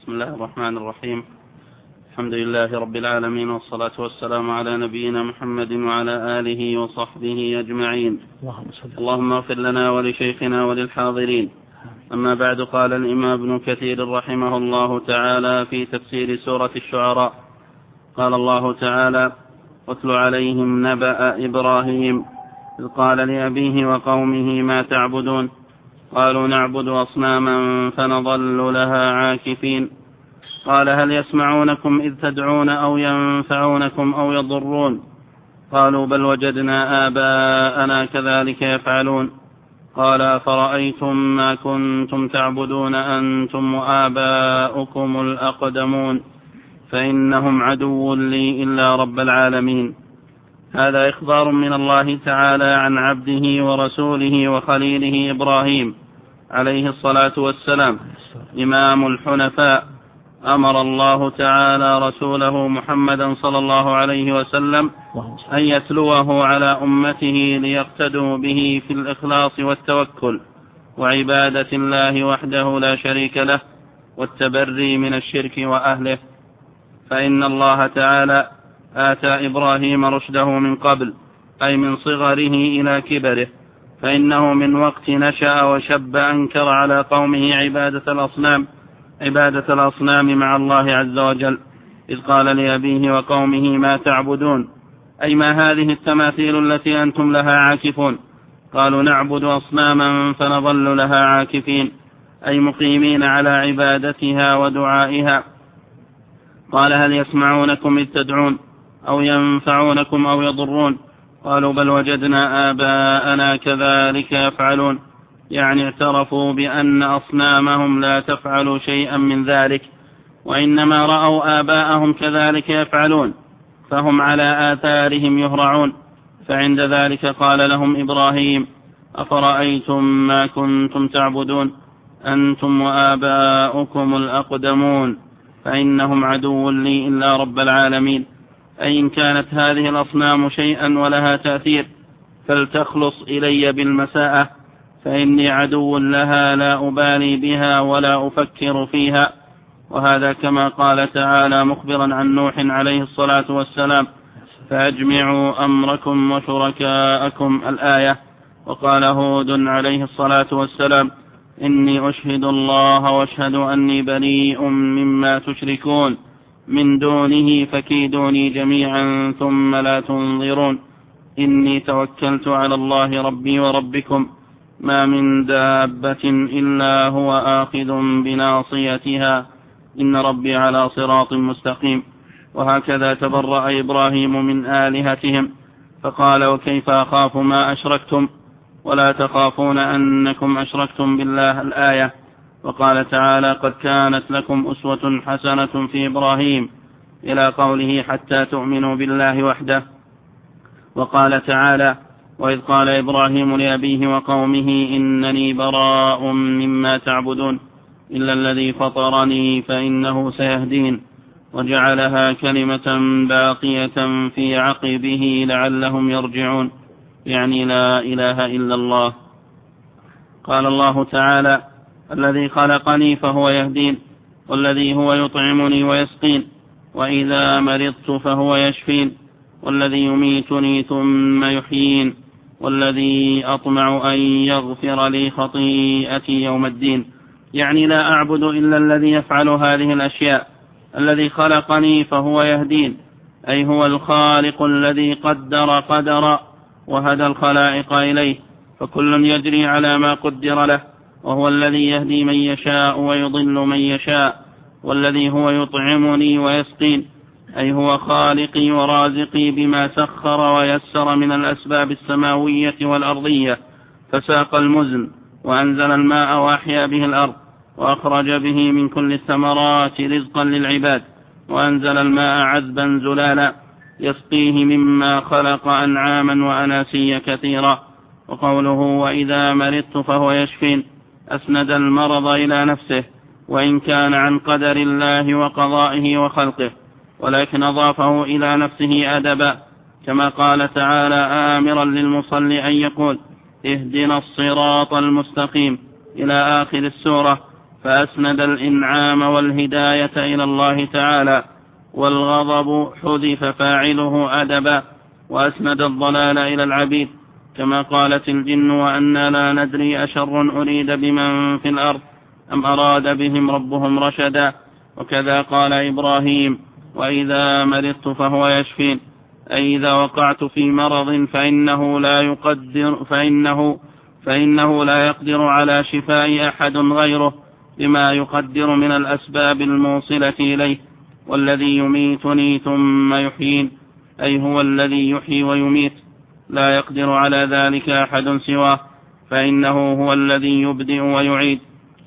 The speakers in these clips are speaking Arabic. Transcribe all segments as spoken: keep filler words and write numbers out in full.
بسم الله الرحمن الرحيم. الحمد لله رب العالمين، والصلاة والسلام على نبينا محمد وعلى آله وصحبه أجمعين. اللهم اغفر لنا ولشيخنا وللحاضرين. أما بعد، قال الإمام ابن كثير رحمه الله تعالى في تفسير سورة الشعراء: قال الله تعالى: واتل عليهم نبأ إبراهيم إذ قال لأبيه وقومه ما تعبدون قالوا نعبد أصناما فنظل لها عاكفين قال هل يسمعونكم إذ تدعون أو ينفعونكم أو يضرون قالوا بل وجدنا آباءنا كذلك يفعلون قال أفرأيتم ما كنتم تعبدون أنتم وآباؤكم الأقدمون فإنهم عدو لي إلا رب العالمين. هذا إخبار من الله تعالى عن عبده ورسوله وخليله إبراهيم عليه الصلاة والسلام، إمام الحنفاء. أمر الله تعالى رسوله محمدا صلى الله عليه وسلم أن يتلوه على أمته ليقتدوا به في الإخلاص والتوكل وعبادة الله وحده لا شريك له والتبري من الشرك وأهله، فإن الله تعالى آتى إبراهيم رشده من قبل، أي من صغره إلى كبره، فإنه من وقت نشأ وشب أنكر على قومه عبادة الأصنام عبادة الأصنام مع الله عز وجل، إذ قال لأبيه وقومه ما تعبدون، أي ما هذه التماثيل التي أنتم لها عاكفون؟ قالوا نعبد أصناما فنظل لها عاكفين، أي مقيمين على عبادتها ودعائها. قال هل يسمعونكم إذ تدعون أو ينفعونكم أو يضرون قالوا بل وجدنا آباءنا كذلك يفعلون، يعني اعترفوا بأن أصنامهم لا تفعل شيئا من ذلك، وإنما رأوا آباءهم كذلك يفعلون فهم على آثارهم يهرعون. فعند ذلك قال لهم إبراهيم: أفرأيتم ما كنتم تعبدون أنتم وآباؤكم الأقدمون فإنهم عدو لي إلا رب العالمين، أي إن كانت هذه الأصنام شيئا ولها تأثير فلتخلص إلي بالمساءة، فإني عدو لها لا أبالي بها ولا أفكر فيها. وهذا كما قال تعالى مخبرا عن نوح عليه الصلاة والسلام: فأجمعوا أمركم وشركاءكم الآية. وقال هود عليه الصلاة والسلام: إني أشهد الله واشهد أني بريء مما تشركون من دونه فكيدوني جميعا ثم لا تنظرون إني توكلت على الله ربي وربكم ما من دابة إلا هو آخذ بناصيتها إن ربي على صراط مستقيم. وهكذا تبرأ إبراهيم من آلهتهم فقال: وكيف أخاف ما أشركتم ولا تخافون أنكم أشركتم بالله الآية. وقال تعالى: قد كانت لكم أسوة حسنة في إبراهيم إلى قوله حتى تؤمنوا بالله وحده. وقال تعالى: وإذ قال إبراهيم لأبيه وقومه إنني براء مما تعبدون إلا الذي فطرني فإنه سيهدين وجعلها كلمة باقية في عقبه لعلهم يرجعون، يعني لا إله إلا الله. قال الله تعالى: الذي خلقني فهو يهدين والذي هو يطعمني ويسقين وإذا مرضت فهو يشفين والذي يميتني ثم يحيين والذي أطمع أن يغفر لي خطيئتي يوم الدين، يعني لا أعبد إلا الذي يفعل هذه الأشياء. الذي خلقني فهو يهدين، أي هو الخالق الذي قدر قدر وهدى الخلائق إليه، فكل يجري على ما قدر له، وهو الذي يهدي من يشاء ويضل من يشاء. والذي هو يطعمني ويسقين، أي هو خالقي ورازقي بما سخر ويسر من الأسباب السماوية والأرضية، فساق المزن وأنزل الماء وأحيا به الأرض وأخرج به من كل الثمرات رزقا للعباد، وأنزل الماء عذبا زلالا يسقيه مما خلق أنعاما وأناسيا كثيرا. وقوله وإذا مرضت فهو يشفين أسند المرض إلى نفسه، وإن كان عن قدر الله وقضائه وخلقه، ولكن أضافه إلى نفسه أدبا، كما قال تعالى آمرا للمصلي أن يقول اهدنا الصراط المستقيم إلى آخر السورة، فأسند الإنعام والهداية إلى الله تعالى، والغضب حذف فاعله أدبا، وأسند الضلال إلى العبيد، كما قالت الجن وأنا لا ندري أشر أريد بمن في الأرض أم أراد بهم ربهم رشدا. وكذا قال إبراهيم: وإذا مرضت فهو يشفين، أي إذا وقعت في مرض فإنه لا يقدر فإنه, فإنه لا يقدر على شفاء أحد غيره بما يقدر من الأسباب الموصلة إليه. والذي يميتني ثم يحيين، أي هو الذي يحيي ويميت، لا يقدر على ذلك أحد سواه، فإنه هو الذي يبدئ ويعيد.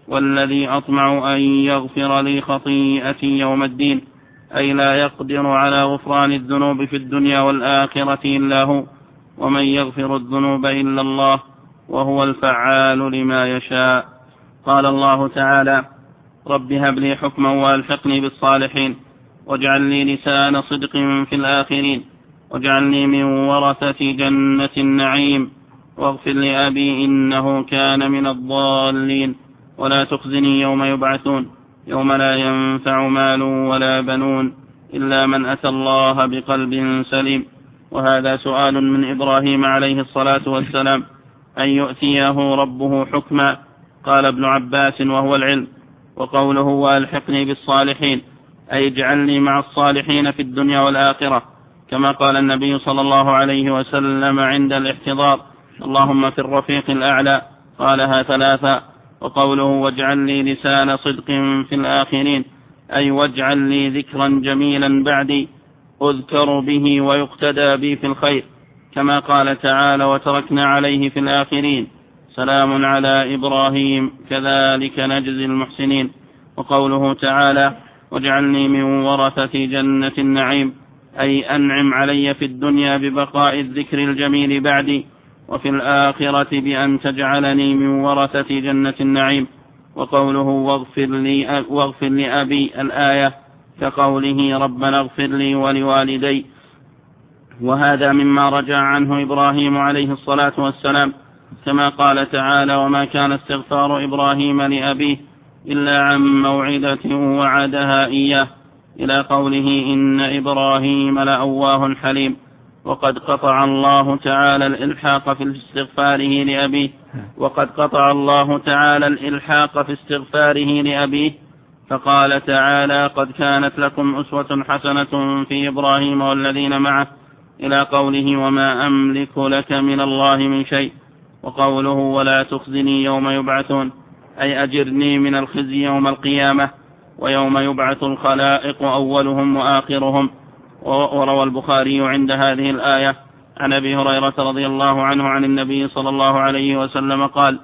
والذي أطمع أن يغفر لي خطيئتي يوم الدين، أي لا يقدر على غفران الذنوب في الدنيا والآخرة إلا هو، ومن يغفر الذنوب إلا الله، وهو الفعال لما يشاء. قال الله تعالى: رب هب لي حكما وألحقني بالصالحين، واجعل لي لسان صدق في الآخرين، واجعلني من ورثة جنة النعيم، واغفر لأبي إنه كان من الضالين، ولا تخزني يوم يبعثون، يوم لا ينفع مال ولا بنون إلا من أتى الله بقلب سليم. وهذا سؤال من إبراهيم عليه الصلاة والسلام أن يؤتيه ربه حكما. قال ابن عباس: وهو العلم. وقوله: وألحقني بالصالحين، أي اجعلني مع الصالحين في الدنيا والآخرة، كما قال النبي صلى الله عليه وسلم عند الاحتضار: اللهم في الرفيق الأعلى، قالها ثلاثا. وقوله: واجعل لي لسان صدق في الآخرين، أي واجعل لي ذكرا جميلا بعدي أذكر به ويقتدى بي في الخير، كما قال تعالى: وتركنا عليه في الآخرين، سلام على إبراهيم كذلك نجزي المحسنين. وقوله تعالى: واجعلني من ورثة جنة النعيم، أي أنعم علي في الدنيا ببقاء الذكر الجميل بعدي، وفي الآخرة بأن تجعلني من ورثة جنة النعيم. وقوله: واغفر لي, واغفر لأبي الآية، كقوله: ربنا اغفر لي ولوالدي. وهذا مما رجع عنه إبراهيم عليه الصلاة والسلام، كما قال تعالى: وما كان استغفار إبراهيم لأبيه إلا عن موعدة وعدها إياه، إلى قوله: إن إبراهيم لأواه حليم. وقد قطع الله تعالى الإلحاق في استغفاره لأبيه وقد قطع الله تعالى الإلحاق في استغفاره لأبيه فقال تعالى: قد كانت لكم أسوة حسنة في إبراهيم والذين معه، إلى قوله: وما أملك لك من الله من شيء. وقوله: ولا تخزني يوم يبعثون، أي أجرني من الخزي يوم القيامة، ويوم يبعث الخلائق أولهم وآخرهم. وروى البخاري عند هذه الآية عن أبي هريرة رضي الله عنه عن النبي صلى الله عليه وسلم قال: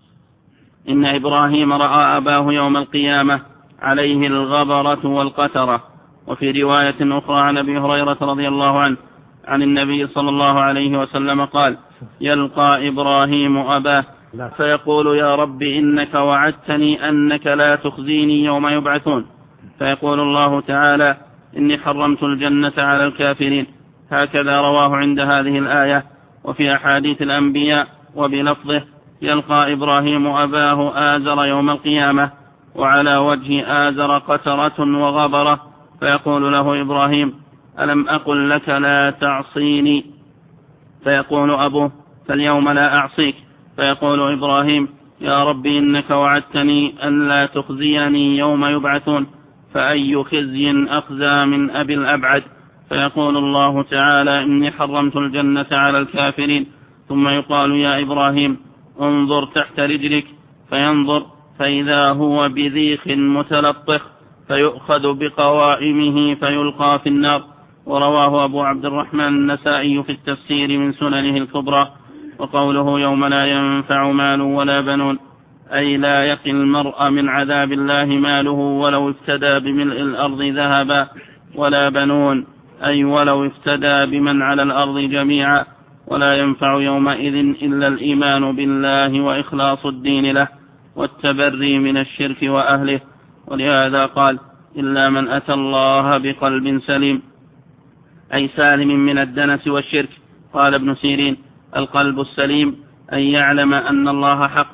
إن إبراهيم رأى أباه يوم القيامة عليه الغبرة والقترة. وفي رواية أخرى عن أبي هريرة رضي الله عنه عن النبي صلى الله عليه وسلم قال: يلقى إبراهيم أباه فيقول: يا رب إنك وعدتني أنك لا تخزيني يوم يبعثون، فيقول الله تعالى: إني حرمت الجنة على الكافرين. هكذا رواه عند هذه الآية. وفي أحاديث الأنبياء وبلفظه: يلقى إبراهيم أباه آزر يوم القيامة، وعلى وجه آزر قترة وغبرة، فيقول له إبراهيم: ألم أقل لك لا تعصيني؟ فيقول أبوه: فاليوم لا أعصيك. فيقول إبراهيم: يا رب إنك وعدتني أن لا تخزيني يوم يبعثون، فأي خزي أخزى من أبي الأبعد؟ فيقول الله تعالى: إني حرمت الجنة على الكافرين. ثم يقال: يا إبراهيم انظر تحت رجلك، فينظر فإذا هو بذيخ متلطخ، فيؤخذ بقوائمه فيلقى في النار. ورواه أبو عبد الرحمن النسائي في التفسير من سننه الكبرى. وقوله: يوم لا ينفع مال ولا بنون، أي لا يقي المرء من عذاب الله ماله ولو افتدى بملء الأرض ذهبا، ولا بنون، أي ولو افتدى بمن على الأرض جميعا، ولا ينفع يومئذ إلا الإيمان بالله وإخلاص الدين له والتبري من الشرك وأهله. ولهذا قال: إلا من أتى الله بقلب سليم، أي سالم من الدنس والشرك. قال ابن سيرين: القلب السليم أن يعلم أن الله حق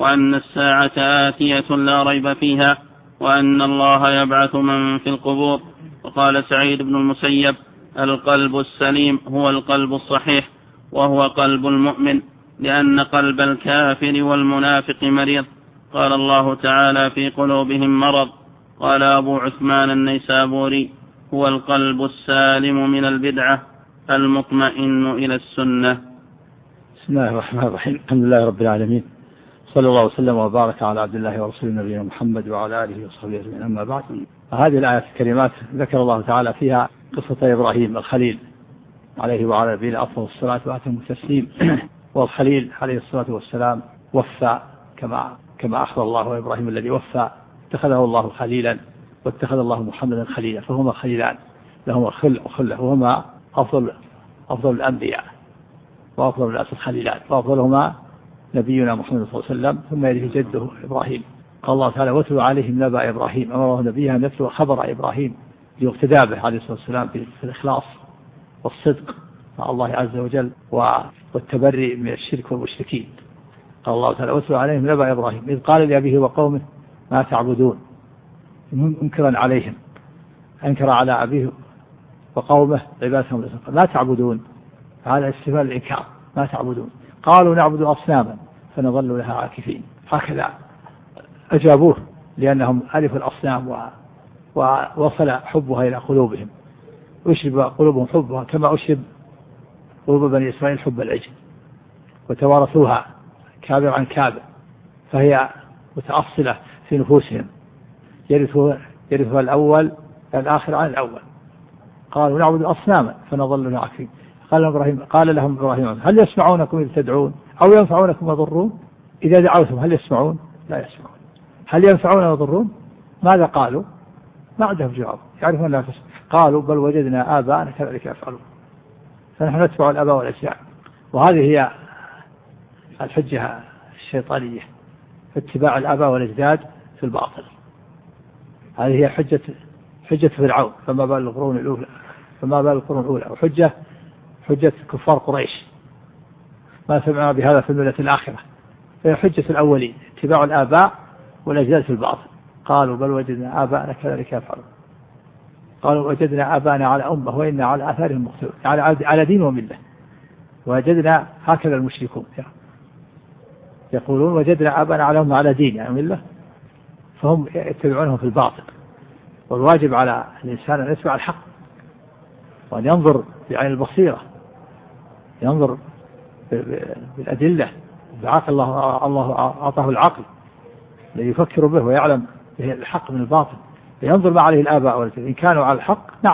وأن الساعة آتية لا ريب فيها، وأن الله يبعث من في القبور. وقال سعيد بن المسيب: القلب السليم هو القلب الصحيح، وهو قلب المؤمن، لأن قلب الكافر والمنافق مريض. قال الله تعالى: في قلوبهم مرض. قال أبو عثمان النيسابوري: هو القلب السالم من البدعة المطمئن إلى السنة. بسم الله الرحمن الرحيم. الحمد لله رب العالمين، صلى الله وسلم وبارك على عبد الله ورسوله نبينا محمد وعلى آله وصحبه أجمعين. أما بعد، هذه الآيات الكريمات ذكر الله تعالى فيها قصة إبراهيم الخليل عليه وعلى نبينا أفضل الصلاة وأتم التسليم. والخليل عليه الصلاة والسلام وفى كما كما أخبر الله، وإبراهيم الذي وفى اتخذه الله خليلا، واتخذ الله محمدا خليلا، فهما خليلان لهما خل وخله، وهما أفضل أفضل الأنبياء وأفضل الناس الخليلان، وأفضلهما نبينا محمد صلى الله عليه وسلم، ثم يليه جده إبراهيم. قال الله تعالى: واتلو عليهم نبأ إبراهيم. أمره نبيها أن يتلو خبر إبراهيم ليقتدى به عليه الصلاة والسلام في الإخلاص والصدق مع الله عز وجل والتبري من الشرك والمشركين. قال الله تعالى: واتلو عليهم نبأ إبراهيم إذ قال لأبيه وقومه ما تعبدون، منكرا عليهم، أنكر على أبيه وقومه عبادتهم ما تعبدون، هذا استفهام الإنكار، ما تعبدون. قالوا: نعبد أصناما فنظل لها عاكفين. هكذا أجابوه، لأنهم ألفوا الأصنام ووصل حبها إلى قلوبهم، أشرب قلوبهم حبها كما أشرب قلوب بني إسرائيل حب العجل، وتوارثوها كابر عن كابر، فهي متأصلة في نفوسهم، يرثها الأول الآخر عن الأول. قالوا: نعبد أصناما فنظل لها عاكفين. قال إبراهيم قال لهم إبراهيم: هل يسمعونكم إذ تدعون أو ينفعونكم ويضرون؟ إذا دعوتم هل يسمعون؟ لا يسمعون. هل ينفعون ويضرون؟ ماذا قالوا؟ ما عندهم جواب، يعرفون لا تسمع. قالوا: بل وجدنا آباءنا كذلك يفعلون. فنحن نتبع الآباء والأجداد. وهذه هي الحجة الشيطانية، اتباع الآباء والأجداد في الباطل. هذه هي حجة حجة فرعون، فما بال القرون الأولى فما بال القرون الأولى وحجة حجة كفار قريش، ما سمعنا بهذا في الملة الآخرة. هي حجة الأولين اتباع الآباء والأجداد في الباطل. قالوا: بل وجدنا آباءنا كذلك يفعلون. قالوا: وجدنا آباءنا على أمة وإنا على آثارهم مقتدون، على على دين وملة. وجدنا هكذا المشركون يقولون: وجدنا آباءنا على أمة على دين يعني ملة، فهم يتبعونهم في الباطل. والواجب على الإنسان أن يتبع الحق، وأن ينظر بعين البصيرة، ينظر بالأدلة، بعقل الله الله أعطاه العقل ليفكر به ويعلم به الحق من الباطل، ينظر ما عليه الآباء والأجداد. إن كانوا على الحق نعم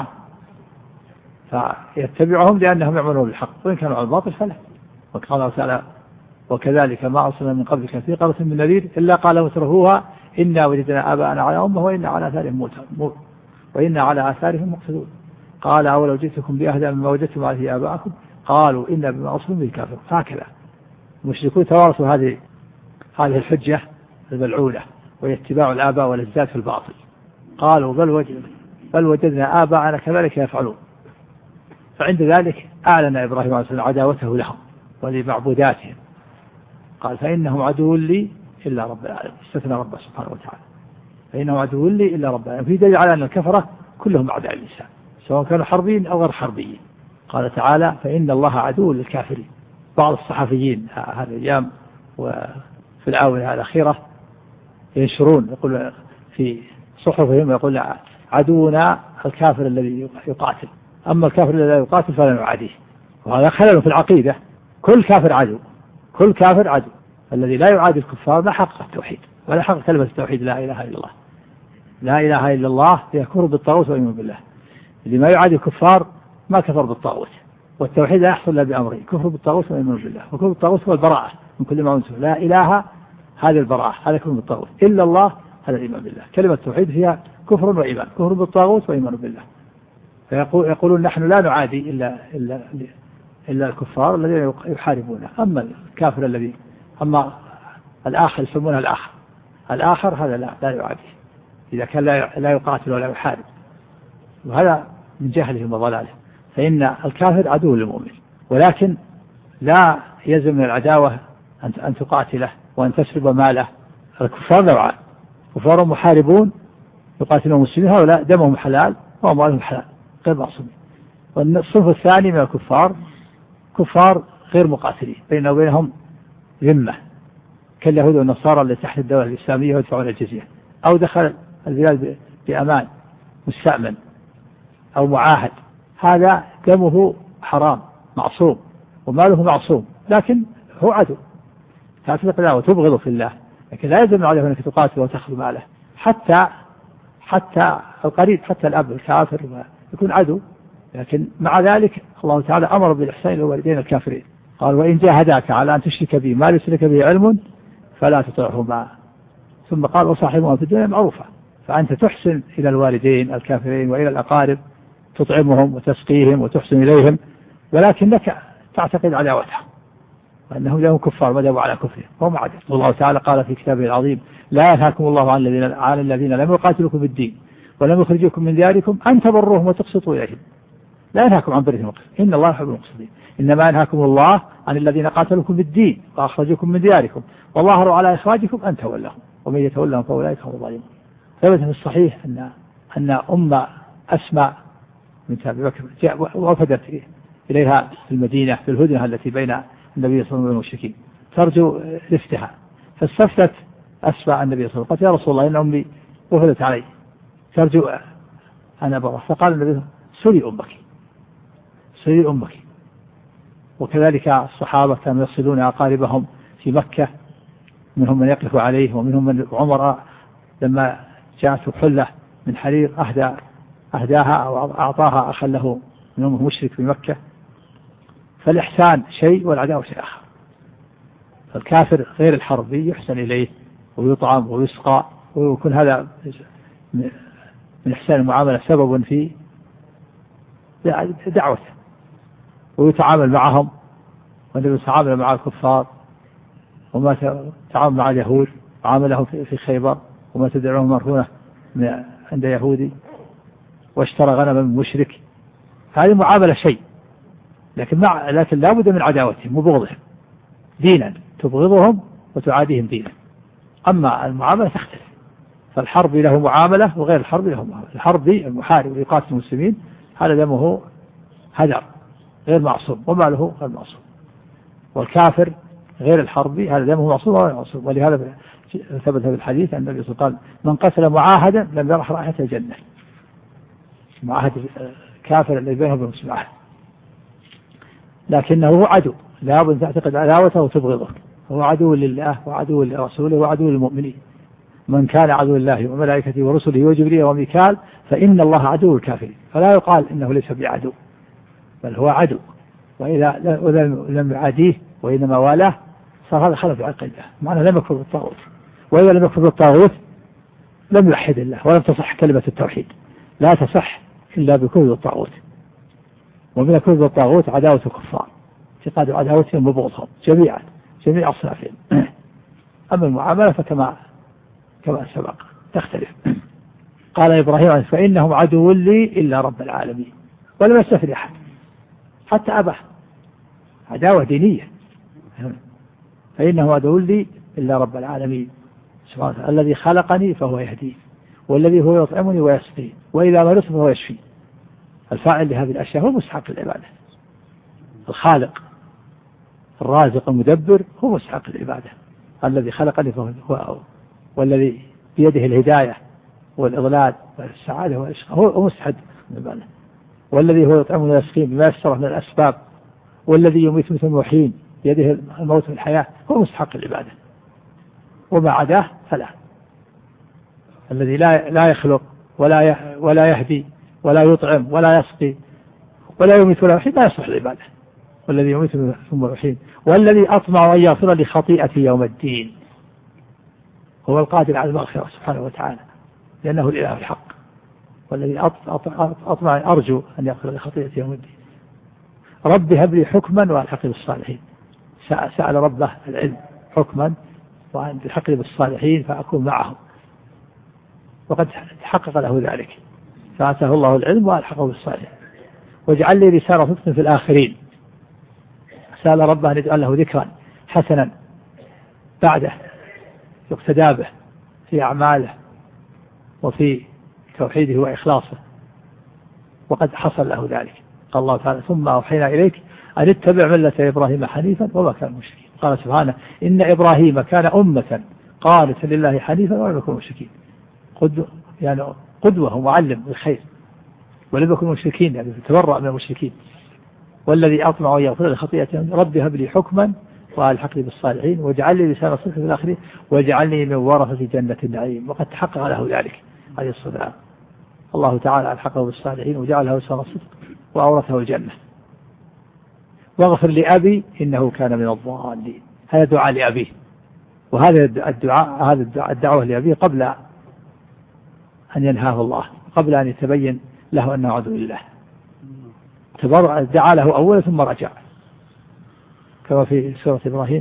فيتبعهم لأنهم يعملون بالحق، وإن كانوا على الباطل فلا. وقال الله تعالى: وكذلك ما أرسلنا من قبلك في قرية من نذير إلا قال مترفوها إنا وجدنا آباءنا على أمة وإنا على آثارهم وإنا على آثارهم مقتدون. قال: أولو جئتكم بأهدى مما وجدتم عليه آباءكم قالوا إنا بما أرسلتم به كافرون. هكذا المشركون توارثوا هذه هذه الحجة الملعونة، واتباع الآباء والأجداد في الباطل. قالوا: بل وجدنا بل وجدنا آباءنا كذلك يفعلون. فعند ذلك أعلن إبراهيم عليه السلام عداوته لهم ولمعبوداتهم. قال: فإنهم عدو لي إلا رب العالمين. استثنى ربه سبحانه وتعالى: فإنهم عدو لي إلا رب العالمين. في دليل على أن الكفرة كلهم أعداء الإنسان سواء كانوا حربيين أو غير حربيين. قال تعالى: فإن الله عدو للكافرين. بعض الصحفيين هذه الأيام وفي الآونة الأخيرة ينشرون، يقول في صحفهم، يقول: عدونا الكافر الذي يقاتل، أما الكافر الذي لا يقاتل فلا نعاديه. وهذا خلل في العقيدة. كل كافر عدو، كل كافر عدو. الذي لا يعادي الكفار لا حق التوحيد ولا حق كلمة التوحيد لا إله إلا الله. لا إله إلا الله يكفر بالطاغوت ويؤمن بالله. اللي ما يعادي الكفار ما كفر بالطاغوت، والتوحيد لا يحصل إلا بأمرين: كفر بالطاغوت ويؤمن بالله. وكفر بالطاغوت هو البراءة من كل ما أنزل. لا إله هذه البراءة، هذا كفر بالطاغوت. إلا الله هذا الإيمان بالله. كلمة التوحيد فيها كفر وإيمان، كفر بالطاغوت وإيمان بالله. فيقول يقولون: نحن لا نعادي إلا إلا إلا الكفار الذين يحاربونه. أما الكافر الذي أما الآخر يسمونه الآخر الآخر هذا لا لا يعادي إذا كان لا لا يقاتل ولا يحارب، وهذا من جهلهم وضلاله. فإن الكافر عدو للمؤمن، ولكن لا يلزم من العداوة أن أن تقاتله وأن تسلب ماله. الكفار نوعان: كفار محاربون يقاتلون المسلمين، هؤلاء دمهم حلال وأموالهم حلال غير معصومين. والصنف الثاني من الكفار كفار غير مقاتلين بيننا وبينهم ذمة، كاليهود والنصارى اللي تحت الدولة الإسلامية ويدفعون الجزية، أو دخل البلاد بأمان مستأمن أو معاهد، هذا دمه حرام معصوم وماله معصوم، لكن هو عدو تعتقد له وتبغضه في الله، لكن لا يلزم عليه أنك تقاتل وتأخذ ماله. حتى حتى القريب، حتى الأب الكافر يكون عدو، لكن مع ذلك الله تعالى أمر بالإحسان إلى الوالدين الكافرين، قال: وإن جاهداك على أن تشرك بي ما ليس لك به علم فلا تطعهما، ثم قال: وصاحبهما في الدنيا معروفة. فأنت تحسن إلى الوالدين الكافرين وإلى الأقارب، تطعمهم وتسقيهم وتحسن إليهم، ولكنك تعتقد عداوتهم وأنهم لهم كفار بدأوا على كفرهم وهم عدل. والله تعالى قال في كتابه العظيم: لا ينهاكم الله عن الذين عن الذين لم يقاتلوكم بالدين ولم يخرجوكم من دياركم أن تبروهم وتقسطوا إليهم. لا ينهاكم عن برهم وقسط، إن الله يحب المقسطين. إنما ينهاكم الله عن الذين قاتلوكم بالدين وأخرجوكم من دياركم وظاهروا على إخراجكم أن تولهم ومن يتولهم فأولئك هم الظالمون. ثبت في الصحيح أن أن أم أسماء من أبي بكر جاء وفدت إليها في المدينة في الهدنة التي بين النبي صلى الله عليه وسلم والمشركين ترجو رفتها، فاستفتت أسماء النبي صلى الله عليه وسلم: قالت: يا رسول الله إن أمي وفدت علي ترجو أن أبرها. فقال النبي: سلي أمك سلي أمك. وكذلك الصحابة كانوا يصلون أقاربهم في مكة، منهم من يقف عليه ومنهم من عمر لما جاءته حلة من حرير أهدى أهداها أو أعطاها أخا له منهم مشرك في مكة. فالإحسان شيء والعداوة شيء آخر. فالكافر غير الحربي يحسن إليه ويطعم ويسقى، ويكون هذا من إحسان المعاملة سبب في دعوته، ويتعامل معهم. والنبي تعامل مع الكفار وما تعامل مع اليهود، عاملهم في خيبر وما تدعوهم مرهونة عند يهودي، واشترى غنما من مشرك. هذه معاملة شيء، لكن مع لكن لا بد من عداوتهم وبغضهم دينا، تبغضهم وتعاديهم دينا. أما المعاملة تختلف، فالحرب له معاملة وغير الحرب له معاملة. الحرب المحارب اللي يقاتل المسلمين هذا دمه هدر غير معصوم وماله غير معصوم، والكافر غير الحربي هذا دمه معصوم وغير معصوم. ولهذا ثبت في الحديث أن النبي صلى الله عليه وسلم قال: من قتل معاهدا لم يرح رائحة الجنة. معاهد كافر الذي بينه وبين المسلمين، لكنه هو عدو، لا بد أن تعتقد عداوته وتبغضه. هو عدو لله وعدو لرسوله وعدو للمؤمنين. من كان عدو لله وملائكته ورسله وجبريل وميكال فإن الله عدو الكافرين. فلا يقال إنه ليس بعدو، بل هو عدو، وإذا لم يعاديه وإنما والاه صار هذا خلف عقيدة، معنى لم يكفر بالطاغوت. وإذا لم يكفر بالطاغوت لم يوحد الله ولم تصح كلمة التوحيد، لا تصح إلا بكفر بالطاغوت. ومن كفر بالطاغوت عداوة الكفار، اعتقاد عداوتهم وبغضهم جميعا جميع أصنافهم. أما المعاملة فكما كما سبق تختلف. قال إبراهيم: فإنهم عدو لي إلا رب العالمين. ولم يستثني أحد حتى أباه، عداوة دينية. فإنه عدو لي إلا رب العالمين سبحانه وتعالى، الذي خلقني فهو يهديه، والذي هو يطعمني ويسقيه، وإذا مرضت فهو يشفي. الفاعل لهذه الأشياء هو مستحق العبادة. الخالق الرازق المدبر هو مستحق العبادة. الذي خلقني فهو هو، والذي بيده الهداية والإضلال والسعادة والإشقاء هو مستحق العبادة. والذي هو يطعمني ويسقيه بما يسره من الأسباب، والذي يميت مثل المحيين بيده الموت والحياة هو مستحق العبادة. وما عداه فلا. الذي لا لا يخلق ولا ولا يهدي ولا يطعم ولا يسقي ولا يميت ولا يحيي لا يصلح العبادة. والذي يميت ثم يحيي، والذي أطمع أن يغفر لي خطيئتي يوم الدين، هو القادر على المغفرة سبحانه وتعالى، لأنه الإله الحق. والذي أطمع أرجو أن يغفر لي خطيئتي يوم الدين. رب هب لي حكما وألحقني بالصالحين. سأل ربه العلم حكما وأن يلحقني بالصالحين فأكون معهم، وقد تحقق له ذلك، فآتاه الله العلم وألحقه بالصالحين. واجعل لي رسالة صدق في الآخرين. سأل ربه أن يجعل له ذكرا حسنا بعده يقتدى به في أعماله وفي توحيده وإخلاصه، وقد حصل له ذلك. قال الله تعالى ثم أوحينا إليك أن اتبع ملة إبراهيم حنيفا وما كان مشركين. قال سبحانه إن إبراهيم كان أمة قانتا لله حنيفا ولم يكن مشركين، قدوة يعني قدوة ومعلم بالخير ولم يكن مشركين، يعني تبرأ من المشركين. والذي أطمع أن يغفر لي خطيئتي ربي هب لي حكما وألحقني بالصالحين واجعل لي لسان صدق في الآخرين واجعلني من ورثة جنة النعيم. وقد تحقق له ذلك عليه الصلاة والسلام، الله تعالى ألحقه بالصالحين وجعله لسان صدق وأورثه الجنة. واغفر لأبي إنه كان من الضالين، هذا دعاء لأبيه، وهذا الدعاء هذا الدعوة لأبيه قبل أن ينهاه الله، قبل أن يتبين له أنه عدو لله. دعا له أولا ثم رجع، كما في سورة إبراهيم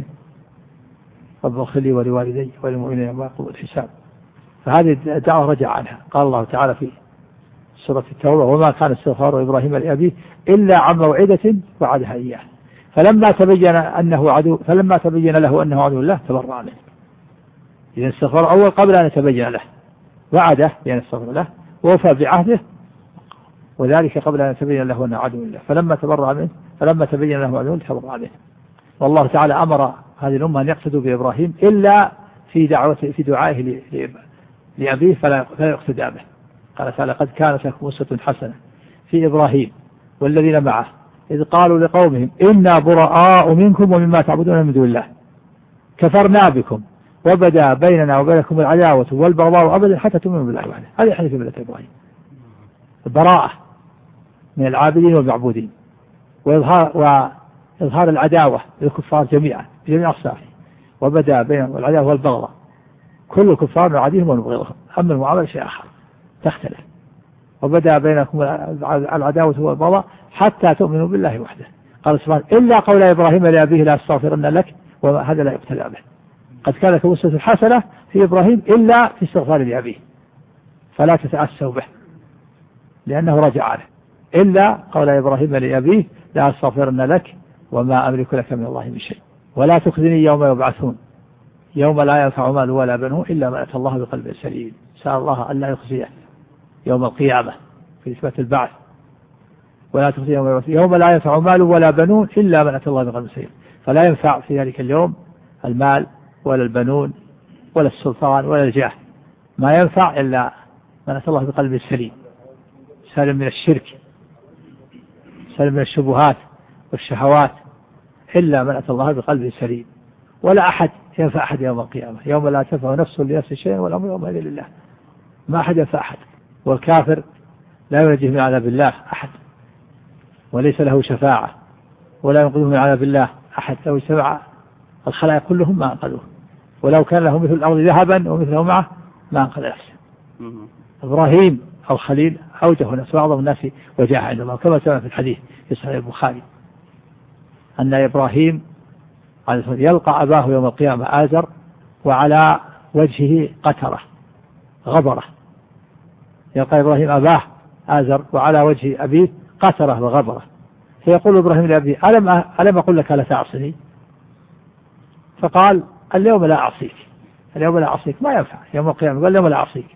رب اغفر لي ولوالدي وللمؤمنين يوم يقوم الحساب. فهذه الدعوة رجع عنها. قال الله تعالى في سورة التوبة وما كان استغفار إبراهيم لأبيه إلا عن موعدة وعدها إياه فلما تبين أنه عدو فلما تبين له أنه عدو الله تبرأ منه. إذا استغفر أول قبل أن يتبين له، وعده بأن يستغفر له ووفى بعهده، وذلك قبل أن يتبين له أنه عدو الله. فلما تبرأ منه فلما تبين له عدو تبرأ منه. والله تعالى أمر هذه الأمة أن يقتدوا بإبراهيم إلا في دعوته في دعائه لأبيه فلا يقتدى به. قال تعالى قد كانت لكم أسوة حسنة في إبراهيم والذين معه إذ قالوا لقومهم إنا براء منكم ومما تعبدون من دون الله كفرنا بكم وبدا بيننا وبينكم العداوة والبغضاء أبدا حتى تؤمنوا بالله وحده. هذه حديث ملة إبراهيم، البراءة من العابدين والمعبودين، وإظهار وإظهار العداوة للكفار جميعا بجميع أصنافه، وبدا بينهم العداوة والبغضاء، كل الكفار نعاديهم ونبغضهم. أما المعاملة شيء آخر تختلف. وبدأ بينكم العداوة والبغضاء حتى تؤمنوا بالله وحده. قال سبحانه إلا قول إبراهيم لأبيه لا أستغفرن لك وهذا لا يقتدى به. قد كان لكم أسوة حسنة في إبراهيم إلا في استغفار لأبيه فلا تتأسوا به لأنه رجع عنه. إلا قول إبراهيم لأبيه لا أستغفرن لك وما أملك لك من الله من شيء ولا تخزني يوم يبعثون يوم لا ينفع مال ولا بنون إلا من أتى الله بقلب سليم. سأل الله أن لا يخزيه يوم القيامة في إثبات البعث. ولا تخزي يوم يبعثون يوم لا ينفع مال ولا بنون إلا من أتى الله بقلب سليم. فلا ينفع في ذلك اليوم المال ولا البنون ولا السلطان ولا الجاه، ما ينفع إلا من أتى الله بقلب سليم سالم من الشرك سالم من الشبهات والشهوات، إلا من أتى الله بقلب سليم. ولا أحد ينفع أحد يوم القيامة يوم لا تنفع نفس لنفس شيء والأمر يومئذ لله. ما أحد ينفع أحد. والكافر لا ينجيه من عذاب الله أحد وليس له شفاعة ولا ينقذه من عذاب الله أحد. لو اجتمع الخلائق كلهم ما أنقذوه ولو كان له مثل الأرض ذهبا ومثله معه ما أنقذ نفسه. إبراهيم الخليل أوجه الناس وأعظم الناس وجاهه عند الله كما سمع في الحديث في صحيح البخاري أن إبراهيم يلقى أباه يوم القيامة آزر وعلى وجهه قترة غبرة. يلقى إبراهيم أباه آزر وعلى وجه أبيه قترة وغبرة. فيقول إبراهيم لأبيه ألم, ألم أقول لك لا تعصني؟ فقال اليوم لا أعصيك اليوم لا أعصيك. ما ينفع يوم القيامة قال اليوم لا أعصيك.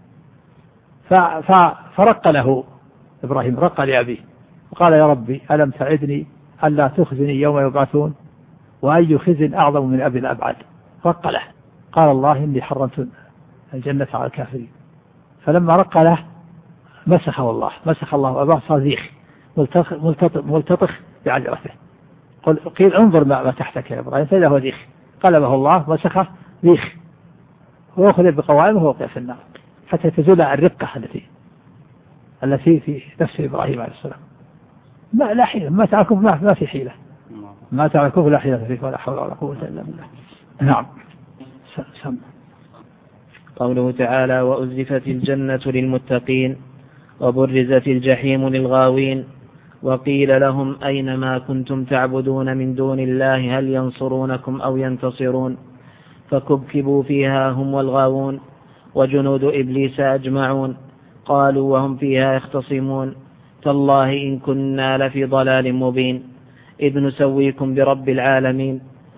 فرق له إبراهيم رق لأبيه وقال يا ربي ألم تعدني ألا تخزني يوم يبعثون وأي خزي أعظم من أبي الأبعد. رق له. قال الله إني حرمت الجنة على الكافرين. فلما رق له مسخه الله مسخ الله أباه صار ذيخ ملتطخ, ملتطخ بعجرته. قيل انظر ما تحتك يا إبراهيم فإذا هو ذيخ. قلبه الله مسخه ذيخ وأخذ بقوائمه ووقع في النار حتى تزول الرقة التي التي في نفس إبراهيم عليه السلام. ما لا حيلة ما تعرفون ما, ما في حيلة ما تعرفون لا حيلة فيك ولا حول ولا قوة إلا بالله. نعم. سم. قوله تعالى وأزلفت الجنة للمتقين وبرزت الجحيم للغاوين وقيل لهم أين ما كنتم تعبدون من دون الله هل ينصرونكم أو ينتصرون فكبكبوا فيها هم والغاوون وجنود إبليس أجمعون قالوا وهم فيها يختصمون تالله إن كنا لفي ضلال مبين إذ نسويكم برب العالمين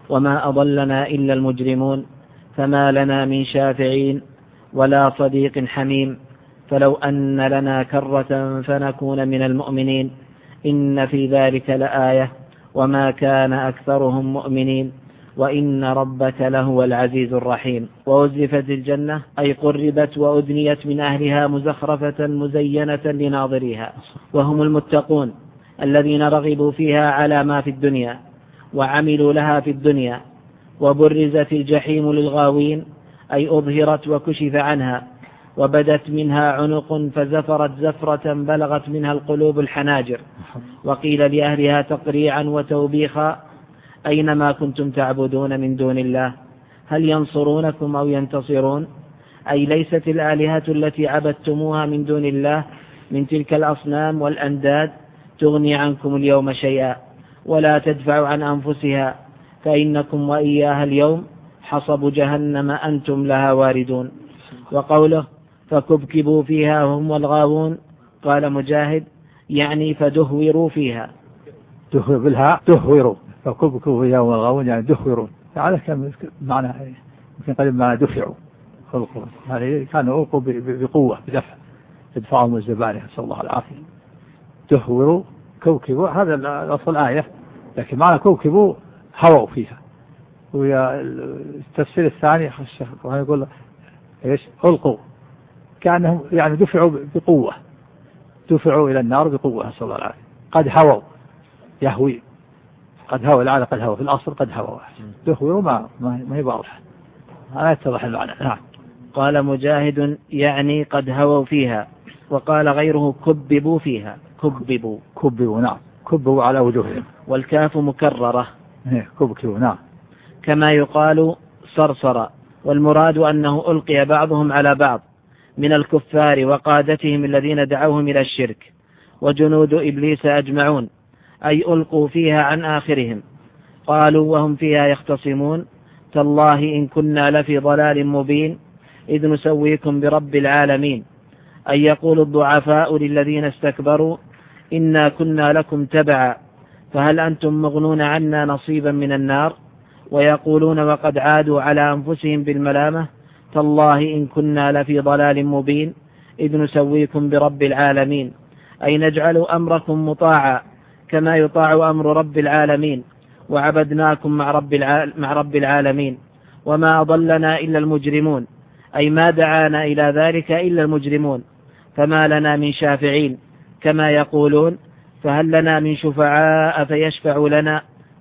وما أضلنا إلا المجرمون فما لنا من شافعين ولا صديق حميم فلو أن لنا كرة فنكون من المؤمنين إن في ذلك لآية وما كان أكثرهم مؤمنين وإن ربك لهو العزيز الرحيم. وأزلفت الجنة أي قربت وأدنيت من أهلها مزخرفة مزينة لناظريها، وهم المتقون الذين رغبوا فيها على ما في الدنيا وعملوا لها في الدنيا. وبرزت الجحيم للغاوين أي أظهرت وكشف عنها وبدت منها عنق فزفرت زفرة بلغت منها القلوب الحناجر. وقيل لأهلها تقريعا وتوبيخا أينما كنتم تعبدون من دون الله هل ينصرونكم أو ينتصرون، أي ليست الآلهة التي عبدتموها من دون الله من تلك الأصنام والأنداد تغني عنكم اليوم شيئا ولا تدفع عن أنفسها فإنكم وإياها اليوم حصب جهنم أنتم لها واردون. وقوله فكبكبوا فيها هم والغاوون قال مجاهد يعني فدهوروا فيها. دهور بالها دهوروا، فكبكبوا فيها هم والغاوون يعني دهوروا، هذا كان معنى يمكن قريب معنى دفعوا خلقوا، يعني كانوا ألقوا بقوة بدفع يدفعهم الزبانية نسأل الله العافية. دهوروا كوكبوا هذا الأصل آية، لكن معنى كوكبوا هووا فيها. والتفسير الثاني الشيخ يقول ايش ألقوا كأنهم يعني دفعوا بقوة، دفعوا إلى النار بقوة نسأل الله العافية. قد هووا يهوي، قد هوى العالم قد هوى في الأصل قد هوى، دهوروا ما ما هي واضحة، لا يتضح المعنى. نعم. قال مجاهد يعني قد هووا فيها، وقال غيره كببوا فيها. كببوا كببوا نعم، كببوا على وجوههم، والكاف مكررة كبكبوا نعم، كما يقال صرصر. والمراد أنه ألقي بعضهم على بعض من الكفار وقادتهم الذين دعوهم إلى الشرك وجنود إبليس أجمعون، أي ألقوا فيها عن آخرهم. قالوا وهم فيها يختصمون تالله إن كنا لفي ضلال مبين إذ نسويكم برب العالمين، أي يقول الضعفاء للذين استكبروا إنا كنا لكم تبعا فهل أنتم مغنون عنا نصيبا من النار. ويقولون وقد عادوا على أنفسهم بالملامة تالله إن كنا لفي ضلال مبين إذ نسويكم برب العالمين، أي نجعل أمركم مطاعا كما يطاع أمر رب العالمين وعبدناكم مع رب, مع رب العالمين. وما أضلنا إلا المجرمون، أي ما دعانا إلى ذلك إلا المجرمون فما لنا من شافعين كما يقولون فهل لنا من شفعاء فيشفع لنا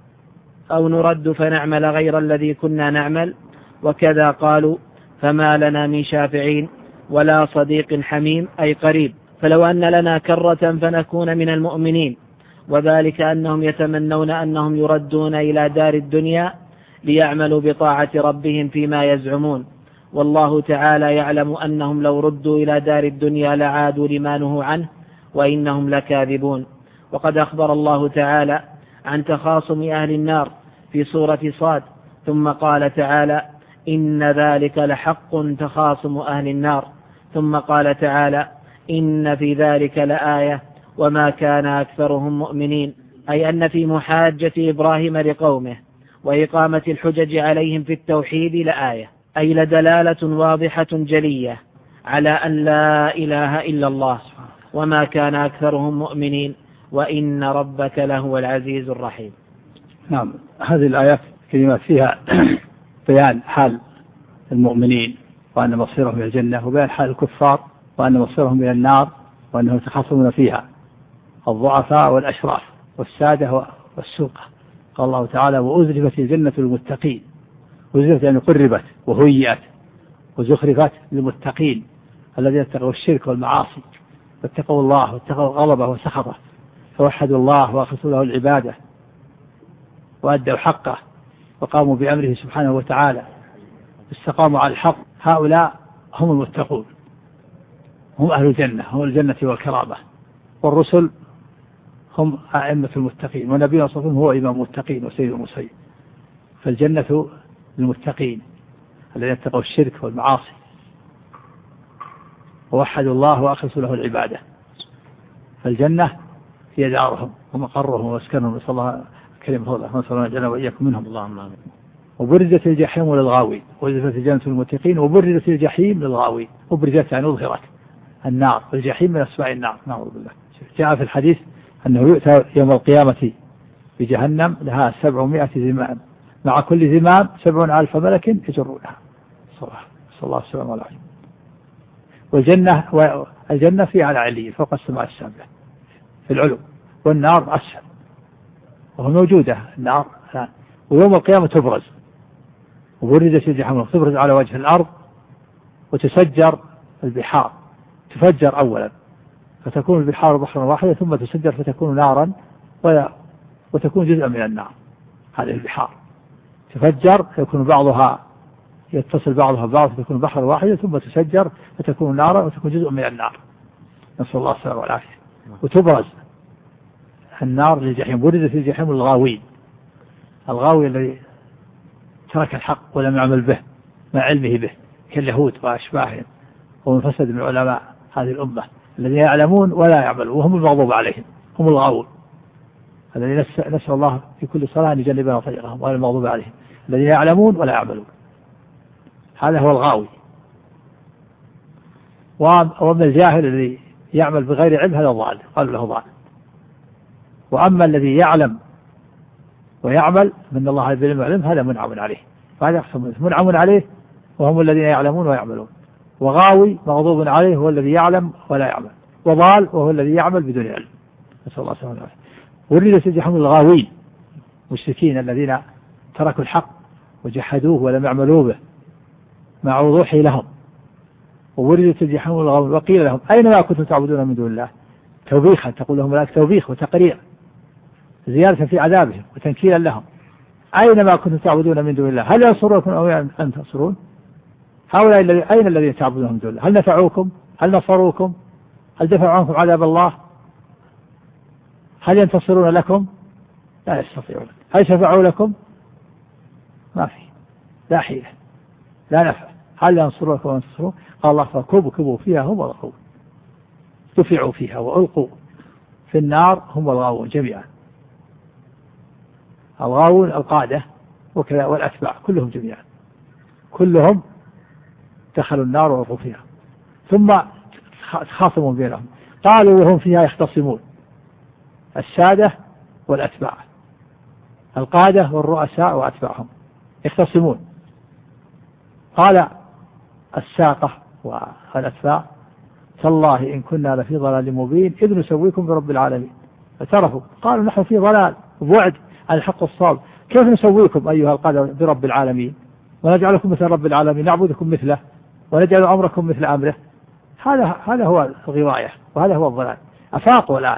أو نرد فنعمل غير الذي كنا نعمل. وكذا قالوا فما لنا من شافعين ولا صديق حميم أي قريب، فلو أن لنا كرة فنكون من المؤمنين، وذلك أنهم يتمنون أنهم يردون إلى دار الدنيا ليعملوا بطاعة ربهم فيما يزعمون، والله تعالى يعلم أنهم لو ردوا إلى دار الدنيا لعادوا لما نهوا عنه وإنهم لكاذبون. وقد أخبر الله تعالى عن تخاصم أهل النار في سورة صاد ثم قال تعالى إن ذلك لحق تخاصم أهل النار، ثم قال تعالى إن في ذلك لآية وما كان أكثرهم مؤمنين، أي أن في محاجة إبراهيم لقومه وإقامة الحجج عليهم في التوحيد لآية، أي لدلالة واضحة جلية على أن لا إله إلا الله وما كان أكثرهم مؤمنين وإن ربك لهو العزيز الرحيم. نعم. هذه الآيات كلمات فيها بيان حال المؤمنين وأن مصيرهم إلى الجنة، وبيان حال الكفار وأن مصيرهم إلى النار وأنهم يتخاصمون فيها، الضعفاء والأشراف والسادة والسوقة. قال الله تعالى وأزلفت الجنة للمتقين، أزلفت يعني قربت وهيئت وزخرفت للمتقين الذين اتقوا الشرك والمعاصي واتقوا الله واتقوا غضبه وسخطه فوحدوا الله وأخلصوا له العبادة وأدوا حقه وقاموا بأمره سبحانه وتعالى استقاموا على الحق. هؤلاء هم المتقون، هم أهل الجنة، هم الجنة والكرامة. والرسل هم أئمة المتقين، ونبينا صلى الله عليه وسلم هو إمام المتقين وسيد المرسلين. فالجنة للمتقين الذين اتقوا الشرك والمعاصي ووحدوا الله وأخلصوا له العبادة. فالجنة هي دارهم ومقرهم ومسكنهم، نسأل الله كلمة الله نسأل الله جل وإياكم منهم. اللهم آمين. وبرزت الجحيم للغاوين وأزلفت الجنة للمتقين وبرزت الجحيم للغاوين. وبرزت يعني أظهرت النار، والجحيم من أسماء النار، نعوذ بالله. جاء في الحديث أنه يؤتى يوم القيامة بجهنم لها سبعمائة زمام، مع كل زمام سبعون ألف ملك يجرونها. صلى الله عليه وسلم. والجنة والجنة في على عليين فوق السماء السابعة في العلو، والنار أسفل وهو موجودة النار. ويوم القيامة تبرز وبرزت الجحيم تبرز على وجه الأرض وتسجر البحار، تفجر أولا فتكون البحار بحرا واحدا ثم تسجر فتكون نارا وتكون جزءا من النار. هذه البحار تفجر يكون بعضها يتصل بعضها ببعض فتكون بحرا واحدا ثم تسجر فتكون نارا وتكون جزء من النار، نسأل الله السلامة والعافية. وتبرز النار للجحيم. برزت الجحيم للغاوين، الغاوي الذي ترك الحق ولم يعمل به مع علمه به كاليهود وأشباههم ومن فسد من علماء هذه الأمة الذين يعلمون ولا يعملون وهم المغضوب عليهم، هم الغاوون الذين نسأل الله في كل صلاة أن يجنبنا طريقهم ولا المغضوب عليهم الذين يعلمون ولا يعملون. هذا هو الغاوي. وأما الجاهل الذي يعمل بغير علم هذا ضال، قالوا له ضال. وأما الذي يعلم ويعمل من الله بالعلم والعلم هذا منعم عليه، فهذا يقسم منعم عليه وهم الذين يعلمون ويعملون، وغاوي مغضوب عليه هو الذي يعلم ولا يعمل، وضال وهو الذي يعمل بدون علم، نسأل الله سبحانه وتعالى. ورد الجحيم الغاوين مشركين الذين تركوا الحق وجحدوه ولم يعملوا به مع وضوحه لهم. ووردت الجحيم الغاوين وقيل لهم أين ما كنتم تعبدون من دون الله، توبيخا تقول لهم ملائكة توبيخ وتقرير زيادة في عذابهم وتنكيلا لهم. أين ما كنتم تعبدون من دون الله هل ينصركم أو أن تنصرون؟ هؤلاء الذين أين الذين تعبدون من دون الله؟ هل نفعوكم؟ هل نصروكم؟ هل دفعوا عنكم عذاب الله؟ هل ينتصرون لكم؟ لا يستطيعون. هل شفعوا لكم؟ ما في، لا حيلة لا نفع. هل ينصرونكم وينتصرون؟ قال الله فكبوا كبوا فيها هم الغاوون، دفعوا فيها وألقوا في النار هم الغاوون جميعا. الغاوون القادة وكذا والأتباع كلهم جميعا، كلهم دخلوا النار وألقوا فيها. ثم تخاصموا بينهم قالوا وهم فيها يختصمون، السادة والأتباع، القادة والرؤساء وأتباعهم يختصمون. قال الساقة والأتباع تالله إن كنا لفي ضلال مبين إذ نسويكم برب العالمين. اعترفوا قالوا نحن في ضلال وبعد عن الحق الصواب، كيف نسويكم أيها القادة برب العالمين ونجعلكم مثل رب العالمين نعبدكم مثله ونجعل أمركم مثل أمره؟ هذا هذا هو الغواية وهذا هو الضلال. أفاقوا الآن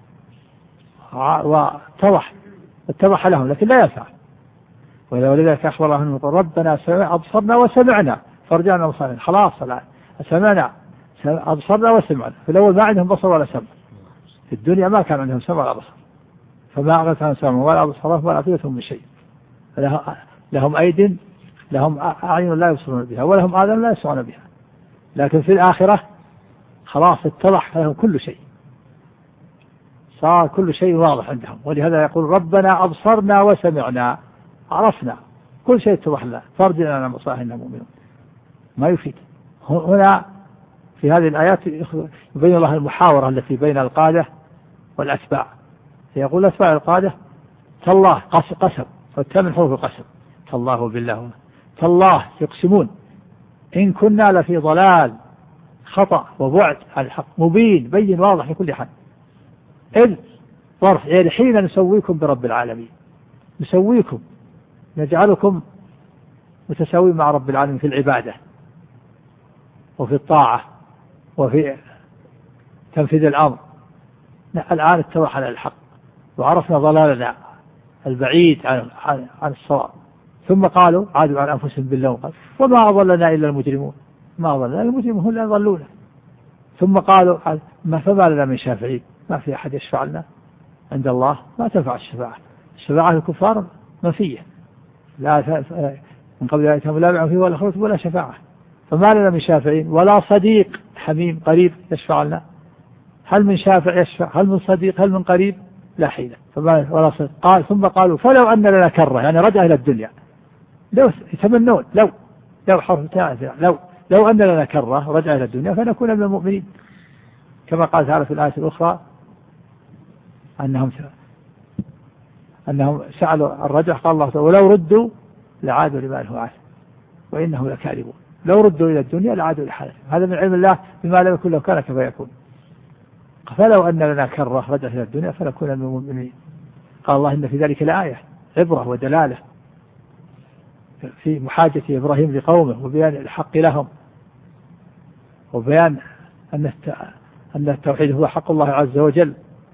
واتضح اتضح لهم لكن لا ينفع. ولذلك أخبر الله أنه ربنا أبصرنا وسمعنا فرجعنا مصالحين. خلاص الآن سمعنا أبصرنا وسمعنا. في الأول ما عندهم بصر ولا سمع، في الدنيا ما كان عندهم سمع ولا بصر، فما أغنت عن سمع ولا أبصارهم ولا أفئدتهم من شيء. لهم أيد لهم أعين لا يبصرون بها ولهم آذان لا يسمعون بها، لكن في الآخرة خلاص اتضح لهم كل شيء، صار كل شيء واضح عندهم. ولهذا يقول ربنا أبصرنا وسمعنا، عرفنا كل شيء اتضح لنا فرجنا عن مصالحنا مؤمنون. ما يفيد. هنا في هذه الآيات يبين الله المحاورة التي بين القادة والأتباع. يقول أتباع القادة تالله قسم والتاء حروف القسم، تالله بالله تالله يقسمون إن كنا لفي ضلال خطأ وبعد عن الحق مبين بين واضح في كل حال. إذ ظرف يعني حين نسويكم برب العالمين، نسويكم نجعلكم متساوين مع رب العالمين في العبادة وفي الطاعة وفي تنفيذ الأمر. الآن اتضح على الحق وعرفنا ضلالنا البعيد عن, عن, عن الصواب. ثم قالوا عادوا عن أنفسهم باللوم قال وما أضلنا إلا المجرمون، ما أضلنا المجرمون هم اللي يضلون. ثم قالوا ما فما لنا من شافعين، ما في أحد يشفع لنا عند الله، ما تنفع الشفاعة. الشفاعة الكفار منفية، لا من قبل أن يتم لا بيع فيه ولا خلط ولا شفاعة. فما لنا من شافعين ولا صديق حميم قريب يشفع لنا. هل من شافع يشفع؟ هل من صديق؟ هل من قريب؟ لا حيلة ولا صدق. قال ثم قالوا فلو أن لنا كرة، يعني رجع إلى الدنيا، لو يتمنون لو لو حرف لو لو أن لنا كرة رجع إلى الدنيا فنكون من المؤمنين، كما قال تعالى في الآية الأخرى أنهم أنهم سألوا الرجع، قال الله تعالى ولو ردوا لعادوا لما نهوا عنه وإنهم لكاذبون. لو ردوا إلى الدنيا لعادوا لحالهم. هذا من علم الله بما لم يكن لو كان كيف يكون. فلو أن لنا كرة رجع إلى الدنيا فنكون من المؤمنين. قال الله إن في ذلك لآية عبرة ودلالة في محاجة إبراهيم لقومه وبيان الحق لهم وبيان أن أن التوحيد هو حق الله عز وجل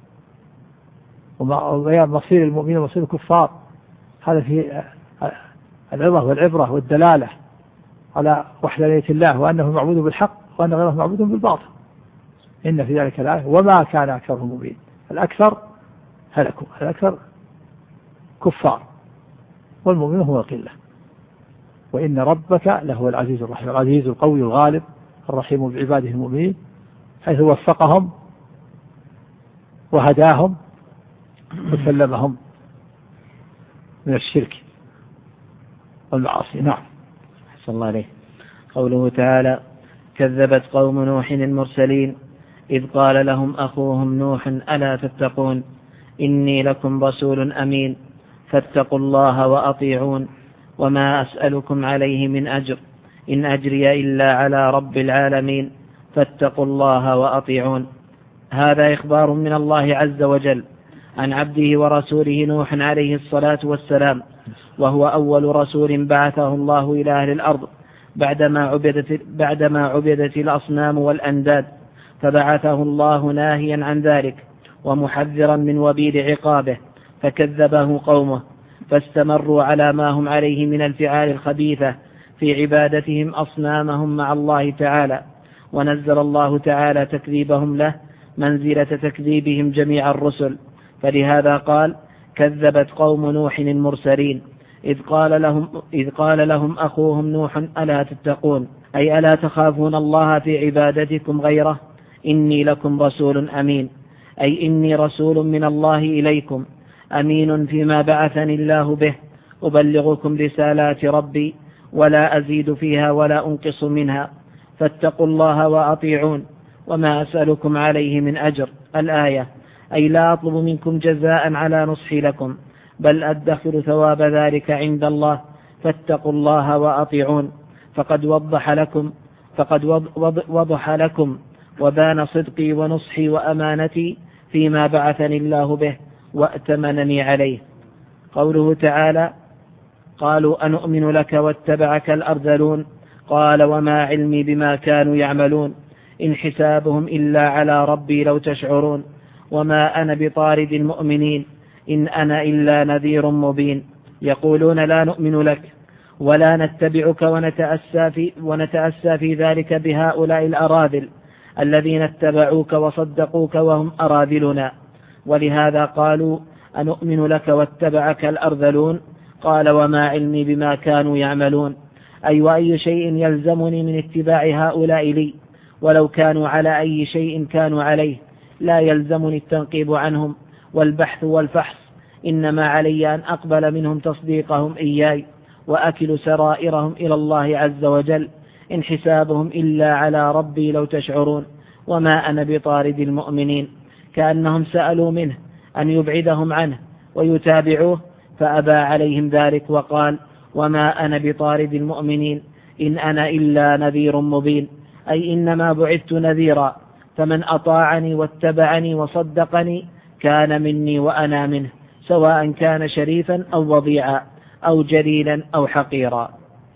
وبيان مصير المؤمنين ومصير الكفار. هذا في العظة والعبرة والدلالة على وحدانية الله وأنه معبود بالحق وأن غيره معبود بالباطل. إن في ذلك الآية وما كان أكثرهم مؤمنين، الأكثر هلكوا، الأكثر كفار والمؤمنون هو القلة. وإن ربك لهو العزيز الرحيم، العزيز القوي الغالب الرحيم بعباده المؤمنين، حيث وفقهم وهداهم وسلمهم من الشرك والمعاصي. نعم. أحسن الله عليه. قوله تعالى كذبت قوم نوح المرسلين إذ قال لهم أخوهم نوح ألا تتقون إني لكم رسول أمين فاتقوا الله وأطيعون وما أسألكم عليه من أجر إن أجري إلا على رب العالمين فاتقوا الله وأطيعون. هذا إخبار من الله عز وجل عن عبده ورسوله نوح عليه الصلاة والسلام، وهو أول رسول بعثه الله إلى أهل الأرض بعدما عبدت, بعدما عبدت الأصنام والأنداد، فبعثه الله ناهيا عن ذلك ومحذرا من وبيل عقابه، فكذبه قومه فاستمروا على ما هم عليه من الفعال الخبيثة في عبادتهم أصنامهم مع الله تعالى، ونزل الله تعالى تكذيبهم له منزلة تكذيبهم جميع الرسل. فلهذا قال كذبت قوم نوح المرسلين إذ قال لهم, إذ قال لهم أخوهم نوح ألا تتقون، أي ألا تخافون الله في عبادتكم غيره إني لكم رسول أمين، أي إني رسول من الله إليكم أمين فيما بعثني الله به، أبلغكم رسالات ربي ولا أزيد فيها ولا أنقص منها، فاتقوا الله وأطيعون وما أسألكم عليه من أجر. الآية أي لا أطلب منكم جزاء على نصحي لكم بل أدخر ثواب ذلك عند الله، فاتقوا الله وأطيعون. فقد وضح لكم فقد وضح لكم وبان صدقي ونصحي وأمانتي فيما بعثني الله به وأتمنني عليه. قوله تعالى قالوا أنؤمن لك واتبعك الأرذلون، قال وما علمي بما كانوا يعملون إن حسابهم إلا على ربي لو تشعرون، وما أنا بطارد المؤمنين إن أنا إلا نذير مبين. يقولون لا نؤمن لك ولا نتبعك ونتأسى في, ونتأسى في ذلك بهؤلاء الأراذل الذين اتبعوك وصدقوك وهم أراذلنا، ولهذا قالوا أنؤمن لك واتبعك الأرذلون. قال وما علمي بما كانوا يعملون، أي وأي شيء يلزمني من اتباع هؤلاء لي ولو كانوا على أي شيء كانوا عليه، لا يلزمني التنقيب عنهم والبحث والفحص، إنما علي أن أقبل منهم تصديقهم إياي وأكل سرائرهم إلى الله عز وجل إن حسابهم إلا على ربي لو تشعرون، وما أنا بطارد المؤمنين. كأنهم سألوا منه أن يبعدهم عنه ويتابعوه فأبى عليهم ذلك وقال وما أنا بطارد المؤمنين إن أنا إلا نذير مبين، أي إنما بعثت نذيرا، فمن أطاعني واتبعني وصدقني كان مني وأنا منه، سواء كان شريفا أو وضيعا أو جليلا أو حقيرا.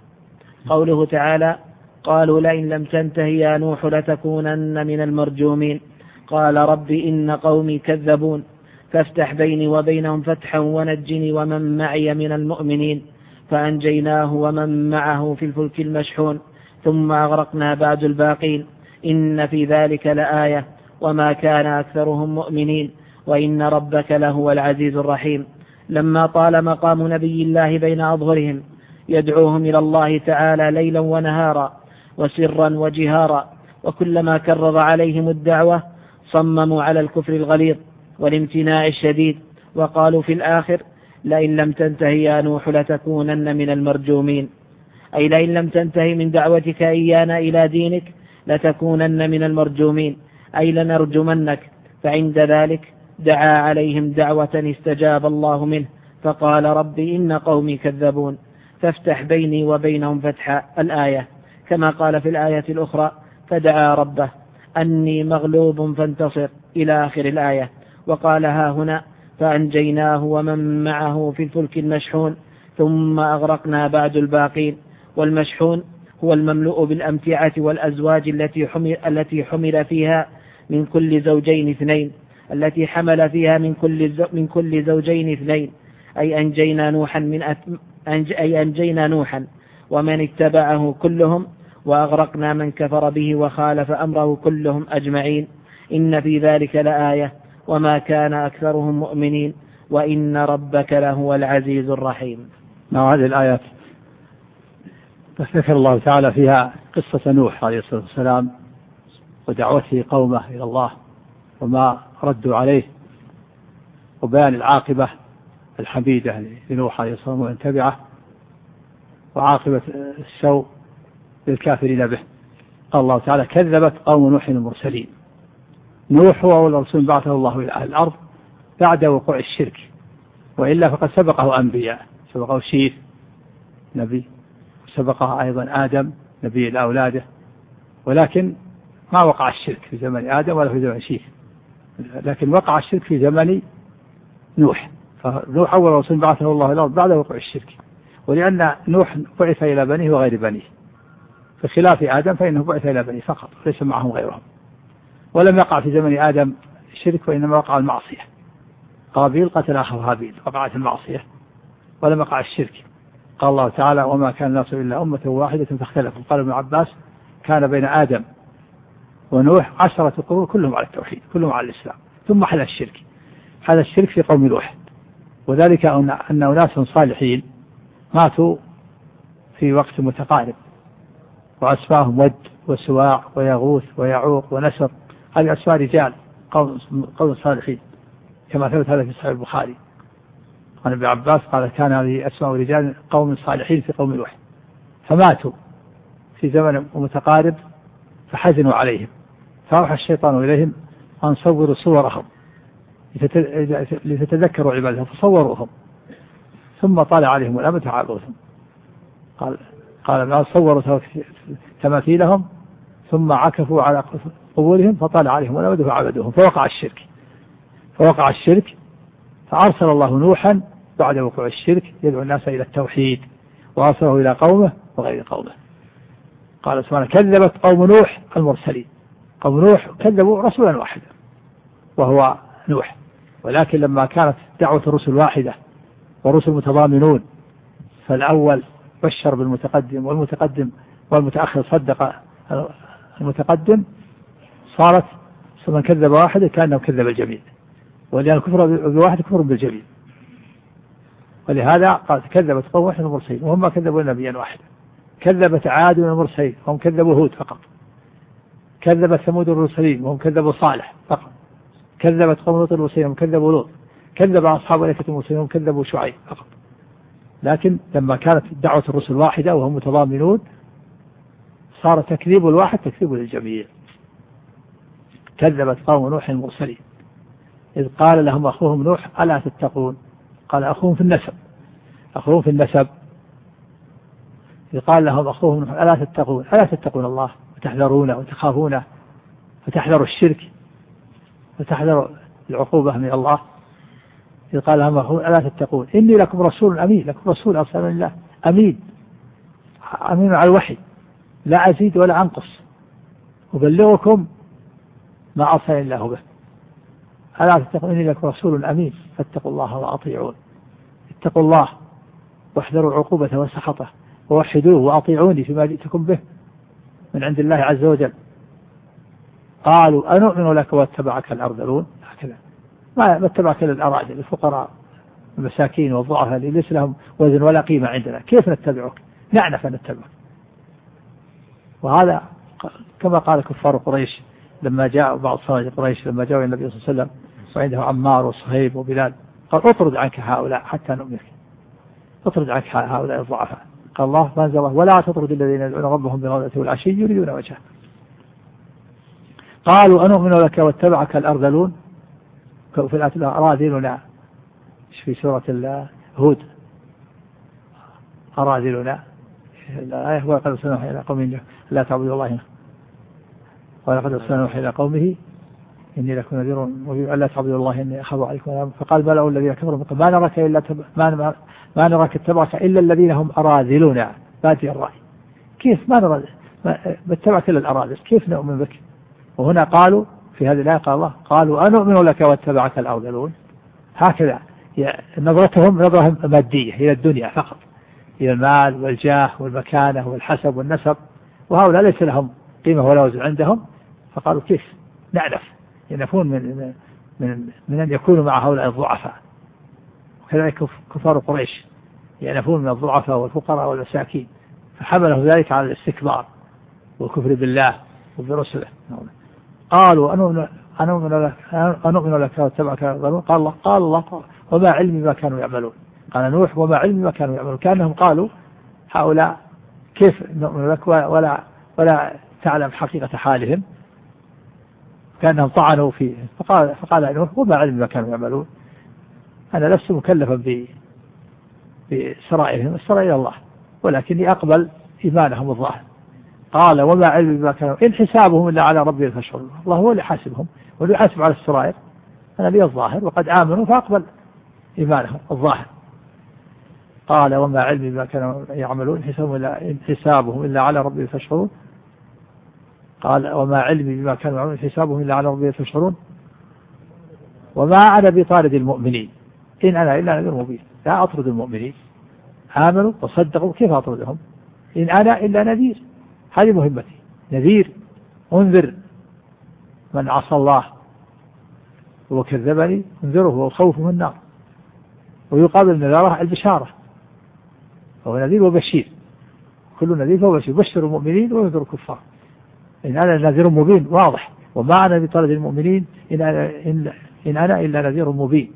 قوله تعالى قالوا لئن لم تنتهي يا نوح لتكونن من المرجومين، قال رب إن قومي كذبون فافتح بيني وبينهم فتحا ونجني ومن معي من المؤمنين، فأنجيناه ومن معه في الفلك المشحون ثم أغرقنا بعد الباقين، إن في ذلك لآية وما كان أكثرهم مؤمنين وإن ربك لهو العزيز الرحيم. لما طال مقام نبي الله بين أظهرهم يدعوهم إلى الله تعالى ليلا ونهارا وسرا وجهارا، وكلما كرر عليهم الدعوة صمموا على الكفر الغليظ والامتناع الشديد، وقالوا في الآخر لئن لم تنتهي يا نوح لتكونن من المرجومين، أي لئن لم تنتهي من دعوتك إيانا إلى دينك لتكونن من المرجومين، أي لنرجمنك. فعند ذلك دعا عليهم دعوة استجاب الله منه، فقال رب إن قومي كذبون فافتح بيني وبينهم فتحا الآية، كما قال في الآية الأخرى فدعا ربه أني مغلوب فانتصر إلى آخر الآية. وقال ها هنا فأنجيناه ومن معه في الفلك المشحون ثم أغرقنا بعد الباقين. والمشحون هو المملوء بالأمتعة والأزواج التي حمل, التي حمل فيها من كل زوجين اثنين التي حمل فيها من كل من كل زوجين اثنين أي أنجينا نوحا من أنج أي أنجينا نوحا ومن اتبعه كلهم، وأغرقنا من كفر به وخالف أمره كلهم أجمعين. إن في ذلك لآية وما كان أكثرهم مؤمنين وإن ربك لهو العزيز الرحيم. مع هذه الآيات ذكر الله تعالى فيها قصة نوح عليه الصلاة والسلام ودعوته قومه إلى الله وما ردوا عليه، وبيان العاقبة الحميدة لنوح عليه الصلاة والسلام ومن تبعه، وعاقبة السوء للكافرين به. قال الله تعالى كذبت قوم نوح المرسلين. نوح هو أول رسول بعثه الله إلى أهل الأرض بعد وقوع الشرك، وإلا فقد سبقه أنبياء، سبقه شيث نبي، وسبقه أيضا آدم نبي لأولاده، ولكن ما وقع الشرك في زمن آدم ولا في زمن شيث، لكن وقع الشرك في زمن نوح. فنوح أول رسول بعثه الله إلى الأرض بعد وقوع الشرك، ولأن نوح بعث إلى بنيه وغير بنيه، بخلاف آدم فإنه بعث إلى بنيه فقط ليس معهم غيرهم. ولم يقع في زمن آدم الشرك وإنما وقع المعصية، قابيل قتل أخاه هابيل، وقعت المعصية ولم يقع الشرك. قال الله تعالى وما كان الناس إلا أمة واحدة فاختلفوا. قال ابن عباس كان بين آدم ونوح عشرة قرون كلهم على التوحيد كلهم على الإسلام، ثم حل الشرك. حل الشرك في قوم نوح، وذلك أن أناس صالحين ماتوا في وقت متقارب، وأسماهم ود وسواع ويغوث ويعوق ونسر، هذه أسماء رجال قوم صالحين كما ثبت هذا في صحيح البخاري عن ابن عباس قال كان هذه أسماء رجال قوم صالحين في قوم نوح، فماتوا في زمن متقارب فحزنوا عليهم، فأوحى الشيطان إليهم أن صوروا صورهم لتتذكروا عبادهم، فصوروهم ثم طال عليهم الأمد فعبدوهم. قال قال ما صوروا تماثيلهم ثم عكفوا على قبورهم فطال عليهم الأمد فعبدوهم، فوقع الشرك فوقع الشرك فأرسل الله نوحا بعد وقوع الشرك يدعو الناس إلى التوحيد، وأرسله إلى قومه وغير قومه. قال سبحانه كذبت قوم نوح المرسلين. قوم نوح كذبوا رسولا واحدا وهو نوح، ولكن لما كانت دعوة الرسل واحدة ورسل متضامنون، فالأول بشر بالمتقدم والمتقدم والمتأخر صدق المتقدم، صارت من كذب واحد كأنه كذب الجميع، ولأن الكفر بواحد كفر بالجميع. ولهذا قال كذبت قوم نوح المرسلين وهم كذبوا نبيا واحدا. كذبت عاد المرسلين وهم كذبوا هود فقط. كذبت ثمود المرسلين وهم كذبوا صالح فقط. كذبت قوم لوط المرسلين وهم كذبوا لوط. كذب أصحاب الأيكة المرسلين وهم كذبوا شعيب فقط. لكن لما كانت دعوة الرسل واحدة وهم متضامنون صار تكذيب الواحد تكذيب للجميع. كذبت قوم نوح المرسلين إذ قال لهم أخوهم نوح ألا تتقون. قال أخوهم في النسب أخوهم في النسب إذ قال لهم أخوهم نوح ألا تتقون ألا تتقون الله وتحذرونه وتخافونه فتحذروا الشرك وتحذروا العقوبة من الله. إذ قال لهم أخوهم ألا تتقون إني لكم رسول أمين لكم رسول أرسل الله أمين أمين على الوحي لا أزيد ولا أنقص أبلغكم ما أرسل الله به. ألا تتقون إني لكم رسول أمين فاتقوا الله وأطيعون. اتقوا الله واحذروا عقوبته وسخطه ووحدوه وأطيعوني فيما جئتكم به من عند الله عز وجل. قالوا أنؤمن لك واتبعك الأرذلون. هكذا ما اتبعك للأراذل الفقراء المساكين والضعفاء اللي ليس لهم وزن ولا قيمة عندنا، كيف نتبعك؟ نعنف نتبعك. وهذا كما قال كفار قريش لما جاء بعض صالح قريش لما جاءوا النبي صلى الله عليه وسلم وعنده عمار وصهيب وبلال. قال اطرد عنك هؤلاء حتى نؤمنك، اطرد عنك هؤلاء الضعفاء. قال الله فانزل الله ولا تطرد الذين يدعون ربهم بالغداة والعشي يريدون وجهه. قالوا أنؤمن لك واتبعك الأرذلون في الآية أراذلنا في سورة هود أراذلنا الآية ولقد أرسلنا إلى قوم لا تعبدوا الله ولقد أرسلنا إلى قومه إني لكم نذير مبين ألا تعبدوا الله إني أخاف عليكم. فقال بلى الذين كفروا ما نراك إلا تب... ما ما نراك اتبعك إلا الذين هم أراذلنا بادي الرأي. كيف ما نرى باتبعك إلا الأراذل كيف نؤمن بك؟ وهنا قالوا في هذه الآية قال الله قالوا أنؤمن لك واتبعك الأرذلون. هكذا نظرتهم نظرهم مادية إلى الدنيا فقط، إلى المال والجاه والمكانة والحسب والنسب، وهؤلاء ليس لهم قيمة ولا وزن عندهم. فقالوا كيف نعرف ينفون من من من أن يكونوا مع هؤلاء الضعفاء. وكذلك كفار قريش ينفون من الضعفاء والفقراء والمساكين، فحمله ذلك على الاستكبار والكفر بالله وبرسله. قالوا أنؤمن لك أنؤمن لك واتبعك الأرذلون. قال الله قال الله وما علمي ما كانوا يعملون. قال نوح وما علمي ما كانوا يعملون. كأنهم قالوا هؤلاء كيف نؤمن لك ولا ولا تعلم حقيقة حالهم، كأنهم طعنوا فيه. فقال فقال نوح وما علمي ما كانوا يعملون، أنا لست مكلفا بسرائرهم، السرائر الله، ولكني أقبل إيمانهم الظاهر. قال وما علمي بما كانوا إن حسابهم إلا على ربي الفشل. الله هو اللي حاسبهم واللي يحاسب على السرائر، أنا لي الظاهر وقد آمنوا فأقبل إيمانهم الظاهر. قال وما علمي بما كانوا يعملون حسابهم إلا إن حسابهم إلا على ربي الفشل. قال وما علمي بما كانوا يعملون حسابهم إلا على ربي الفشل وما أنا بطارد المؤمنين إن أنا إلا نذير مبين. لا أطرد المؤمنين آمنوا وصدقوا كيف أطردهم؟ إن أنا إلا نذير، هذه مهمتي، نذير أنذر من عصى الله وكذبني انذره وخوفه من النار، ويقابل النذارة البشارة، وهو نذير وبشير، كل نذير وبشير، بشر المؤمنين وينذر الكفار. إن أنا نذير مبين واضح وما أنا بطرد المؤمنين إن أنا, إن, إن أنا إلا نذير مبين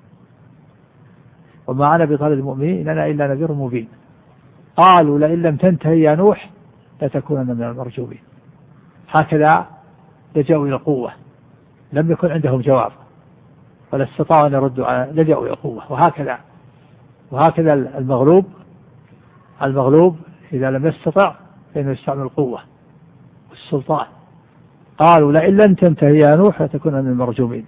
وما أنا بطرد المؤمنين إن أنا إلا نذير مبين. قالوا لئن لم تنتهي يا نوح لتكونن من المرجومين. هكذا لجأوا إلى القوة، لم يكن عندهم جواب ولا استطاعوا أن يردوا على، لجأوا إلى القوة. وهكذا وهكذا المغلوب المغلوب إذا لم يستطع فإنه يستعمل القوة والسلطان. قالوا لئن لم تنتهي يا نوح لتكونن من المرجومين.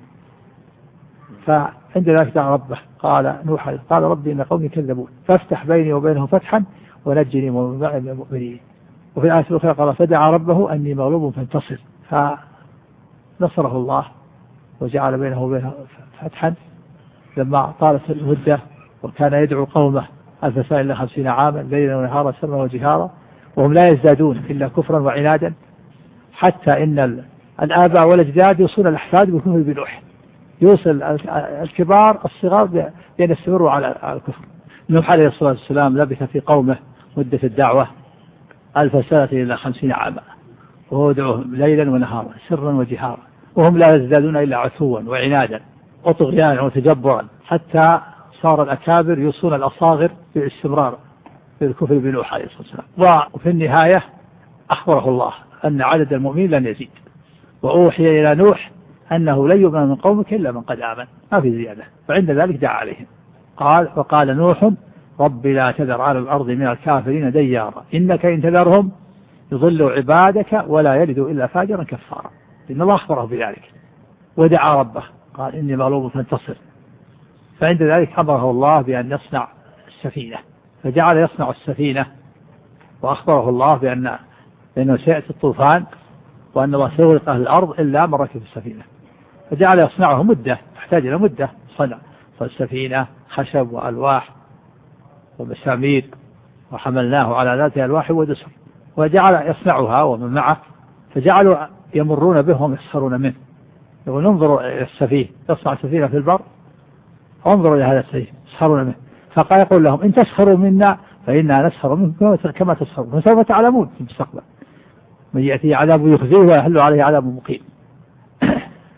فعند ذلك دعا ربه قال نوح قال ربي إن قومي كذبون فافتح بيني وبينهم فتحا ونجني ومن معي من المؤمنين. وفي الآية الأخرى قال فدعا ربه أني مغلوب فانتصر، فنصره الله وجعل بينه وبينه فتحا لما طالت المدة، وكان يدعو قومه ألف سنة إلا خمسين عاما ليلا ونهارا سرا وجهارا وهم لا يزدادون إلا كفرا وعنادا، حتى إن الآباء والأجداد يوصون الأحفاد بالكفر بنوح، يوصل الكبار الصغار بأن يستمروا على الكفر. نوح عليه الصلاة والسلام لبث في قومه مدة الدعوة ألف سنة إلى خمسين عاما، وهو يدعوهم ليلا ونهارا سرا وجهارا وهم لا يزدادون إلا عتوا وعنادا وطغيانا وتجبرا، حتى صار الأكابر يوصون الأصاغر بالاستمرار في الكفر بنوح عليه الصلاة والسلام. وفي النهاية أخبره الله أن عدد المؤمنين لن يزيد، وأوحي إلى نوح أنه لن يؤمن من قومك إلا من قد آمن، ما في زيادة. وعند ذلك دعا عليهم قال وقال نوح رب لا تذر على الأرض من الكافرين ديارا إنك إن تذرهم يضلوا عبادك ولا يلدوا إلا فاجرا كفارا، لأن الله أخبره بذلك. ودعا ربه قال إني مغلوب فانتصر، فعند ذلك أمره الله بأن يصنع السفينة، فجعل يصنع السفينة، وأخبره الله بأن لأنه سيأتي الطوفان وأن الله سيغرق أهل الأرض إلا من ركب السفينة، فجعل يصنعه مدة، تحتاج إلى مدة صنع السفينة، خشب وألواح ومسامير، وحملناه على ذات ألواح ودسر، وجعل يصنعها ومن معه، فجعلوا يمرون بهم يسخرون منه، يقول انظروا إلى السفينة، يصنع سفينة في البر، انظروا إلى هذا السفينة يسخرون منه، فقال يقول لهم إن تسخروا منا فإنا نسخر منكم كما تسخرون، فسوف تعلمون في المستقبل من يأتي عذاب يخزيه ويحل عليه عذاب مقيم.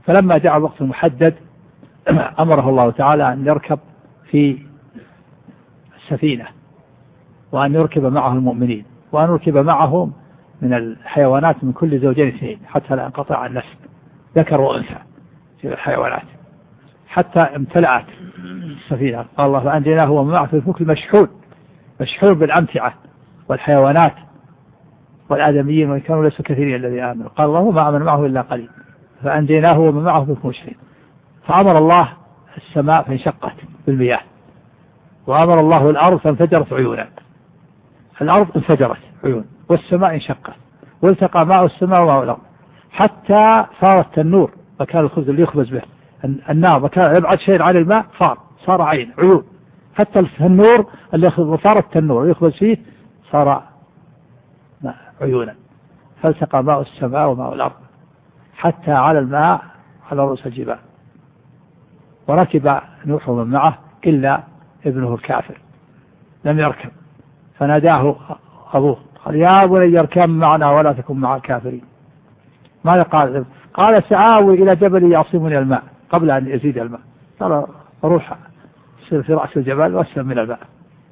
فلما جاء الوقت المحدد أمره الله تعالى أن يركب في السفينة، وأن يركب معه المؤمنين، وأن يركب معهم من الحيوانات من كل زوجين اثنين حتى لا انقطع النسل، ذكر وأنثى في الحيوانات، حتى امتلأت السفينة. قال الله فأنجيناه ومن معه في الفلك المشحون، مشحون بالأمتعة والحيوانات والآدميين، وإن كانوا ليسوا كثيرين الذين آمنوا. قال الله ما آمن معه إلا قليل، فأنجيناه ومن معه في الفلك المشحون. فأمر الله السماء فانشقت بالمياه، وأمر الله الأرض فانفجرت عيونا، الأرض انفجرت عيون، والسماء انشقت، والتقى ماء السماء وماء الأرض، حتى صارت النور مكان الخبز اللي يخبز به، النار مكان يبعد شيء عن الماء صار صار عين عيون، حتى النور اللي صارت النور يخبز فيه صار عيونا. فالتقى ماء السماء وماء الأرض حتى على الماء على رؤوس الجبال. وركب نوح ومن معه إلا ابنه الكافر لم يركب، فناداه أبوه قال يا بني اركب معنا ولا تكن مع الكافرين. ماذا قال؟ قال سآوي إلى جبل يعصمني الماء قبل أن يزيد الماء. قال روح سير في رأس الجبل واسلم من الماء.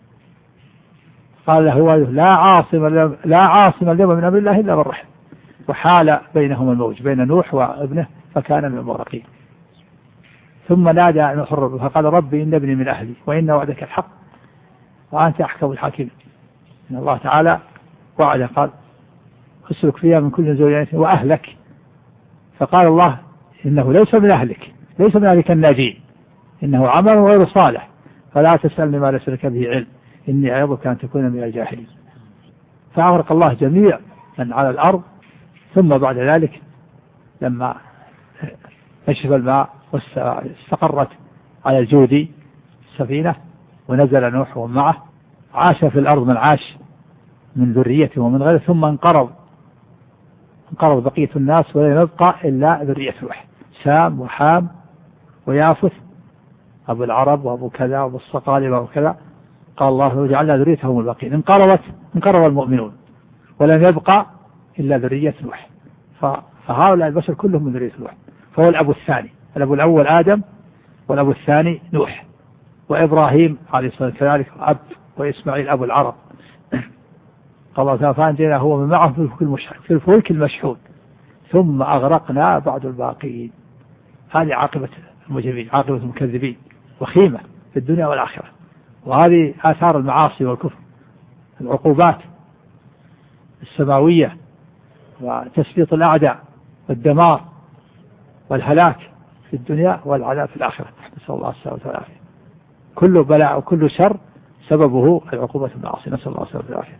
قال له لا عاصم لا عاصم اليوم من أمر الله إلا من رحم، وحال بينهما الموج بين نوح وابنه فكان من المغرقين. ثم نادى نوح ربه فقال ربي إن ابني من أهلي وإن وعدك الحق وأنت أحكم الحاكمين. إن الله تعالى وعد قال اسلك فيها من كل زوجين وأهلك، فقال الله إنه ليس من أهلك، ليس من أهلك الناجين، إنه عمل غير صالح فلا تسألني ما ليس لك به علم إني أعظك أن تكون من الجاهلين. فأغرق الله جميع من على الأرض. ثم بعد ذلك لما نشف الماء واستقرت على الجودي السفينة ونزل نوح ومعه، عاش في الأرض من عاش من ذريته ومن غيره، ثم انقرض انقرض بقية الناس ولم يبقى إلا ذرية نوح، سام وحام ويافث أبو العرب وأبو كذا وأبو الصقالب وأبو كذا. قال الله وجعلنا ذريتهم الباقين. انقرضت انقرض المؤمنون ولم يبقى إلا ذرية نوح، فهؤلاء البشر كلهم من ذرية نوح. فهو الأب الثاني، الأب الأول آدم والأب الثاني نوح، وإبراهيم عليه الصلاة والسلام كذلك أب، وإسماعيل أبو العرب. قال الله تعالى فأنجيناه هو من معه في الفلك المشحون ثم أغرقنا بعد الباقين. هذه عاقبة المجرمين، عاقبة المكذبين، وخيمة في الدنيا والآخرة. وهذه آثار المعاصي والكفر، العقوبات السماوية وتسليط الأعداء والدمار والهلاك في الدنيا والعذاب في الآخرة. نسأل الله السلامة والعافية. كل بلاء وكل شر سببه العقوبة المعاصي، نسأل الله السلامة والعافية.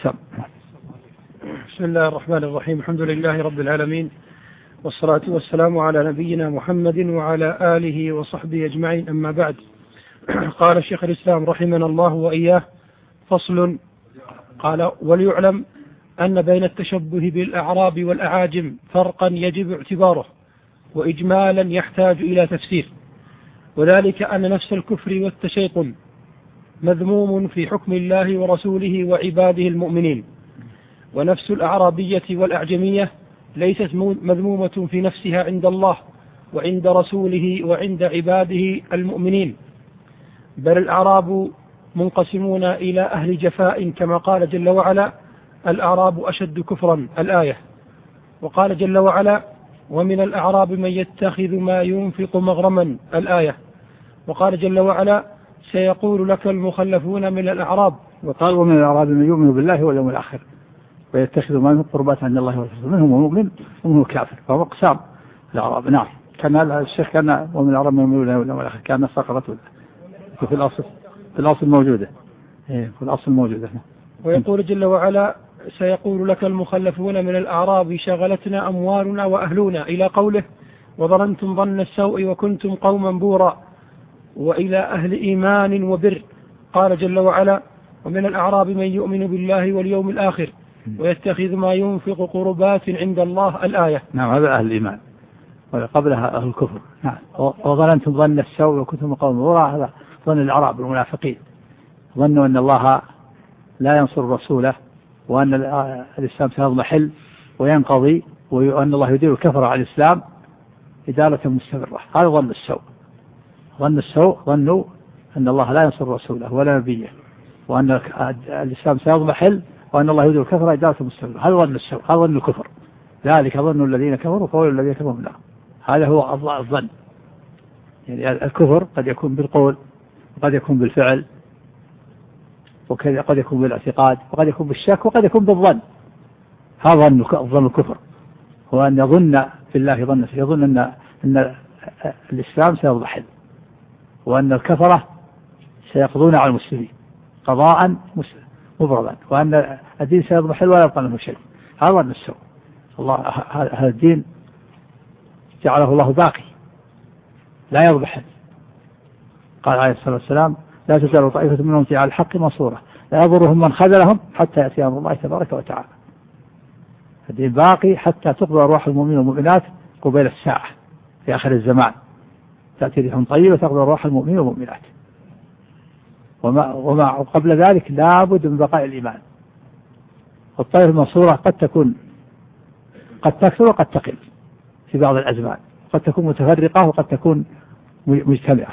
بسم الله الرحمن الرحيم. الحمد لله رب العالمين، والصلاة والسلام على نبينا محمد وعلى آله وصحبه أجمعين، أما بعد. قال شيخ الإسلام رحمنا الله وإياه: فصل. قال: وليعلم أن بين التشبه بالأعراب والأعاجم فرقا يجب اعتباره، وإجمالا يحتاج إلى تفسير، وذلك أن نفس الكفر والتشيطن مذموم في حكم الله ورسوله وعباده المؤمنين، ونفس الأعرابية والأعجمية ليست مذمومة في نفسها عند الله وعند رسوله وعند عباده المؤمنين، بل الأعراب منقسمون إلى أهل جفاء كما قال جل وعلا: الأعراب أشد كفرا، الآية. وقال جل وعلا: ومن الأعراب من يتخذ ما ينفق مغرما، الآية. وقال جل وعلا: سيقول لك المخلفون من الأعراب. وقال: ومن الأعراب من يؤمن بالله واليوم الآخر ويتخذ ما ينفق قربات عند الله ورسوله، منهم مؤمن ومنهم كافر، فهو اقسام الأعراب. نعم، كان الشيخ كان ومن الأعراب من يؤمن بالله واليوم الآخر كان سقطت في الأصل في الأصل موجودة في الأصل موجودة. ويقول جل وعلا: سيقول لك المخلفون من الأعراب شغلتنا أموالنا وأهلنا، إلى قوله: وظننتم ظن السوء وكنتم قوما بورا، وإلى أهل إيمان وبر. قال جل وعلا: ومن الأعراب من يؤمن بالله واليوم الآخر ويتخذ ما ينفق قربات عند الله، الآية. نعم، هذا أهل الإيمان، وقبلها أهل الكفر. نعم. وظننتم ظن السوء وكنتم قوما بورا، هذا ظن الأعراب المنافقين، ظنوا أن الله لا ينصر رسوله، وأن الإسلام سيضمحل وينقضي، وأن الله يدير الكفر على الإسلام إدارة مستمرة. هذا ظن السوء. ظن السوء ظنوا أن الله لا ينصر رسوله ولا نبيه، وأن الإسلام سيضمحل، وأن الله يدعو الكفر إدارة مستمرة. هذا ظن السوء، هذا ظن الكفر. ذلك ظن الذين كفروا فويل الذين كفروا منهم. هذا هو الظن. يعني الكفر قد يكون بالقول، وقد يكون بالفعل، وقد يكون بالاعتقاد، وقد يكون بالشك، وقد يكون بالظن. هذا ظن الكفر، هو أن يظن بالله ظن يظن أن أن الإسلام سيضمحل، وأن الكفرة سيقضون على المسلمين قضاء مبردا، وأن الدين سيضمحل ولا يبقى منه شيء. هذا ظن السوء. الله هذا الدين جعله الله باقي لا يضمحل. قال عليه الصلاة والسلام: لا تزال طائفة منهم على الحق منصورة لا يضرهم من خذلهم حتى يأتي أمر الله تبارك وتعالى. الدين باقي حتى تقضى أرواح المؤمنين والمؤمنات قبيل الساعة في آخر الزمان، تأتي ريح طيبة تقضى أرواح المؤمنين والمؤمنات. وما, وما قبل ذلك لابد من بقاء الإيمان. الطائفة المنصورة قد تكون قد تكثر وقد تقل في بعض الأزمان، قد تكون متفرقة وقد تكون مجتمعة.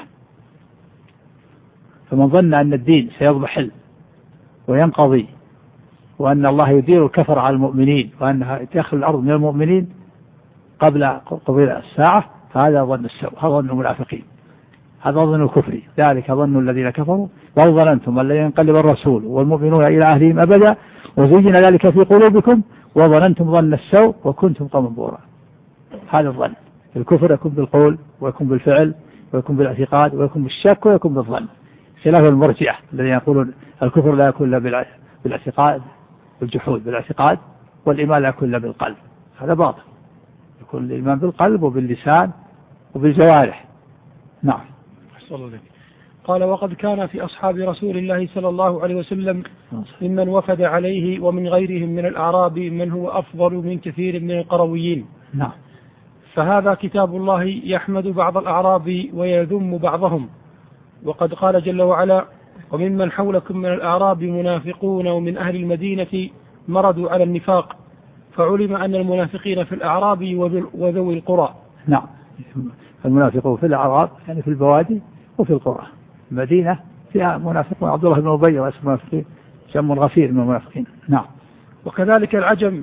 فمن ظن أن الدين سيضمحل وينقضي، وأن الله يدير الكفر على المؤمنين، وأنها تأخذ الأرض من المؤمنين قبل قبيل الساعة، فهذا ظن السوء، هذا ظن المنافقين، هذا ظن الكفر. ذلك ظن الذين كفروا بل ظننتم أن لن ينقلب الرسول والمؤمنون إلى أهلهم أبدا وزين ذلك في قلوبكم وظننتم ظن السوء وكنتم قوما بورا. هذا الظن. الكفر يكون بالقول، ويكون بالفعل، ويكون بالاعتقاد، ويكون بالشك، ويكون بالظن، خلاف المرجئة الذين يقولون الكفر لا يكون إلا بالاعتقاد والجحود بالاعتقاد، والإيمان لا يكون إلا بالقلب. هذا باطل. يكون الإيمان بالقلب وباللسان وبالجوارح. نعم. قال: وقد كان في أصحاب رسول الله صلى الله عليه وسلم ممن وفد عليه ومن غيرهم من الأعراب من هو أفضل من كثير من القرويين. نعم. فهذا كتاب الله يحمد بعض الأعراب ويذم بعضهم. وقد قال جل وعلا: وممن حولكم من الأعراب منافقون ومن أهل المدينة مردوا على النفاق فعلم أن المنافقين في الأعراب وذوي القرى. نعم. المنافقون في الأعراب يعني في البوادي وفي القرى. المدينة فيها منافقون، عبد الله بن أبي رئيس المنافقين، جم غفير من المنافقين. نعم. وكذلك العجم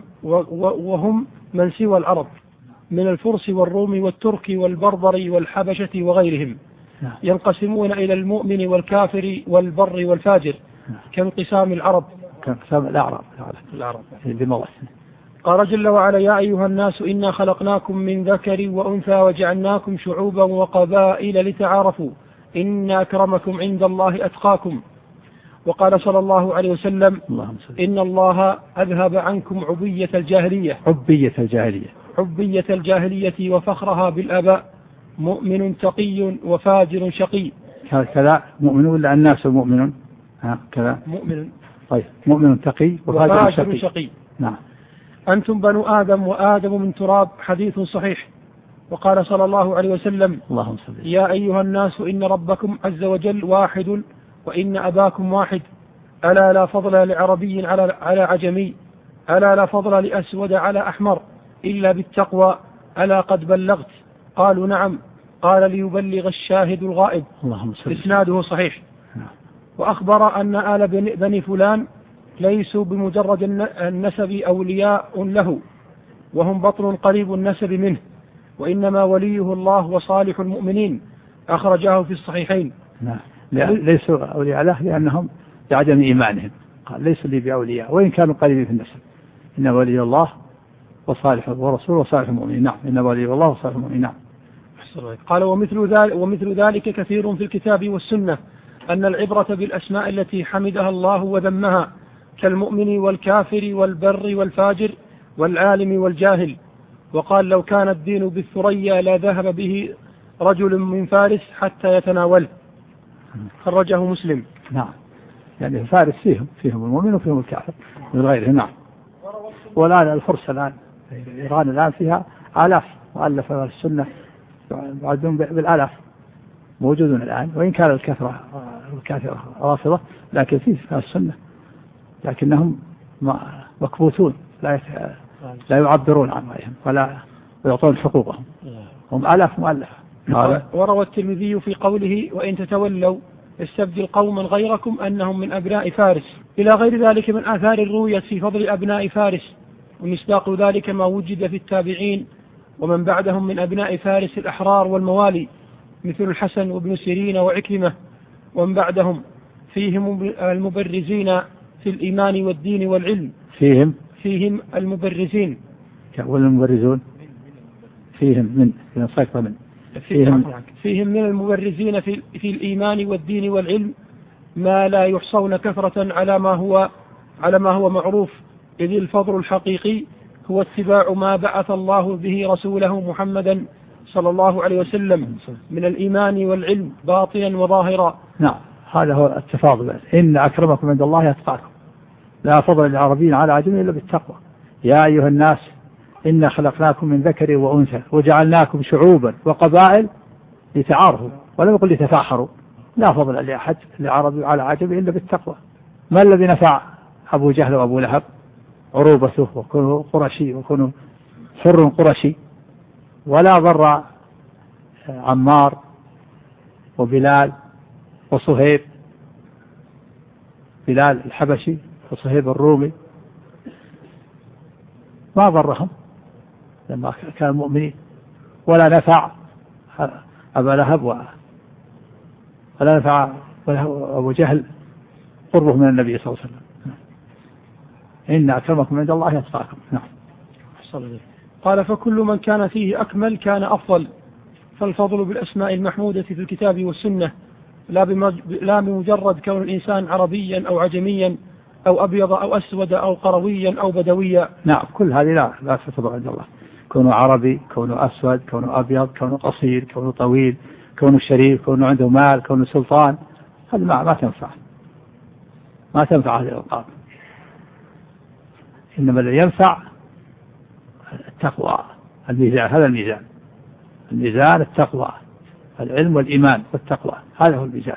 وهم من سوى العرب من الفرس والروم والترك والبربر والحبشة وغيرهم. نعم. ينقسمون إلى المؤمن والكافر والبر والفاجر. نعم. كانقسام العرب كانقسام الأعراب. الأعراب. بموت. قال جل وعلا: يا أيها الناس إنا خلقناكم من ذكر وأنثى وجعلناكم شعوبا وقبائل لتعارفوا إن أكرمكم عند الله أتقاكم. وقال صلى الله عليه وسلم: إن الله أذهب عنكم عبية الجاهلية عبية الجاهلية عبية الجاهلية وفخرها بالآباء مؤمن تقي وفاجر شقي. كذا مؤمن ولا الناس مؤمن؟ ها كذا مؤمن. طيب مؤمن تقي وفاجر شقي. شقي. نعم. أنتم بنو آدم وآدم من تراب. حديث صحيح. وقال صلى الله عليه وسلم: اللهم صل. يا أيها الناس إن ربكم عز وجل واحد وإن أباكم واحد. ألا لا فضل لعربي على على عجمي. ألا لا فضل لأسود على أحمر إلا بالتقوى. ألا قد بلغت؟ قالوا: نعم. قال: ليبلغ الشاهد الغائب. اللهم صل. إسناده صحيح. وأخبر أن آل بني فلان ليسوا بمجرد النسب أولياء له، وهم بطن قريب النسب منه، وإنما وليه الله وصالح المؤمنين. أخرجاه في الصحيحين. نعم. ليسوا أولياء له لأنهم لعدم إيمانهم. قال: ليسوا لي بأولياء وإن كانوا قريبين في النسب، إن ولي الله وصالح ورسول وصالح المؤمنين. نعم. إن ولي الله وصالح المؤمنين. نعم. قال: ومثل ذلك, ومثل ذلك كثير في الكتاب والسنة، أن العبرة بالأسماء التي حمدها الله وذمها، كالمؤمن والكافر والبر والفاجر والعالم والجاهل. وقال: لو كان الدين بالثريا لا ذهب به رجل من فارس حتى يتناوله. خرجه مسلم. نعم. يعني فارس فيهم فيهم المؤمن وفيهم الكافر من غيره. نعم. والآن الفرس الآن إيران الآن فيها آلاف مؤلف السنة بعدهم بالآلاف موجودون الآن، وإن كان الكثرة الكافرة رافضة لكن فيه السنة، لكنهم مكبوتون لا لا يعبرون عن رأيهم ولا يعطون حقوقهم. هم آلاف مؤلفة. وروى الترمذي في قوله وإن تتولوا يستبدل قوما غيركم أنهم من أبناء فارس إلى غير ذلك من آثار رويت في فضل أبناء فارس، ومصداق ذلك ما وجد في التابعين ومن بعدهم من أبناء فارس الأحرار والموالي مثل الحسن وابن سيرين وعكرمة، ومن بعدهم فيهم المبرزين في الإيمان والدين والعلم. فيهم فيهم المبرزين والمبرزون فيهم من من فيهم, فيهم من المبرزين في, في الإيمان والدين والعلم ما لا يحصون كثرة على ما هو على ما هو معروف، إذ الفضل الحقيقي هو اتباع ما بعث الله به رسوله محمدا صلى الله عليه وسلم من الإيمان والعلم باطنا وظاهرا. نعم، هذا هو التفاضل. إن أكرمكم عند الله أتقاكم، لا فضل للعربيين على عجم إلا بالتقوى. يا أيها الناس إنا خلقناكم من ذكر وأنثى وجعلناكم شعوبا وقبائل لتعارفوا ولم يقل لتفاخروا. لا فضل لأحد لعربي على عجم إلا بالتقوى. ما الذي نفع أبو جهل وأبو لهب؟ عروبته وكونه قرشي وكونه حر قرشي، ولا ضر عمار وبلال وصهيب، بلال الحبشي وصهيب الرومي ما ضرهم لما كانوا مؤمنين، ولا نفع أبا لهب ولا نفع أبو جهل قربه من النبي صلى الله عليه وسلم. إن أكرمكم عند الله أتقاكم. نعم. قال فكل من كان فيه أكمل كان أفضل، فالفضل بالأسماء المحمودة في الكتاب والسنة لا لا بمجرد كون الإنسان عربيا أو عجميا أو أبيض أو أسود أو قرويا أو بدويا. نعم، كل هذه لا لا تفضل عند الله. كونه عربي، كونه أسود، كونه أبيض، كونه قصير، كونه طويل، كونه شريف، كونه عنده مال، كونه سلطان، هذه ما ما تنفع ما تنفع هذه الألقاب. إنما الذي ينفع التقوى، الميزان. هذا الميزان، الميزان التقوى، العلم والإيمان والتقوى، هذا هو الميزان.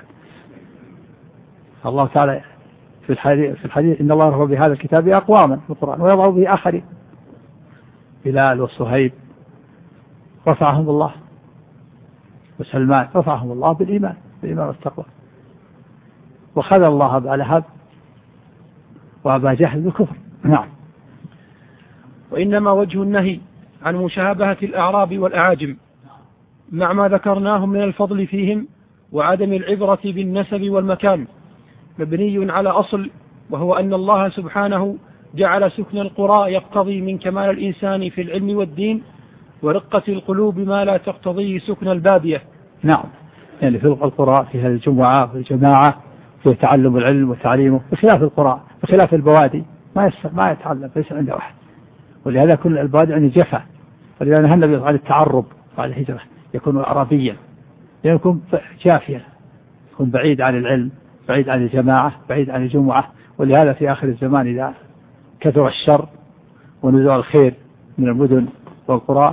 الله تعالى في الحديث, في الحديث إن الله رفع بهذا الكتاب أقواما في القرآن ويضع به آخرين. بلال وصهيب رفعهم الله، وسلمان رفعهم الله بالإيمان بالإيمان والتقوى، وخذ الله أبا لهب وأبا جهل بالكفر. نعم. وإنما وجه النهي عن مشابهة الأعراب والأعاجم مع ما ذكرناه من الفضل فيهم وعدم العبرة بالنسب والمكان مبني على أصل، وهو أن الله سبحانه جعل سكن القرى يقتضي من كمال الإنسان في العلم والدين ورقة القلوب ما لا تقتضيه سكن البادية. نعم، يعني في القرى فيها الجمعة والجماعة، فيه تعلم العلم وتعليمه، بخلاف القرى بخلاف البوادي ما ما يتعلم، ليس عنده أحد. ولهذا كل البوادي يعني جفا، ولذلك نهى النبي عن التعرب بعد الهجرة، يكون عربيا، يكون جافيا، يكون بعيد عن العلم، بعيد عن الجماعة، بعيد عن الجمعة. ولهذا في آخر الزمان إذا كثر الشر ونزع الخير من المدن والقرى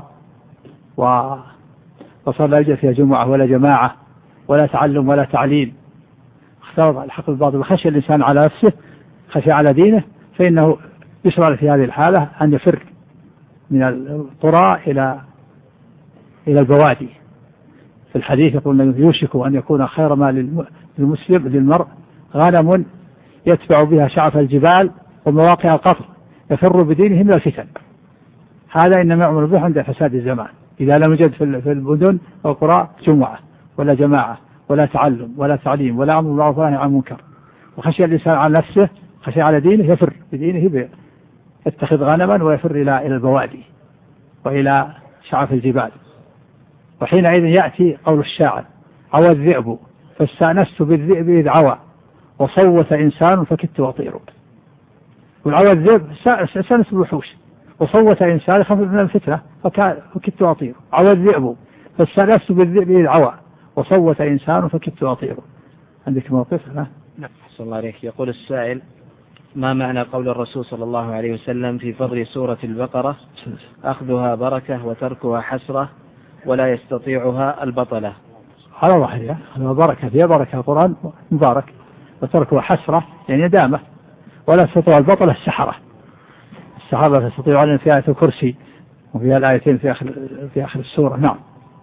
وصار لا يوجد فيها جمعة ولا جماعة ولا تعلم ولا تعليم، اختلط الحق بالباطل وخشى الإنسان على نفسه، خشى على دينه، فإنه يشرع في هذه الحالة أن يفر من القرى إلى إلى البوادي. في الحديث يقول يوشك أن يكون خير ما للمسلم للمرء غنم يتبع بها شعف الجبال ومواقع القطر يفر بدينه من الفتن. هذا إنما يعمل به عند فساد الزمان، إذا لم يوجد في المدن والقرى جمعة ولا جماعة ولا تعلم ولا تعليم ولا أمر بالمعروف ونهي عن المنكر، وخشي الإنسان على نفسه، خشي على دينه، يفر بدينه، يتخذ غنما ويفر إلى إلى البوادي وإلى شعف الجبال. وحينئذ يأتي قول الشاعر عوى الذئب فاستأنست بالذئب إذ عوى وصوت إنسان فكدت أطير. والعوى الذئب استأنست بالوحوش، وصوت إنسان خفف من الفتنة فكدت أطير. عوى الذئب فاستأنست بالذئب إذ عوى وصوت إنسان فكدت أطير. عندك موقف؟ لا نعم. صلى الله عليك. يقول السائل: ما معنى قول الرسول صلى الله عليه وسلم في فضل سورة البقرة: أخذها بركة وتركها حسرة ولا يستطيعها البطلة؟ على ظاهرها أخذها بركة، فيها بركة، القرآن مبارك، وتركها حسرة يعني ندامة، ولا يستطيع البطلة السحرة. السحرة تستطيع على في آية الكرسي وفيها الآيتين في آخر في آخر السورة. نعم.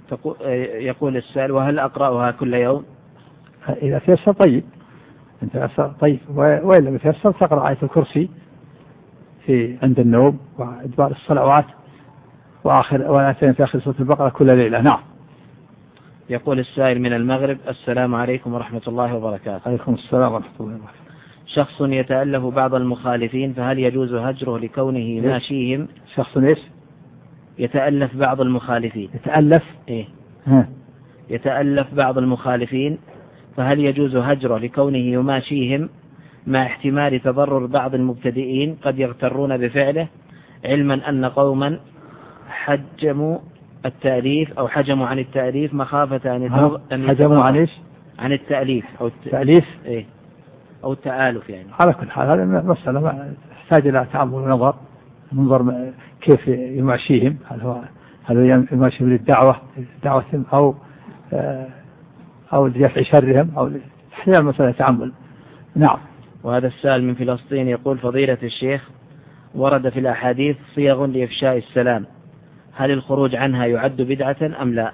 يقول السائل: وهل أقرأها كل يوم؟ إذا تيسر طيب، أنت طيب، وإن لم يتيسر تقرأ آية الكرسي في عند النوم وإدبار الصلوات وآخر وآيتين في آخر سورة البقرة كل ليلة. نعم. يقول السائل من المغرب: السلام عليكم ورحمة الله وبركاته. عليكم السلام ورحمة الله وبركاته. شخص يتألف بعض المخالفين فهل يجوز هجره لكونه ماشيهم؟ شخص إيش؟ يتألف بعض المخالفين. يتألف إيه؟ ها. يتألف بعض المخالفين فهل يجوز هجره لكونه يماشيهم مع احتمال تضرر بعض المبتدئين قد يغترون بفعله، علما أن قوما حجموا التأليف أو حجموا عن التأليف مخافة أن حجموا عن إيش؟ عن التأليف أو التأليف إيه؟ أو التآلف يعني. على كل حال هذا مسألة تحتاج إلى تأمل ونظر، ننظر كيف يماشيهم، هل هو هل هو يماشيهم للدعوة دعوتهم أو أو لدفع شرهم أو أحيانا مسألة تأمل. نعم. وهذا السائل من فلسطين يقول: فضيلة الشيخ، ورد في الأحاديث صيغ لإفشاء السلام، هل الخروج عنها يعد بدعة أم لا؟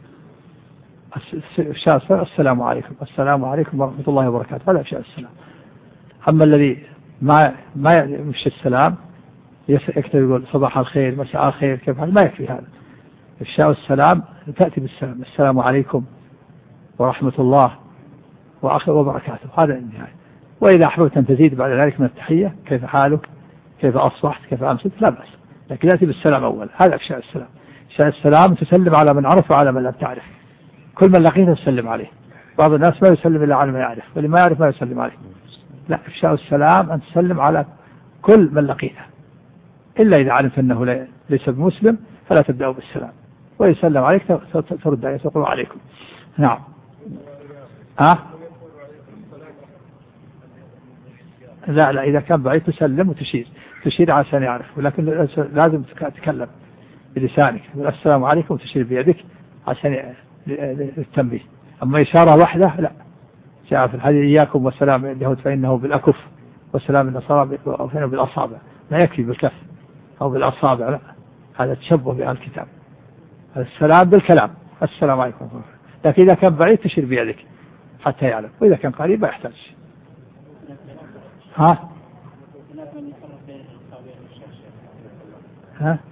إفشاء السلام عليكم، السلام عليكم ورحمة الله وبركاته، هذا إفشاء السلام. أما الذي ما ما يفشي السلام يكتب يقول صباح الخير مساء الخير كيف حال، ما يكفي هذا. إفشاء السلام تأتي بالسلام، السلام عليكم ورحمة الله وبركاته، هذا النهاية. وإذا أحببت أن تزيد بعد ذلك من التحية كيف حالك كيف أصبحت كيف أمست لا بأس، لكن يأتي بالسلام أول، هذا إفشاء السلام. إفشاء السلام تسلم على من عرف وعلى من لم تعرف، كل من لقيته تسلم عليه. بعض الناس ما يسلم إلا على من يعرف، واللي ما يعرف ما يسلم عليه. لا، إفشاء السلام أن تسلم على كل من لقيته، إلا إذا علمت أنه ليس بمسلم فلا تبدأ بالسلام، ويسلم عليك ترد عليه تقول عليكم. نعم. ها؟ لا لا، إذا كان بعيد تسلم وتشير تشير عشان يعرف، ولكن لازم تتكلم بلسانك السلام عليكم وتشير بيدك عشان التنبيه. أما إشارة واحدة لا. جاء في الحديث: إياكم والسلام اليهود فإنه بالأكف، والسلام النصارى فإنه بالأصابع، لا يكفي بالكف أو بالأصابع، لا، هذا تشبه بأهل الكتاب. السلام بالكلام السلام عليكم، لكن إذا كان بعيد تشير بيدك حتى يعلم، وإذا كان قريب ما يحتاج. ها؟ ها؟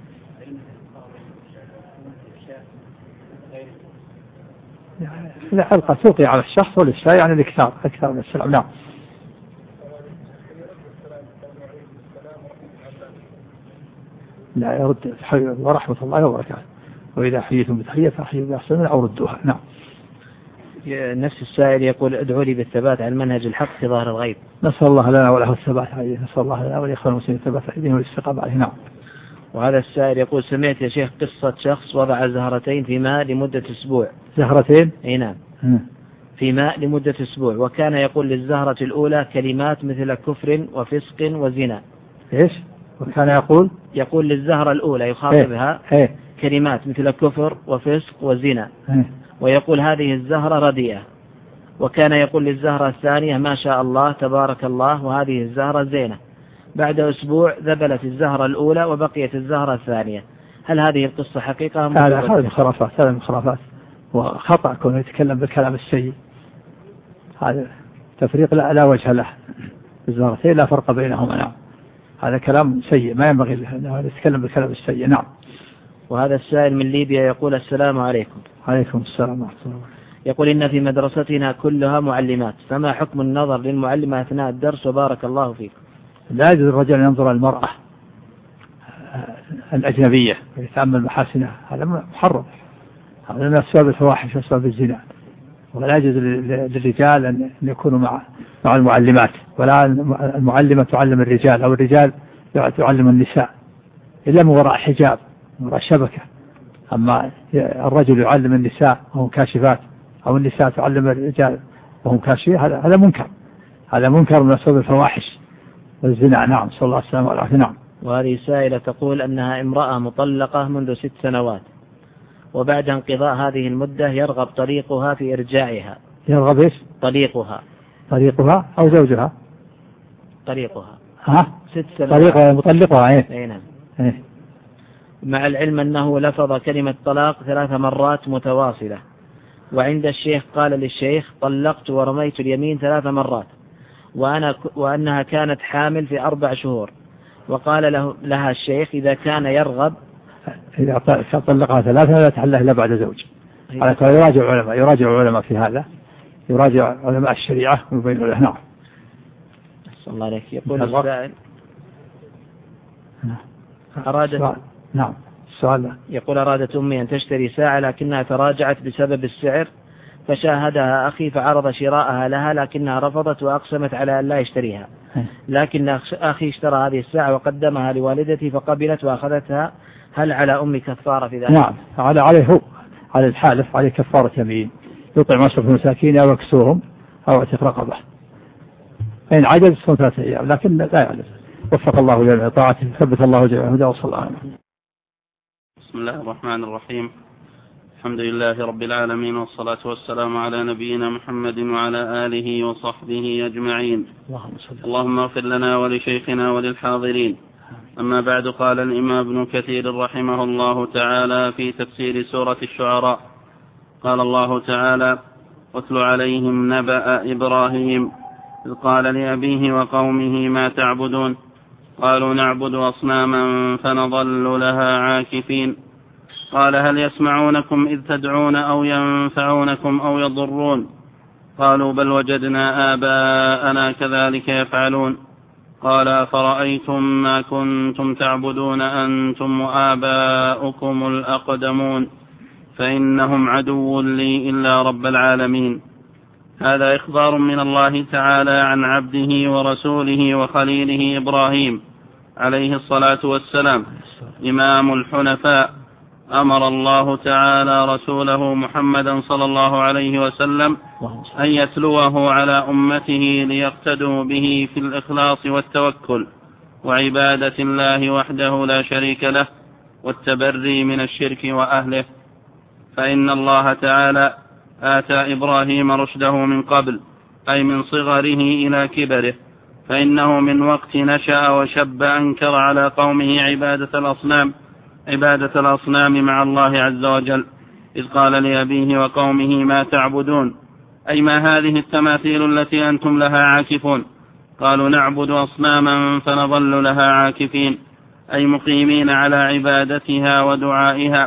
الحلقة توقي على الشخص والإفشاء يعني الإكثار أكثر من السلام. نعم. لا يرد ورحمة الله وبركاته، وإذا حييتم بتحية فحيوا بأحسن أو ردوها. نعم. نفس السائل يقول: ادعوا لي بالثبات على المنهج الحق في ظاهر الغيب. نسأل الله لنا وله الثبات عليه، نسأل الله لنا ولإخوان المسلمين الثبات عليه والاستقامة عليه. نعم. وهذا السائل يقول: سمعت يا شيخ قصة شخص وضع زهرتين في ماء لمدة أسبوع. زهرتين؟ أي نعم. في ماء لمدة أسبوع، وكان يقول للزهرة الأولى كلمات مثل كفر وفسق وزنا. إيش؟ وكان يقول يقول للزهرة الأولى يخاطبها إيه؟ إيه؟ كلمات مثل كفر وفسق وزنا. إيه؟ ويقول هذه الزهرة رديئة. وكان يقول للزهرة الثانية ما شاء الله تبارك الله وهذه الزهرة زينة. بعد أسبوع ذبلت الزهرة الأولى وبقيت الزهرة الثانية. هل هذه القصة حقيقة؟ هذا هذا خرافات، هذا من خرافات وخطأ كونه يتكلم بالكلام السيء. هذا تفريق لا, لا وجه له، الزهرتين لا فرق بينهما. نعم. هذا كلام سيء ما ينبغي له يتكلم بالكلام السيء. نعم. وهذا السائل من ليبيا يقول: السلام عليكم. عليكم السلام ورحمة الله. يقول: إن في مدرستنا كلها معلمات، فما حكم النظر للمعلمة أثناء الدرس وبارك الله فيكم؟ لا يجوز الرجل أن ينظر المرأة الأجنبية ويتأمل محاسنها، هذا محرم، هذا من أسباب الفواحش وأسباب الزنا. ولا يجوز للرجال أن يكونوا مع مع المعلمات، ولا المعلمة تعلم الرجال أو الرجال تعلم النساء إلا من وراء حجاب من وراء شبكة. أما الرجل يعلم النساء وهم كاشفات أو النساء تعلم الرجال وهم كاشفين، هذا هذا منكر، هذا منكر من أسباب الفواحش والزنا. نعم. صلى الله عليه وسلم والعافية. نعم. وهذه سائلة تقول أنها امرأة مطلقة منذ ست سنوات، وبعد انقضاء هذه المدة يرغب طليقها في إرجاعها. يرغب إيش؟ طليقها. طليقها أو زوجها؟ طليقها. ها؟ ست سنوات. طليقها مطلقها. إيه؟ أي نعم. إيه؟ مع العلم أنه لفظ كلمة طلاق ثلاث مرات متواصلة. وعند الشيخ قال للشيخ طلقت ورميت اليمين ثلاث مرات، وأنا وأنها كانت حامل في أربع شهور. وقال له لها الشيخ إذا كان يرغب إذا طلقها ثلاثة لا تحل إلا بعد زوج. على كل يراجع علماء يراجع علماء في هذا، يراجع علماء الشريعة ويبين له. نعم. صلى الله عليك. يقول السائل أرادت نعم السؤال يقول أرادت أمي أن تشتري ساعة لكنها تراجعت بسبب السعر، فشاهدها أخي فعرض شراءها لها لكنها رفضت وأقسمت على أن لا يشتريها، لكن أخي اشترى هذه الساعة وقدمها لوالدتي فقبلت وأخذتها، هل على أمي كفارة في ذلك؟ نعم على عليه هو على الحالف عليه كفارة يمين، يطعم عشرة مساكين أو يكسوهم أو اعتق رقبة، فإن عجز صوم ثلاثة أيام لكن لا يعجز. وفق الله جميع طاعته، ثبت الله جميع هداه وصلى الله عليه وسلم. بسم الله الرحمن الرحيم. الحمد لله رب العالمين، والصلاة والسلام على نبينا محمد وعلى آله وصحبه أجمعين. اللهم اغفر لنا ولشيخنا وللحاضرين. أما بعد، قال الإمام ابن كثير رحمه الله تعالى في تفسير سورة الشعراء، قال الله تعالى: واتل عليهم نبأ إبراهيم إذ قال لأبيه وقومه ما تعبدون قالوا نعبد أصناما فنظل لها عاكفين قال هل يسمعونكم إذ تدعون أو ينفعونكم أو يضرون قالوا بل وجدنا آباءنا كذلك يفعلون قال أفرأيتم ما كنتم تعبدون أنتم وآباؤكم الأقدمون فإنهم عدو لي إلا رب العالمين. هذا إخبار من الله تعالى عن عبده ورسوله وخليله إبراهيم عليه الصلاة والسلام إمام الحنفاء. أمر الله تعالى رسوله محمدا صلى الله عليه وسلم أن يتلوه على أمته ليقتدوا به في الإخلاص والتوكل وعبادة الله وحده لا شريك له والتبري من الشرك وأهله، فإن الله تعالى آتى إبراهيم رشده من قبل، أي من صغره إلى كبره، فإنه من وقت نشأ وشب أنكر على قومه عبادة الأصنام عبادة الأصنام مع الله عز وجل، إذ قال لأبيه وقومه ما تعبدون، أي ما هذه التماثيل التي أنتم لها عاكفون؟ قالوا نعبد أصناما فنظل لها عاكفين، أي مقيمين على عبادتها ودعائها.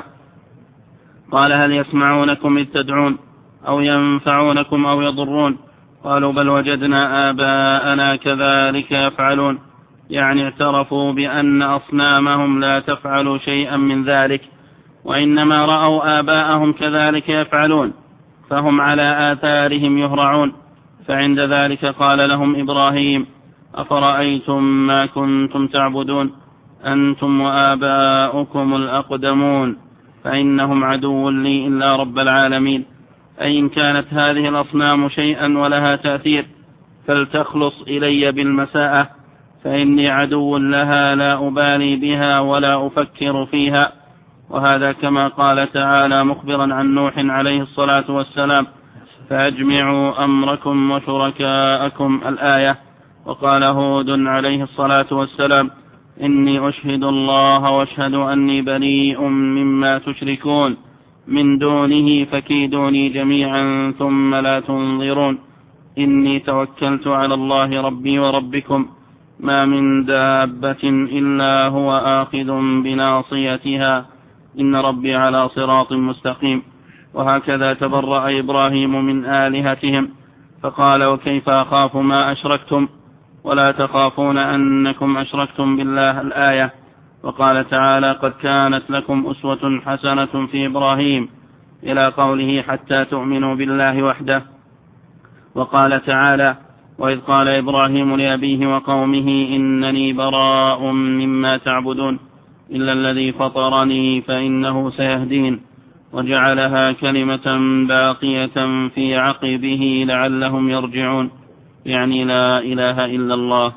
قال هل يسمعونكم إذ تدعون أو ينفعونكم أو يضرون قالوا بل وجدنا آباءنا كذلك يفعلون، يعني اعترفوا بأن أصنامهم لا تفعل شيئا من ذلك، وإنما رأوا آباءهم كذلك يفعلون فهم على آثارهم يهرعون. فعند ذلك قال لهم إبراهيم أفرأيتم ما كنتم تعبدون أنتم وآباؤكم الأقدمون فإنهم عدو لي إلا رب العالمين، أي إن كانت هذه الأصنام شيئا ولها تأثير فلتخلص إلي بالمساءة، فإني عدو لها لا أبالي بها ولا أفكر فيها. وهذا كما قال تعالى مخبرا عن نوح عليه الصلاة والسلام فأجمعوا أمركم وشركاءكم الآية. وقال هود عليه الصلاة والسلام إني أشهد الله واشهد أني بريء مما تشركون من دونه فكيدوني جميعا ثم لا تنظرون إني توكلت على الله ربي وربكم ما من دابة إلا هو آخذ بناصيتها إن ربي على صراط مستقيم. وهكذا تبرأ إبراهيم من آلهتهم فقال وكيف أخاف ما أشركتم ولا تخافون أنكم أشركتم بالله الآية. وقال تعالى قد كانت لكم أسوة حسنة في إبراهيم إلى قوله حتى تؤمنوا بالله وحده. وقال تعالى وإذ قال إبراهيم لأبيه وقومه إنني براء مما تعبدون إلا الذي فطرني فإنه سيهدين وجعلها كلمة باقية في عقبه لعلهم يرجعون، يعني لا إله إلا الله.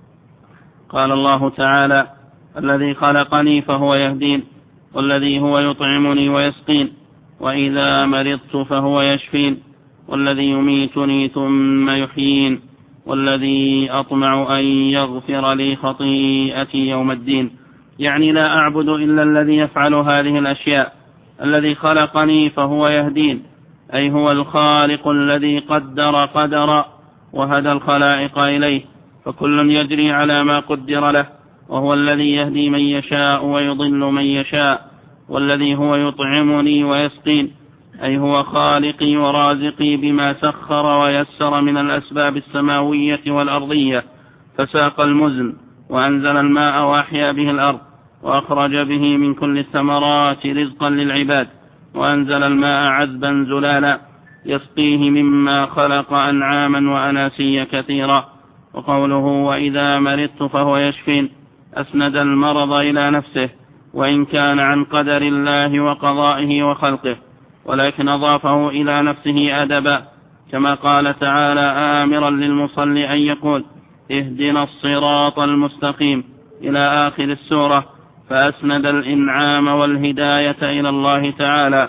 قال الله تعالى الذي خلقني فهو يهدين والذي هو يطعمني ويسقين وإذا مرضت فهو يشفين والذي يميتني ثم يحيين والذي أطمع أن يغفر لي خطيئتي يوم الدين، يعني لا أعبد إلا الذي يفعل هذه الأشياء، الذي خلقني فهو يهدين، أي هو الخالق الذي قدر قدرا وهدى الخلائق إليه، فكل يجري على ما قدر له، وهو الذي يهدي من يشاء ويضل من يشاء، والذي هو يطعمني ويسقين، أي هو خالقي ورازقي بما سخر ويسر من الأسباب السماوية والأرضية، فساق المزن وأنزل الماء وأحيا به الأرض، وأخرج به من كل الثمرات رزقا للعباد، وأنزل الماء عذبا زلالا يسقيه مما خلق أنعاما وأناسيا كثيرا. وقوله وإذا مرضت فهو يشفين أسند المرض إلى نفسه، وإن كان عن قدر الله وقضائه وخلقه، ولكن أضافه إلى نفسه أدبا، كما قال تعالى آمرا للمصلي أن يقول اهدنا الصراط المستقيم إلى آخر السورة، فأسند الإنعام والهداية إلى الله تعالى.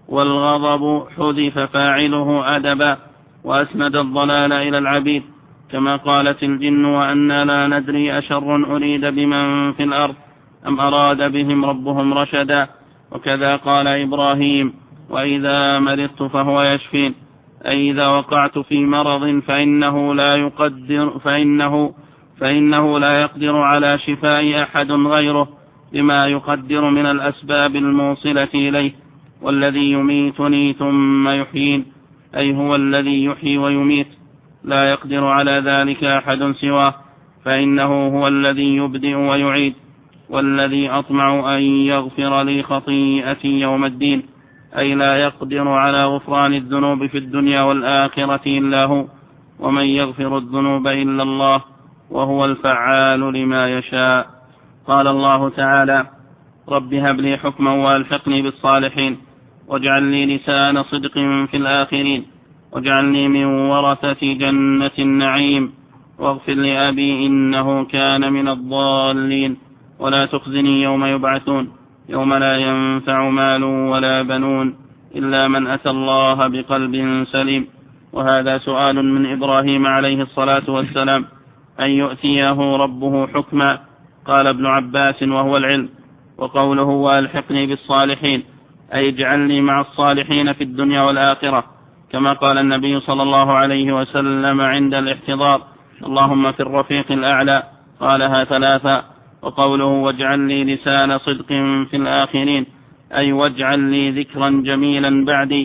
والغضب حذف فاعله أدبا، وأسند الضلال إلى العبيد، كما قالت الجن وأنا لا ندري أشر أريد بمن في الأرض أم أراد بهم ربهم رشدا. وكذا قال إبراهيم وإذا مرضت فهو يشفين، أي إذا وقعت في مرض فإنه لا يقدر فإنه, فإنه لا يقدر على شفاء أحد غيره بما يقدر من الأسباب الموصلة إليه. والذي يميتني ثم يحيين، أي هو الذي يحيي ويميت، لا يقدر على ذلك أحد سواه، فإنه هو الذي يبدئ ويعيد. والذي أطمع أن يغفر لي خطيئتي يوم الدين، أي لا يقدر على غفران الذنوب في الدنيا والآخرة إلا هو، ومن يغفر الذنوب إلا الله، وهو الفعال لما يشاء. قال الله تعالى رب هب لي حكما وألحقني بالصالحين، واجعل لي لسان صدق في الآخرين، واجعلني من ورثة جنة النعيم، واغفر لأبي إنه كان من الضالين، ولا تخزني يوم يبعثون يوم لا ينفع مال ولا بنون إلا من أتى الله بقلب سليم. وهذا سؤال من إبراهيم عليه الصلاة والسلام أن يؤتيه ربه حكما. قال ابن عباس وهو العلم. وقوله وألحقني بالصالحين أي اجعلني مع الصالحين في الدنيا والآخرة، كما قال النبي صلى الله عليه وسلم عند الاحتضار اللهم في الرفيق الأعلى، قالها ثلاثا. وقوله واجعل لي لسان صدق في الآخرين أي واجعل لي ذكرا جميلا بعدي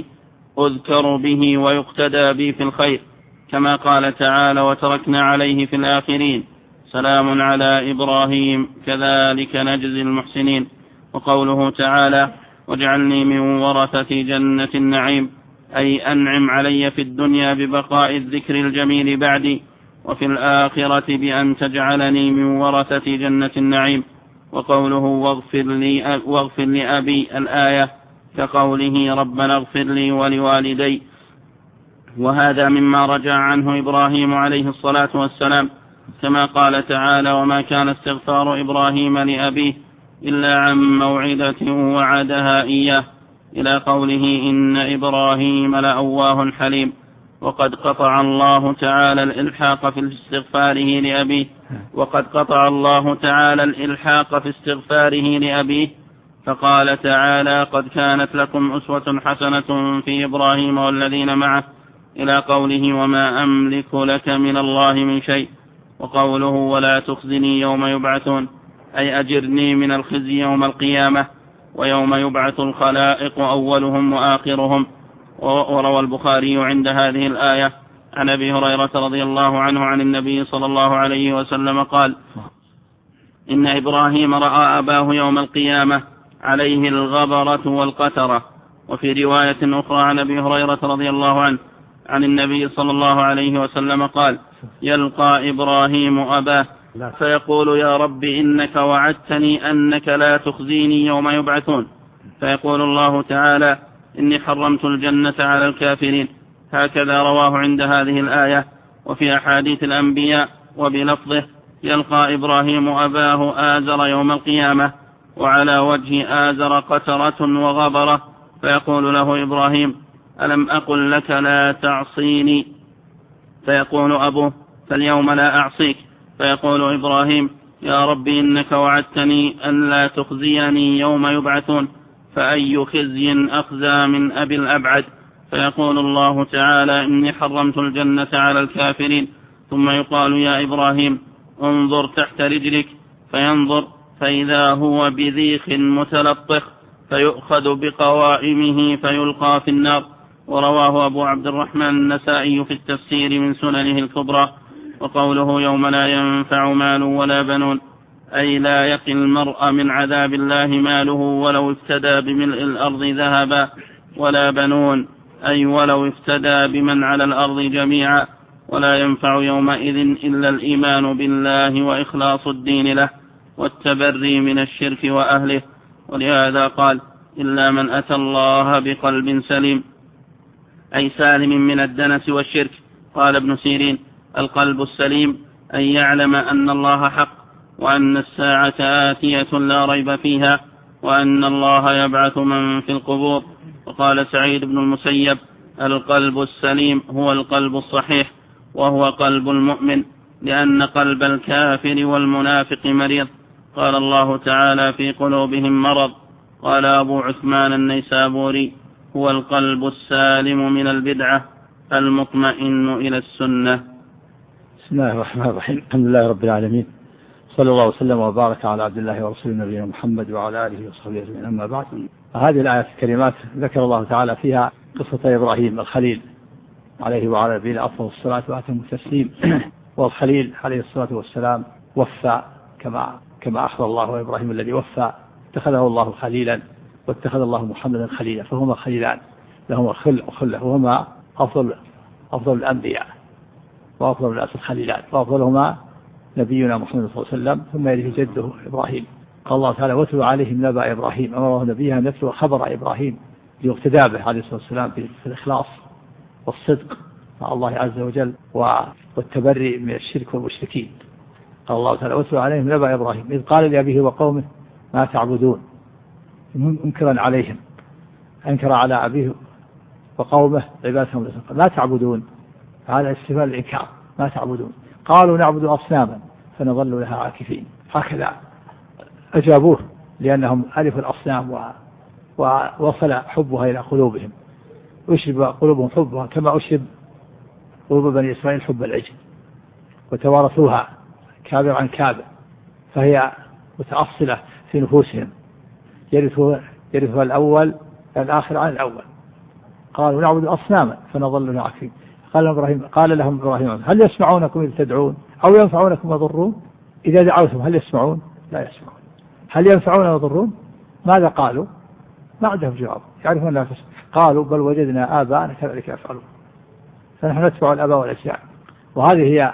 أذكر به ويقتدى بي في الخير، كما قال تعالى وتركنا عليه في الآخرين سلام على إبراهيم كذلك نجزي المحسنين. وقوله تعالى واجعلني من ورثة جنة النعيم أي أنعم علي في الدنيا ببقاء الذكر الجميل بعدي، وفي الآخرة بأن تجعلني من ورثة جنة النعيم. وقوله واغفر لي, واغفر لأبي الآية كقوله ربنا اغفر لي ولوالدي. وهذا مما رجع عنه إبراهيم عليه الصلاة والسلام، كما قال تعالى وما كان استغفار إبراهيم لأبيه إلا عن موعدة وعدها إياه، إلى قوله إن إبراهيم لأواه حليم. وقد قطع الله تعالى الإلحاق في استغفاره لأبيه وقد قطع الله تعالى الإلحاق في استغفاره لأبيه فقال تعالى قد كانت لكم أسوة حسنة في إبراهيم والذين معه، إلى قوله وما أملك لك من الله من شيء. وقوله ولا تخزني يوم يبعثون أي أجرني من الخزي يوم القيامة ويوم يبعث الخلائق أولهم وآخرهم. وروى البخاري عند هذه الآية عن أبي هريرة رضي الله عنه عن النبي صلى الله عليه وسلم قال إن إبراهيم رأى أباه يوم القيامة عليه الغبرة والقترة. وفي رواية أخرى عن أبي هريرة رضي الله عنه عن النبي صلى الله عليه وسلم قال يلقى إبراهيم أباه فيقول يا رب إنك وعدتني أنك لا تخزيني يوم يبعثون، فيقول الله تعالى إني حرمت الجنة على الكافرين. هكذا رواه عند هذه الآية. وفي أحاديث الأنبياء وبلفظه يلقى إبراهيم أباه آزر يوم القيامة وعلى وجه آزر قترة وغبرة، فيقول له إبراهيم ألم أقل لك لا تعصيني؟ فيقول أبوه فاليوم لا أعصيك. فيقول إبراهيم يا رب إنك وعدتني أن لا تخزيني يوم يبعثون، فأي خزي أخزى من أبي الأبعد؟ فيقول الله تعالى إني حرمت الجنة على الكافرين. ثم يقال يا إبراهيم انظر تحت رجلك، فينظر فإذا هو بذيخ متلطخ، فيؤخذ بقوائمه فيلقى في النار. ورواه أبو عبد الرحمن النسائي في التفسير من سننه الكبرى. وقوله يوم لا ينفع مال ولا بنون، أي لا يقي المرء من عذاب الله ماله ولو افتدى بملء الأرض ذهبا، ولا بنون أي ولو افتدى بمن على الأرض جميعا، ولا ينفع يومئذ إلا الإيمان بالله وإخلاص الدين له والتبري من الشرك وأهله. ولهذا قال إلا من أتى الله بقلب سليم، أي سالم من الدنس والشرك. قال ابن سيرين القلب السليم أن يعلم أن الله حق، وأن الساعة آتية لا ريب فيها، وأن الله يبعث من في القبور. وقال سعيد بن المسيب القلب السليم هو القلب الصحيح، وهو قلب المؤمن، لأن قلب الكافر والمنافق مريض. قال الله تعالى في قلوبهم مرض. قال أبو عثمان النيسابوري هو القلب السالم من البدعة المطمئن إلى السنة. بسم الله الرحمن الرحيم. الحمد لله رب العالمين، صلى الله وسلم وبارك على عبد الله ورسوله نبينا محمد وعلى آله وصحبه أجمعين. أما بعد، هذه الآيات الكريمات ذكر الله تعالى فيها قصة إبراهيم الخليل عليه وعلى نبينا أفضل الصلاة وأتم التسليم. والخليل عليه الصلاة والسلام وفى كما كما أخبر الله، إبراهيم الذي وفى اتخذه الله خليلا، واتخذ الله محمدا خليلا، فهما خليلان لهما خل وخلة، وهما أفضل أفضل الأنبياء وأفضل الناس الخليلان، وأفضلهما نبينا محمد صلى الله عليه وسلم، ثم يليه جده إبراهيم. قال الله تعالى واتلو عليهم نبأ إبراهيم، أمره نبيها أن يتلو خبر إبراهيم ليقتدى به عليه الصلاة والسلام في الإخلاص والصدق مع الله عز وجل والتبري من الشرك والمشركين. قال الله تعالى واتلو عليهم نبأ إبراهيم إذ قال لأبيه وقومه ما تعبدون، منكرا عليهم، أنكر على أبيه وقومه عبادتهم ما تعبدون، هذا استفهام الإنكار، ما تعبدون. قالوا نعبد أصناما فنظل لها عاكفين. هكذا أجابوه لأنهم ألفوا الأصنام ووصل حبها إلى قلوبهم، أشرب قلوبهم حبها كما أشرب قلوب بني إسرائيل حب العجل، وتوارثوها كابر عن كابر، فهي متأصلة في نفوسهم، يرثها الأول الآخر عن الأول. قالوا نعبد أصناما فنظل لها عاكفين. قال إبراهيم قال لهم إبراهيم هل يسمعونكم إذ تدعون أو ينفعونكم يضرون؟ إذا دعوتم هل يسمعون؟ لا يسمعون. هل ينفعون ويضرون؟ ماذا قالوا؟ ما عندهم جواب، يعرفون لا تسمع. قالوا بل وجدنا آباءنا كذلك يفعلون. فنحن نتبع الآباء والأجداد. وهذه هي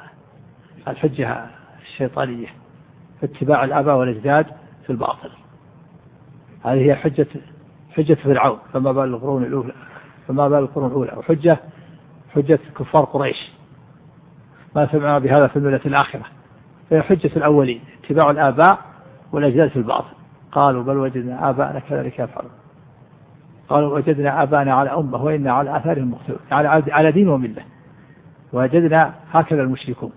الحجة الشيطانية، اتباع الآباء والأجداد في الباطل. هذه هي حجة حجة فرعون، فما بال القرون الأولى فما بال القرون الأولى، وحجة حجة كفار قريش ما سمعنا بهذا في الملة الآخرة. فهي حجة الأولين اتباع الآباء والأجداد في الباطل. قالوا بل وجدنا آباءنا كذلك يفعلون. قالوا وجدنا آباءنا على أمة وإنا على آثارهم مقتدون، على على دين وملة. وجدنا هكذا المشركون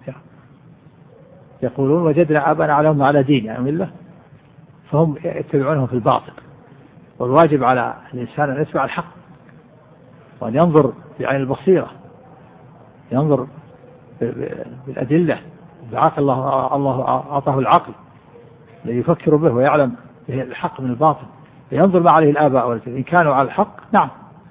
يقولون وجدنا آباءنا على أمة على دين يعني ملة، فهم يتبعونهم في الباطل. والواجب على الإنسان أن يتبع الحق وأن ينظر بعين البصيرة، ينظر بالأدلة بعقل الله الله أعطاه العقل ليفكر به ويعلم به الحق من الباطل، ينظر ما عليه الآباء والأجداد. إن كانوا على الحق نعم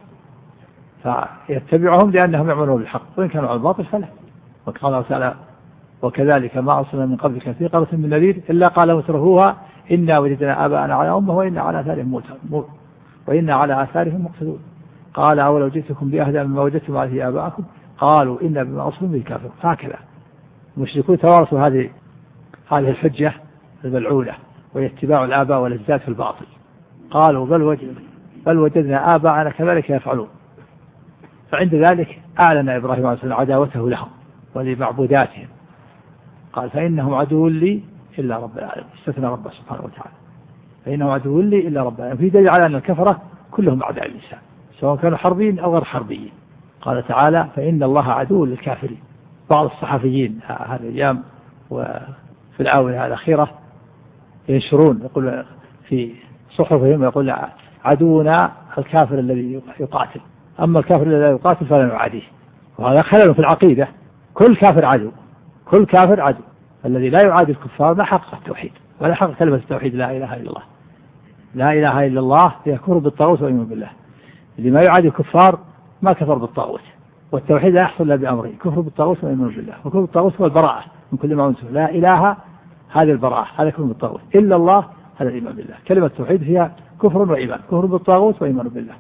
فيتبعهم لأنهم يعملون بالحق، وإن كانوا على الباطل فلا. وقال الله تعالى وكذلك ما أرسلنا من قبلك في قرية من نذير إلا قال مترفوها إنا وجدنا آباءنا على أمة وإنا على آثارهم وإنا على آثارهم مقتدون. قال أولو جئتكم بأهدى مما وجدتم عليه آباءكم قالوا إنا بما أرسلتم به كافرون. هكذا المشركون توارثوا هذه هذه الحجة الملعونة، وهي اتباع الآباء والأجداد في الباطل. قالوا بل وجدنا بل وجدنا آباءنا كذلك يفعلون. فعند ذلك أعلن إبراهيم عليه السلام عداوته لهم ولمعبوداتهم. قال فإنهم عدو لي إلا رب العالمين، استثنى ربه سبحانه وتعالى، فإنهم عدو لي إلا رب العالمين. في دليل على أن الكفرة كلهم أعداء الإنسان سواء كانوا حربيين أو غير حربيين. قال تعالى فإن الله عدو للكافرين. بعض الصحفيين هذه الأيام في الآونة الأخيرة ينشرون، يقول في صحفهم يقول عدونا الكافر الذي يقاتل، أما الكافر الذي لا يقاتل فلا نعاديه. وهذا خلل في العقيدة، كل كافر عدو، كل كافر عدو. الذي لا يعادي الكفار لا حق التوحيد ولا حق كلمة التوحيد لا إله إلا الله. لا إله إلا الله يكفر بالطاغوت ويؤمن بالله. اللي ما يعادي الكفار ما كفر بالطاغوت، والتوحيد لا يحصل إلا بأمرين: كفر بالطاغوت ويؤمن بالله. وكفر بالطاغوت هو البراءة من كل ما أنزل، لا إله هذه البراءة، هذا كفر بالطاغوت، إلا الله هذا الإيمان بالله. كلمة التوحيد فيها كفر وإيمان، كفر بالطاغوت وإيمان بالله.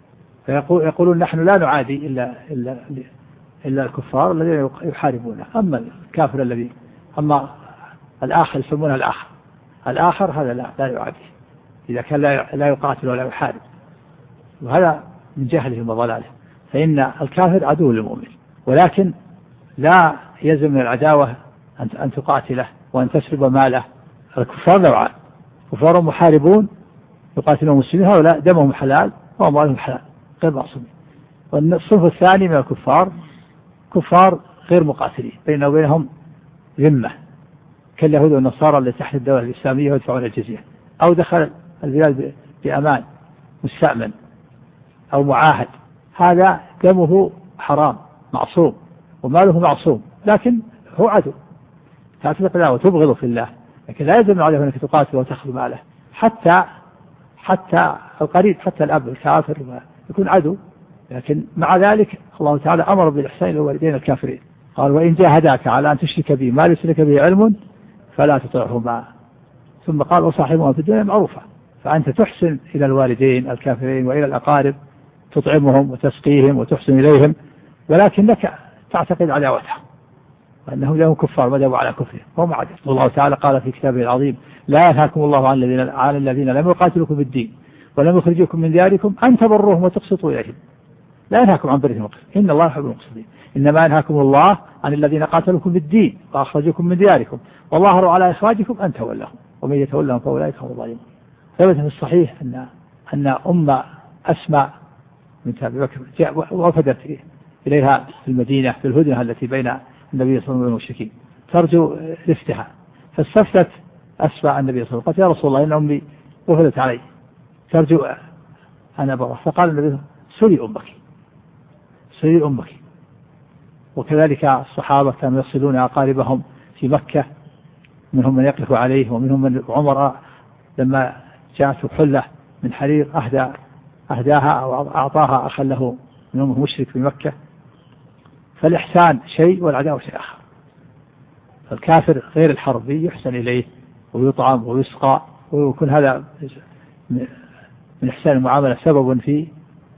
فيقولون نحن لا نعادي إلا إلا إلا الكفار الذين يحاربون. أما الكافر الذي أما الآخر يسمونه الآخر الآخر هذا لا لا يعادي إذا كان لا لا يقاتل ولا يحارب، وهذا من جهله وضلاله. فإن الكافر عدو للمؤمن، ولكن لا يلزم من العداوة أن أن تقاتله وأن تسلب ماله. الكفار نوعان: كفار محاربون يقاتلون المسلمين، هؤلاء دمهم حلال وأموالهم حلال غير معصومين. والصنف الثاني من الكفار كفار غير مقاتلين بيننا وبينهم ذمة، كاليهود والنصارى اللي تحت الدولة الإسلامية ويدفعون الجزية، أو دخل البلاد بأمان مستأمن أو معاهد، هذا دمه حرام معصوم وماله معصوم، لكن هو عدو تعتقد له وتبغضه في الله، لكن لا يلزم عليه أنك تقاتل وتأخذ ماله. حتى حتى القريب، حتى الأب الكافر يكون عدو، لكن مع ذلك الله تعالى أمر بالإحسان إلى الوالدين الكافرين. قال: وإن جاهداك على أن تشرك بي ما ليس لك به علم فلا تطعهما. ثم قال: وصاحبهما في الدنيا معروفة. فأنت تحسن إلى الوالدين الكافرين وإلى الأقارب، تطعمهم وتسقيهم وتحسن إليهم، ولكنك تعتقد عداوتهم وأنهم لهم كفار بدأوا على كفرهم وهم عدو. والله تعالى قال في كتابه العظيم: لا ينهاكم الله عن الذين عن الذين لم يقاتلوكم بالدين ولم يخرجوكم من دياركم أن تبروهم وتقسطوا إليهم. لا ينهاكم عن برهم وقسط، إن الله يحب المقسطين. إنما ينهاكم الله عن الذين قاتلوكم بالدين وأخرجوكم من دياركم وظاهروا على إخراجكم أن تولهم ومن يتولهم فأولئك هم الظالمون. ثبت في الصحيح أن أن أم أسماء من أبي بكر وفدت إليها في المدينة في الهدنة التي بين النبي صلى الله عليه وسلم والمشركين ترجو رفتها، فاستفتت أسماء النبي صلى الله عليه وسلم قالت: يا رسول الله إن أمي وفدت علي ترجو أن أبرها. فقال النبي: سلي أمك سلي أمك. وكذلك الصحابة كانوا يصلون أقاربهم في مكة، منهم من يقف عليه ومنهم من عمر لما جاءته حلة من حرير أهدى أهداها أو أعطاها أخا له منهم مشرك في مكة. فالإحسان شيء والعداوة شيء آخر. فالكافر غير الحربي يحسن إليه ويطعم ويسقى، ويكون هذا من إحسان المعاملة سبب في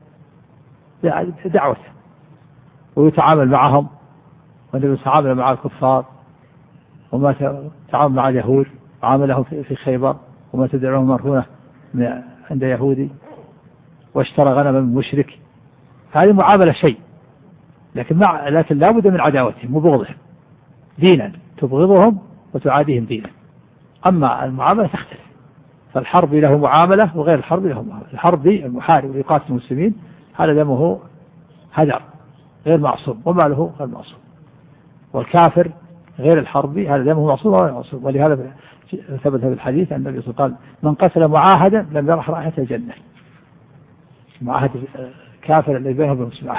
دعوته، ويتعامل معهم. والنبي تعامل مع الكفار وما تعامل مع اليهود، عاملهم في خيبر وما تدعوهم مرهونة عند يهودي، واشترى غنما من مشرك. هذه معاملة شيء، لكن مع لكن لا بد من عداوتهم وبغضهم دينا، تبغضهم وتعاديهم دينا. أما المعاملة تختلف، فالحرب له معاملة وغير الحرب له معاملة. الحرب المحارب يقاتل المسلمين هذا دمه هدر غير معصوم وماله غير معصوم، والكافر غير الحربي هذا دمه معصوم وغير معصوم. ولهذا ثبت في الحديث أن النبي صلى الله عليه وسلم قال: من قتل معاهدا لم يرح رائحة الجنة. معاهد كافر الذي بينه وبين المسلمين،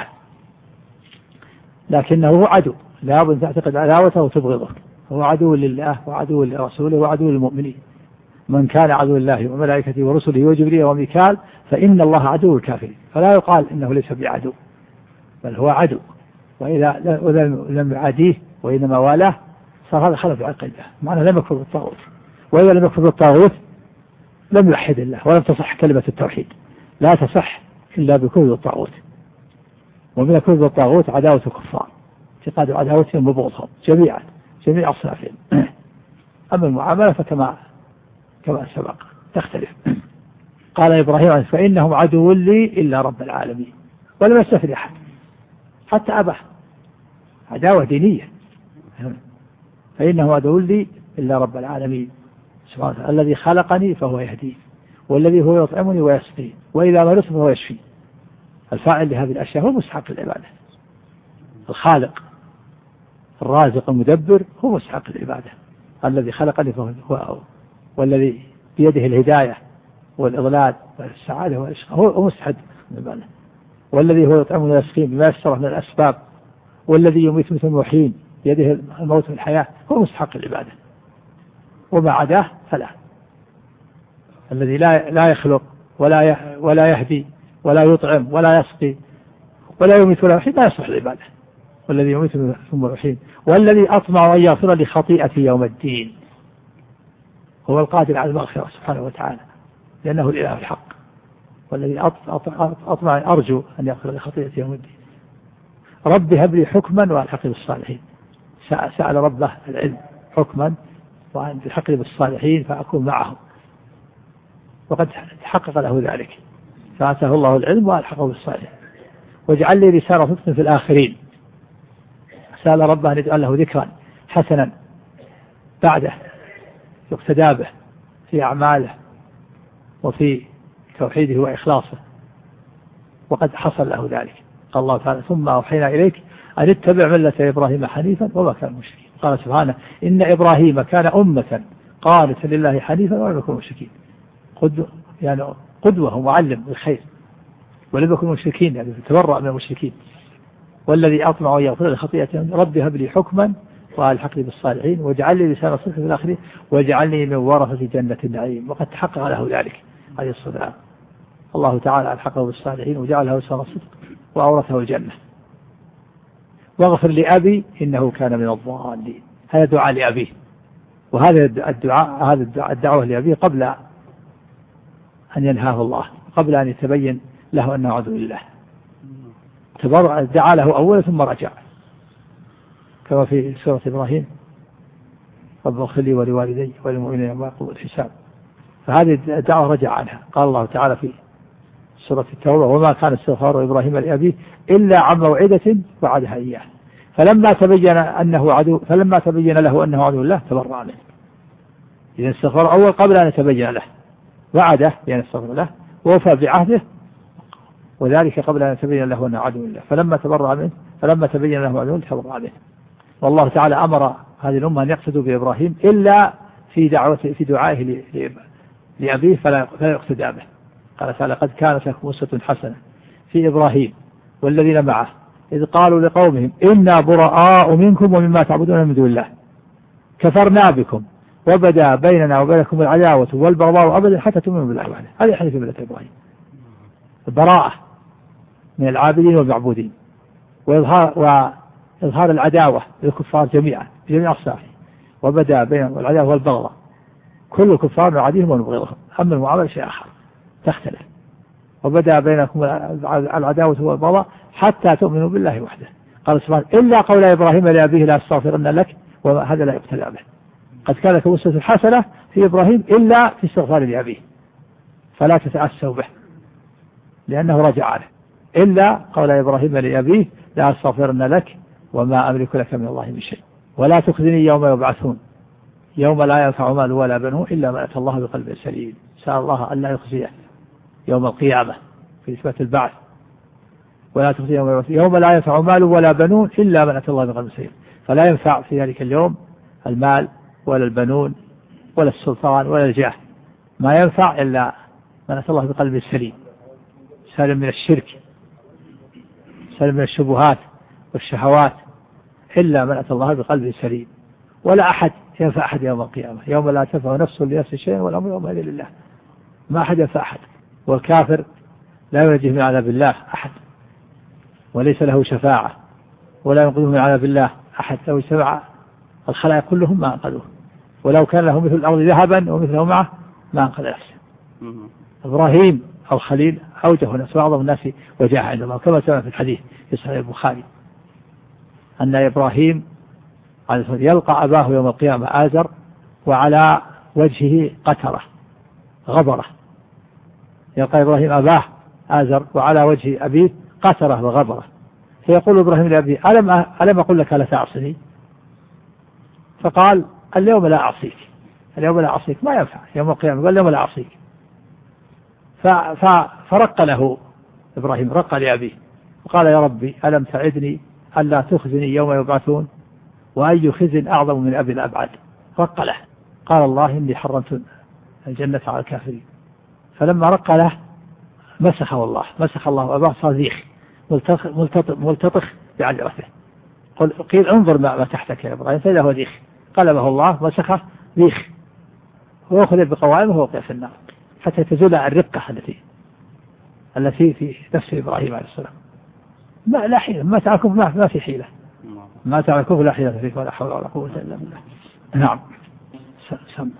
لكنه عدو، لا بد أن تعتقد عداوته وتبغضه. هو عدو لله وعدو لرسوله وعدو للمؤمنين. من كان عدو لله وملائكته ورسله وجبريل وميكال فإن الله عدو الكافرين. فلا يقال إنه ليس بعدو، بل هو عدو. وإذا لم يعاديه وإنما والاه صار هذا خلف العقيدة، معنى لم يكفر بالطاغوت. وإذا لم يكفر بالطاغوت لم يوحد الله ولم تصح كلمة التوحيد، لا تصح إلا بكفر بالطاغوت. ومن كفر بالطاغوت عداوة الكفار، اعتقاد عداوتهم وبغضهم جميعا جميع أصنافهم. أما المعاملة فكما كما سبق تختلف. قال إبراهيم: فإنهم عدو لي إلا رب العالمين. ولم يستثني أحد حتى أباه، عداوة دينية. فإنه عدو لي إلا رب العالمين سبحانه وتعالى، الذي خلقني فهو يهدين، والذي هو يطعمني ويسقين، وإذا مرضت فهو يشفي. الفاعل لهذه الأشياء هو مستحق العبادة. الخالق الرازق المدبر هو مستحق العبادة، الذي خلقني فهو والذي بيده الهداية والإضلال والسعادة والإشقاء هو مستحق من والذي هو يطعمنا ويسقين بما يسره من الأسباب والذي يميت مثل المحيين بيده الموت والحياة هو مستحق العبادة وما عداه فلا. الذي لا لا يخلق ولا ولا يهدي ولا يطعم ولا يسقي ولا يميت ولا يحيي لا يصلح العبادة. والذي يميت ثم يحيي والذي أطمع أن يغفر لي خطيئتي يوم الدين هو القادر على المغفرة سبحانه وتعالى لأنه الإله الحق. والذي أطمع أرجو أن يغفر لي خطيئتي يوم الدين. رب هب لي حكما وألحقني بالصالحين. سأل ربه العلم حكما وأن يلحقني بالصالحين فأكون معهم وقد تحقق له ذلك فآتاه الله العلم وألحقه بالصالحين. واجعل لي رسالة صدق في الآخرين. سأل ربه أن يجعل له ذكرا حسنا بعده يقتدى به في أعماله وفي توحيده وإخلاصه وقد حصل له ذلك. قال الله تعالى ثم أوحينا إليك أن اتبع ملة إبراهيم حنيفا وما كان مشركين. قال سبحانه إن إبراهيم كان أمة قانتا لله حنيفا ولم يكن مشركين. قدوة يعني قدوة ومعلم بالخير ولم يكن مشركين يعني تبرأ من المشركين. والذي أطمع أن يغفر لي خطيئتي رب هب لي حكما وألحقني بالصالحين واجعل لي لسان صدق في الآخرين واجعلني من ورثة جنة النعيم وقد تحقق له ذلك عليه الصلاة. الله تعالى ألحقه بالصالحين وجعله لسان صدق وأورثه الجنة. واغفر لأبي إنه كان من الضالين. هذا دعاء لأبيه وهذا الدعاء هذا الدعوة لأبيه قبل أن ينهاه الله قبل أن يتبين له أنه عدو لله. دعا له أولا ثم رجع كما في سورة إبراهيم رب اغفر لي ولوالدي وللمؤمنين يوم يقوم الحساب. فهذه الدعوة رجع عنها. قال الله تعالى في سورة التوبة وما كان استغفار إبراهيم لأبيه إلا عن موعدة وعدها إياه فلما تبين أنه عدو فلما تبين له أنه عدو الله تبرأ منه. إذا استغفر أول قبل أن يتبين له وعده يعني استغفر له ووفى بعهده وذلك قبل أن يتبين له أنه عدو الله فلما تبرأ منه فلما تبين له عدو تبرأ منه. والله تعالى أمر هذه الأمة أن يقتدوا بإبراهيم إلا في دعوته في دعائه لأبيه فلا يقتدى به. قال تعالى قد كانت لكم أسوة حسنة في إبراهيم والذين معه إذ قالوا لقومهم إنا براء منكم ومما تعبدون من دون الله كفرنا بكم وبدا بيننا وبينكم العداوة والبغضاء أبدا حتى تؤمنوا بالله وحده. هذه حديث ملة إبراهيم البراءة من العابدين والمعبودين وإظهار وإظهار العداوة للكفار جميعا بجميع أصنافهم وبدا بينهم العداوة والبغضاء كل الكفار نعاديهم ونبغضهم. أما المعاملة شيء آخر تختلف. وبدأ بينكم العداوة والبغضاء حتى تؤمنوا بالله وحده. قال سبحانه إلا قول إبراهيم لأبيه لا أستغفرن لك وهذا لا يقتدى به. قد كانت أسوة الحسنة في إبراهيم إلا في استغفار لأبيه فلا تتأسوا به لأنه رجع عنه. إلا قول إبراهيم لأبيه لا أستغفرن لك وما أملك لك من الله من شيء ولا تخزني يوم يبعثون يوم لا ينفع مال ولا بنون إلا من أتى الله بقلب سليم. سأل الله أن لا يخزيه يوم القيامة في إثبات البعث ولا تخزي يوم البعث يوم لا ينفع مال ولا بنون إلا من أتى الله بقلب سليم. فلا ينفع في ذلك اليوم المال ولا البنون ولا السلطان ولا الجاه ما ينفع إلا من أتى الله بقلب سليم سالم من الشرك سالم من الشبهات والشهوات إلا من أتى الله بقلب سليم. ولا أحد ينفع أحد يوم القيامة يوم لا تنفع نفس لنفس شيء والأمر يومئذ لله. ما أحد ينفع أحد. والكافر لا ينجيه من عذاب الله أحد وليس له شفاعة ولا ينقذه من عذاب الله أحد. لو اجتمع الخلائق كلهم ما أنقذوه ولو كان له مثل الأرض ذهبا ومثله معه ما أنقذ نفسه. إبراهيم أو خليل أوجه الناس وأعظم الناس وجاء عند الله كما سمع في الحديث في صحيح البخاري أن إبراهيم يلقى أباه يوم القيامة آزر وعلى وجهه قترة غبرة. يلقى إبراهيم أباه آزر وعلى وجه أبيه قترة وغبرة. فيقول إبراهيم لأبيه ألم, ألم أقول لك لا تعصني؟ فقال اليوم لا أعصيك اليوم لا أعصيك ما ينفع يوم القيامة قال اليوم لا أعصيك. فرق له إبراهيم رق لأبيه وقال يا ربي ألم تعدني ألا تخزني يوم يبعثون وأي خزي أعظم من أبي الأبعد رق له، قال الله إني حرمت الجنة على الكافرين، فلما رق له مسخه الله، مسخ الله أباه، صار ذيخ ملتطخ, ملتطخ بعجرته. قيل انظر ما تحتك يا إبراهيم، فإذا هو ذيخ، قلبه الله مسخه ذيخ، وأخذ بقوائمه ووقع في النار حتى تزول الرقة التي التي في نفس إبراهيم عليه السلام. ما لا حيلة، ما تعرفون، ما, ما في حيلة، ما تعرفون لا حيلة فيك ولا حول ولا قوة إلا بالله. نعم. سم.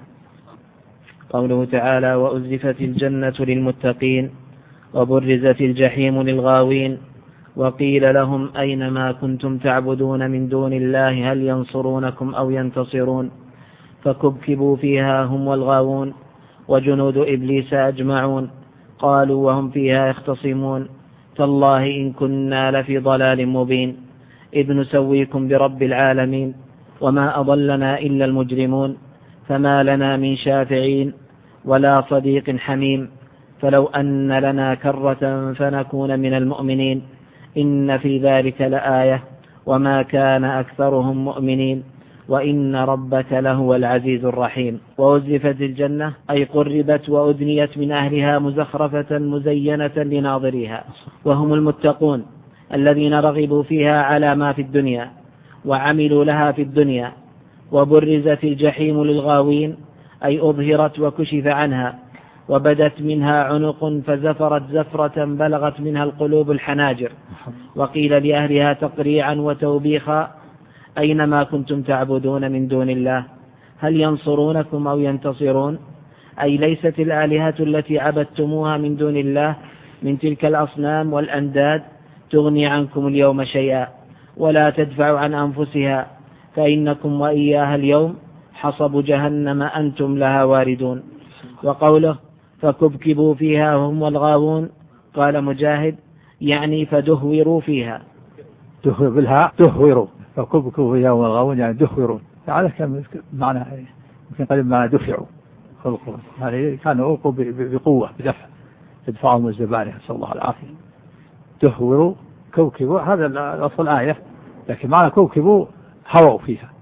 قوله تعالى: وأزلفت الجنة للمتقين وبرزت الجحيم للغاوين وقيل لهم أين ما كنتم تعبدون من دون الله هل ينصرونكم أو ينتصرون فكبكبوا فيها هم والغاوون وجنود إبليس أجمعون قالوا وهم فيها يختصمون تالله إن كنا لفي ضلال مبين إذ نسويكم برب العالمين وما أضلنا إلا المجرمون فما لنا من شافعين ولا صديق حميم فلو أن لنا كرة فنكون من المؤمنين إن في ذلك لآية وما كان أكثرهم مؤمنين وإن ربك لهو العزيز الرحيم. وأزلفت الجنة أي قربت وأدنيت من أهلها مزخرفة مزينة لناظريها وهم المتقون الذين رغبوا فيها على ما في الدنيا وعملوا لها في الدنيا. وبرزت الجحيم للغاوين أي أظهرت وكشف عنها وبدت منها عنق فزفرت زفرة بلغت منها القلوب الحناجر. وقيل لأهلها تقريعا وتوبيخا أينما كنتم تعبدون من دون الله هل ينصرونكم أو ينتصرون أي ليست الآلهة التي عبدتموها من دون الله من تلك الأصنام والأنداد تغني عنكم اليوم شيئا ولا تدفع عن أنفسها فإنكم وإياها اليوم حصب جهنم أنتم لها واردون. وقوله فكبكبوا فيها هم والغاوون قال مجاهد يعني فدهوروا فيها دهور بالها دهوروا فكبكبوا فيها هم والغاوون يعني دهوروا هذا كان معنى يمكن قريب معنى دفعوا خلقوا يعني كانوا ألقوا بقوة بدفع يدفعهم الزبانية نسأل الله العافية. دهوروا كوكبوا هذا الأصل آية لكن معنى كوكبوا هووا فيها.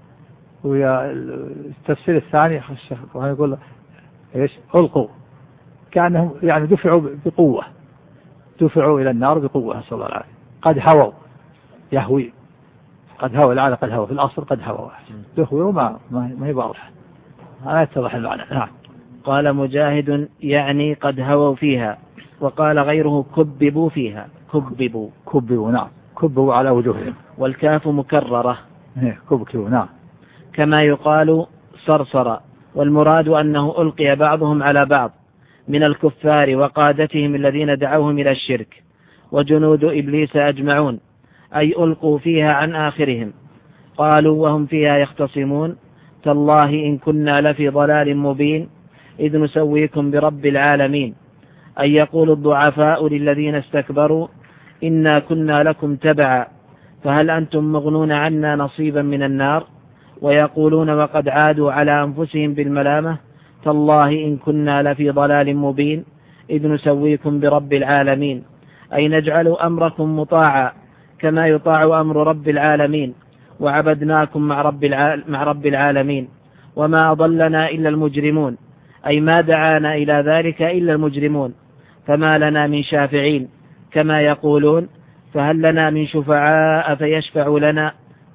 والتفسير الثاني يقول ايش ألقوا كأنهم يعني دفعوا بقوة دفعوا إلى النار بقوة نسأل الله العافية. قد هووا يهوي قد هوى الآن قد هوى في الأصل قد هوى دهوروا ما ما هي واضحة لا يتضح المعنى. نعم. قال مجاهد يعني قد هووا فيها وقال غيره كببوا فيها كببوا كببوا نعم كببوا على وجوههم والكاف مكررة كبكبوا نعم كما يقال صرصر. والمراد أنه ألقي بعضهم على بعض من الكفار وقادتهم الذين دعوهم إلى الشرك وجنود إبليس أجمعون أي ألقوا فيها عن آخرهم. قالوا وهم فيها يختصمون تالله إن كنا لفي ضلال مبين إذ نسويكم برب العالمين أي يقول الضعفاء للذين استكبروا إنا كنا لكم تبعا فهل أنتم مغنون عنا نصيبا من النار. ويقولون وقد عادوا على أنفسهم بالملامة تالله إن كنا لفي ضلال مبين إذ نسويكم برب العالمين أي نجعل أمركم مطاعا كما يطاع أمر رب العالمين وعبدناكم مع رب, مع رب العالمين وما أضلنا إلا المجرمون أي ما دعانا إلى ذلك إلا المجرمون فما لنا من شافعين كما يقولون فهل لنا من شفعاء فيشفع لنا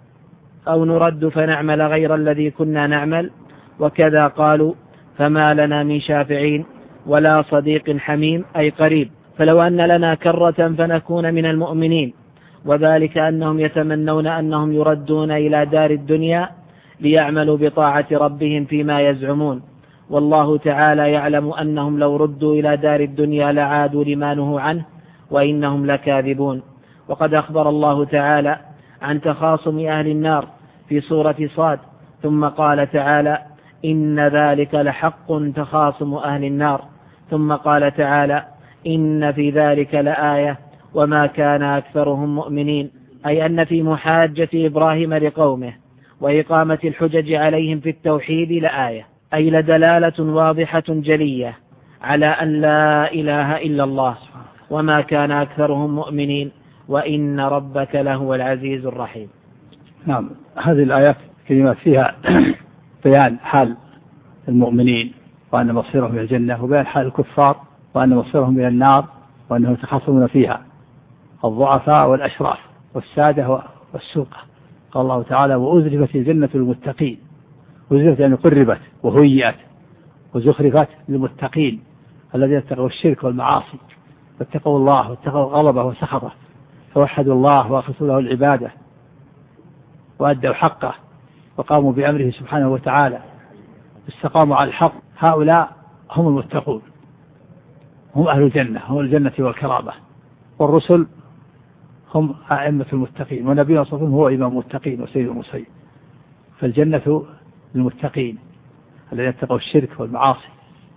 أو نرد فنعمل غير الذي كنا نعمل. وكذا قالوا فما لنا من شافعين ولا صديق حميم أي قريب فلو أن لنا كرة فنكون من المؤمنين. وذلك أنهم يتمنون أنهم يردون إلى دار الدنيا ليعملوا بطاعة ربهم فيما يزعمون والله تعالى يعلم أنهم لو ردوا إلى دار الدنيا لعادوا لما نهوا عنه وإنهم لكاذبون. وقد أخبر الله تعالى عن تخاصم أهل النار في سورة صاد ثم قال تعالى إن ذلك لحق تخاصم أهل النار ثم قال تعالى إن في ذلك لآية وما كان أكثرهم مؤمنين أي أن في محاجة إبراهيم لقومه وإقامة الحجج عليهم في التوحيد لآية أي لدلالة واضحة جلية على أن لا إله إلا الله وما كان أكثرهم مؤمنين وإن ربك لهو العزيز الرحيم. نعم. هذه الآيات كلمات فيها بيان حال المؤمنين وأن مصيرهم إلى الجنة، وبيان حال الكفار وأن مصيرهم إلى النار وأنهم يتخاصمون فيها، الضعفاء والأشراف والسادة والسوقة. قال الله تعالى: وأزلفت الجنة للمتقين. أزلفت يعني قربت وهيئت وزخرفت للمتقين الذين اتقوا الشرك والمعاصي واتقوا الله واتقوا غضبه وسخطه فوحدوا الله وأخلصوا له العبادة وأدوا حقه وقاموا بأمره سبحانه وتعالى، استقاموا على الحق. هؤلاء هم المتقون، هم أهل الجنة، هم الجنة والكرامة. والرسل هم أئمة المتقين، ونبينا صلى الله عليه وسلم هو إمام المتقين وسيد المرسلين. فالجنة للمتقين الذين اتقوا الشرك والمعاصي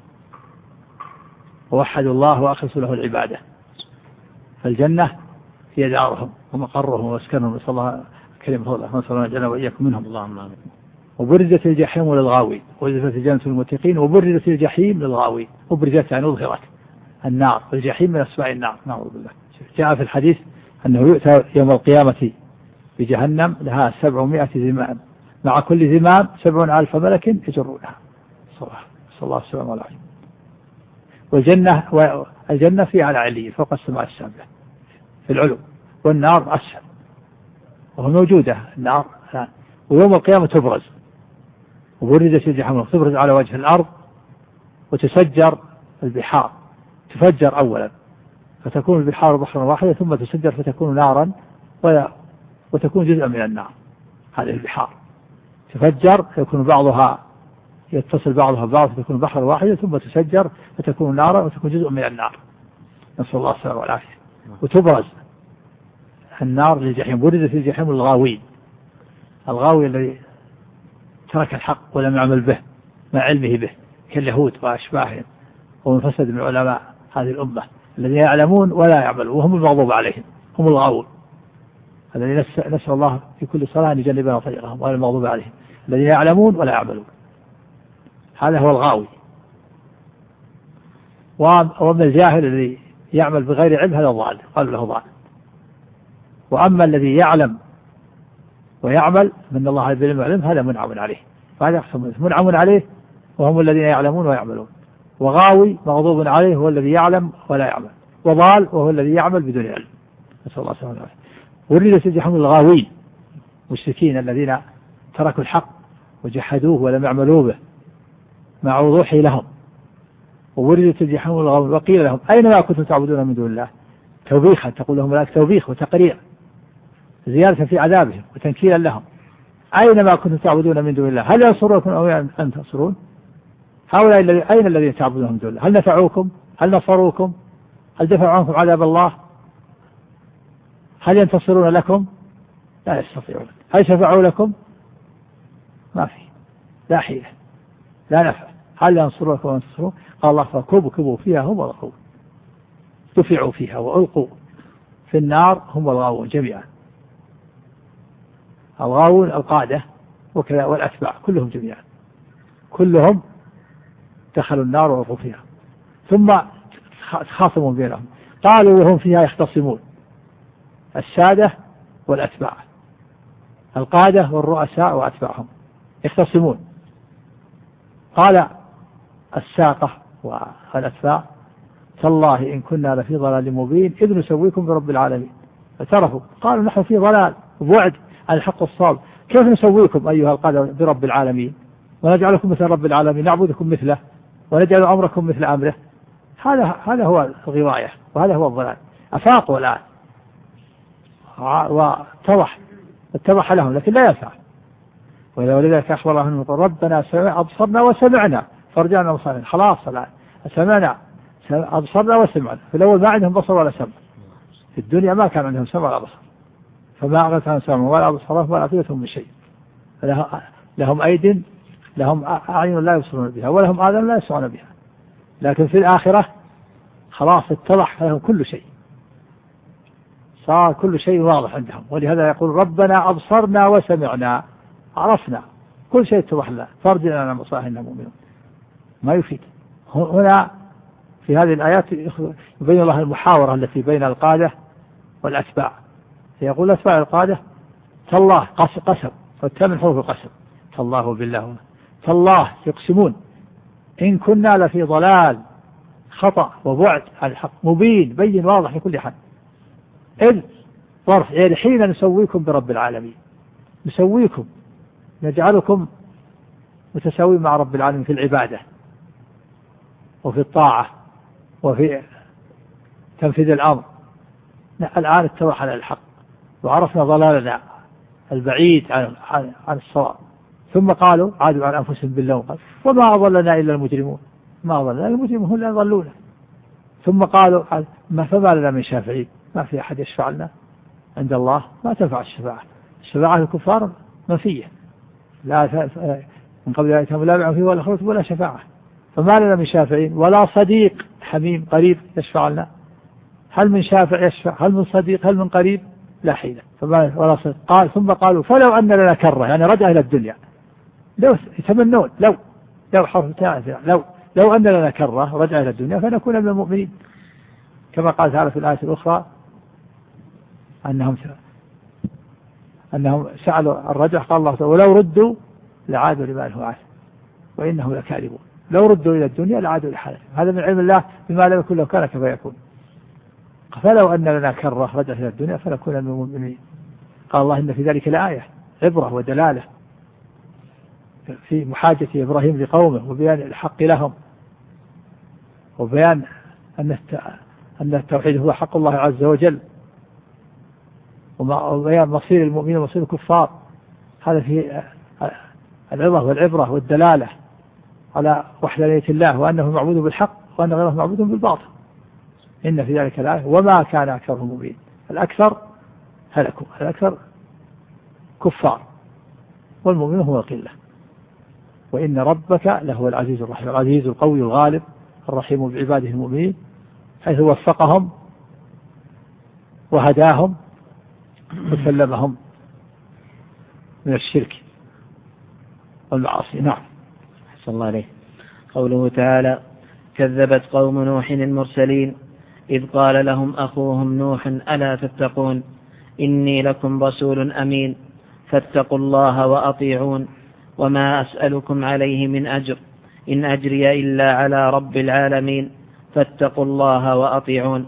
ووحدوا الله وأخلصوا له العبادة. فالجنة هي دارهم ومقرهم ومسكنهم، نسأل الله كلمة الله نسأل الله جل وإياكم منهم. اللهم آمين. وبرزت الجحيم للغاوين، وأزلفت الجنة للمتقين، وبرزت الجحيم للغاوين. وبرزت يعني أظهرت النار، والجحيم من أسماء النار، نعوذ بالله. جاء في الحديث أنه يؤتى يوم القيامة بجهنم لها سبعمائة زمام، مع كل زمام سبعون ألف ملك يجرونها. صلى الله عليه وسلم. والجنة والجنة في على عليين فوق السماء السابعة في العلو، والنار أسفل وهي موجودة النار. ويوم القيامة تبرز، وبرزت الجحيم تبرز على وجه الأرض، وتسجر البحار، تفجر أولا فتكون البحار بحرا واحدا، ثم تسجر فتكون نارا وتكون جزءا من النار. هذه البحار تفجر يكون بعضها يتصل بعضها ببعض فتكون بحرا واحدا، ثم تسجر فتكون نارا وتكون جزء من النار، نسأل الله السلامة والعافية. وتبرز النار للجحيم. برزت الجحيم للغاوين، الغاوي الذي ترك الحق ولم يعمل به مع علمه به، كاليهود وأشباههم ومن فسد من علماء هذه الأمة الذين يعلمون ولا يعملون وهم المغضوب عليهم، هم الغاوون الذين نسأل الله في كل صلاة أن يجنبنا طريقهم ولا المغضوب عليهم، الذين يعلمون ولا يعملون. هذا هو الغاوي. وأما الجاهل الذي يعمل بغير علم هذا ضال، قال له ضال. وأما الذي يعلم ويعمل من الله بالعلم والعلم هذا منعم عليه. فهذا يقسم منعم عليه وهم الذين يعلمون ويعملون، وغاوي مغضوب عليه هو الذي يعلم ولا يعمل، وضال وهو الذي يعمل بدون علم، نسأل الله سبحانه وتعالى. ورد الجحيم الغاوين مشركين الذين تركوا الحق وجحدوه ولم يعملوا به مع وضوحه لهم. ووردت الجحيم الغاوين وقيل لهم أين ما كنتم تعبدون من دون الله، توبيخا، تقول لهم ملائكة توبيخ وتقريع زيادة في عذابهم وتنكيلا لهم. أين ما كنتم تعبدون من دون الله هل ينصركم أو أن تنصرون؟ هؤلاء أين الذين تعبدون من دون الله؟ هل نفعوكم؟ هل نصروكم؟ هل دفعوا عنكم عذاب الله؟ هل ينتصرون لكم؟ لا يستطيعون. هل شفعوا لكم؟ ما في، لا حيلة لا نفع. هل ينصرونكم وينتصرون؟ قال الله فكبوا كبوا فيها هم والغاوون، دفعوا فيها وألقوا في النار هم والغاوون جميعا. الغاوون القادة وكذا والأتباع كلهم جميعا، كلهم دخلوا النار ووقفوا فيها. ثم تخاصموا بينهم، قالوا وهم فيها يختصمون، السادة والأتباع، القادة والرؤساء وأتباعهم يختصمون. قال الساقة والأتباع تالله إن كنا لفي ضلال مبين إذ نسويكم برب العالمين. فترفوا قالوا نحن في ضلال وبعد عن الحق الصواب، كيف نسويكم أيها القادة برب العالمين ونجعلكم مثل رب العالمين، نعبدكم مثله ونجعل أمركم مثل أمره. هذا هذا هو الغواية وهذا هو الضلال. أفاقوا الآن واتضح اتضح لهم لكن لا ينفع. ولذلك أخبر الله أنه ربنا أبصرنا وسمعنا فرجعنا وصلنا. خلاص الآن سمعنا أبصرنا وسمعنا. في الأول ما عندهم بصر ولا سمع، في الدنيا ما كان عندهم سمع ولا بصر، فما أغنت عن سمع ولا أبصارهم ولا أفئدتهم من شيء. لهم أيد لهم أعين لا يبصرون بها ولهم آذان لا يسمعون بها، لكن في الآخرة خلاص اتضح لهم كل شيء، صار كل شيء واضح عندهم. ولهذا يقول ربنا أبصرنا وسمعنا، عرفنا كل شيء اتضح لنا فارجعنا عن مصاحنا مؤمنون. ما يفيد. هنا في هذه الآيات يبين الله المحاورة التي بين القادة والأتباع. يقول أتباع القادة تالله قسم، فالتاء من حروف القسم، تالله بالله فالله يقسمون إن كنا لفي ضلال خطأ وبعد عن الحق مبين بين واضح لكل حد. إذ ظرف يعني حين نسويكم برب العالمين، نسويكم نجعلكم متساوين مع رب العالمين في العبادة وفي الطاعة وفي تنفيذ الأمر. الآن اتضح على الحق وعرفنا ضلالنا البعيد عن, عن, عن الصواب. ثم قالوا عادوا عن أنفسهم باللوم قال وما أضلنا إلا المجرمون، ما أضلنا المجرمون هم اللي ضلونا. ثم قالوا ما فما لنا من شافعين، ما في أحد يشفع لنا عند الله، ما تنفع الشفاعة، الشفاعة الكفار منفية لا من قبل أن يتم لا بيع فيه ولا خلط ولا شفاعة، فما لنا من شافعين ولا صديق حميم قريب يشفع لنا. هل من شافع يشفع؟ هل من صديق؟ هل من قريب؟ لا حيلة. فما ولا صديق. قال ثم قالوا فلو أن لنا كرة، يعني رجع إلى الدنيا، لو يتمنون لو لو حرف تاء لو لو أن لنا كرة رجع إلى الدنيا فنكون من المؤمنين، كما قال تعالى في الآية الأخرى أنهم أنهم سألوا الرجع قال الله تعالى ولو ردوا لعادوا لما نهوا عنه وإنهم لكاذبون. لو ردوا إلى الدنيا لعادوا لحالهم. هذا من علم الله بما لم يكن لو كان كيف يكون. فلو أن لنا كرة رجع إلى الدنيا فنكون من المؤمنين. قال الله إن في ذلك لآية عبرة ودلالة في محاجة إبراهيم لقومه وبيان الحق لهم وبيان أن أن التوحيد هو حق الله عز وجل وبيان مصير المؤمنين ومصير الكفار. هذا في العظة والعبرة والدلالة على وحدانية الله وأنه معبود بالحق وأن غيره معبود بالباطل. إن في ذلك الآية وما كان أكثرهم مؤمنين، الأكثر هلكوا، الأكثر كفار والمؤمنون هو القلة. وإن ربك لهو العزيز الرحيم، العزيز القوي الغالب الرحيم بعباده المؤمنين، حيث وفقهم وهداهم وسلمهم من الشرك والمعاصي. نعم. أحسن الله عليه. قوله تعالى كذبت قوم نوح المرسلين إذ قال لهم أخوهم نوح ألا تتقون إني لكم رسول أمين فاتقوا الله وأطيعون وما أسألكم عليه من أجر إن أجري إلا على رب العالمين فاتقوا الله وأطيعون.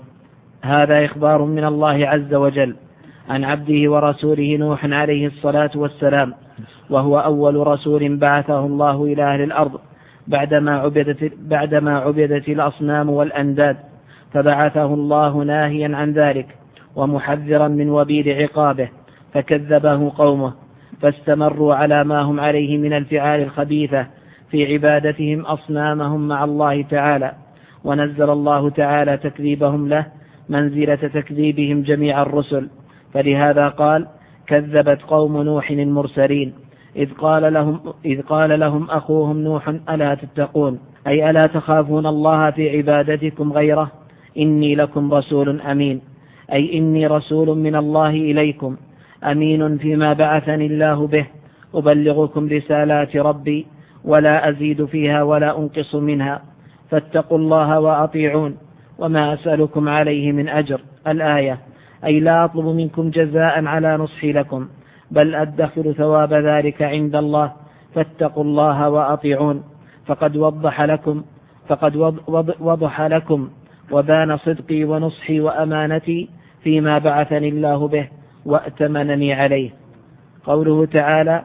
هذا إخبار من الله عز وجل عن عبده ورسوله نوح عليه الصلاة والسلام، وهو أول رسول بعثه الله إلى أهل الأرض بعدما عبدت, بعدما عبدت الأصنام والأنداد، فبعثه الله ناهيا عن ذلك ومحذرا من وبيل عقابه، فكذبه قومه فاستمروا على ما هم عليه من الفعال الخبيثة في عبادتهم أصنامهم مع الله تعالى، ونزل الله تعالى تكذيبهم له منزلة تكذيبهم جميع الرسل. فلهذا قال كذبت قوم نوح المرسلين إذ قال لهم, إذ قال لهم أخوهم نوح ألا تتقون، أي ألا تخافون الله في عبادتكم غيره إني لكم رسول أمين، أي إني رسول من الله إليكم أمين فيما بعثني الله به، أبلغكم رسالات ربي ولا أزيد فيها ولا أنقص منها، فاتقوا الله وأطيعون وما أسألكم عليه من أجر. الآية أي لا أطلب منكم جزاء على نصحي لكم بل أدخر ثواب ذلك عند الله، فاتقوا الله وأطيعون. فقد وضح لكم فقد وضح لكم وبان صدقي ونصحي وأمانتي فيما بعثني الله به وأتمنني عليه. قوله تعالى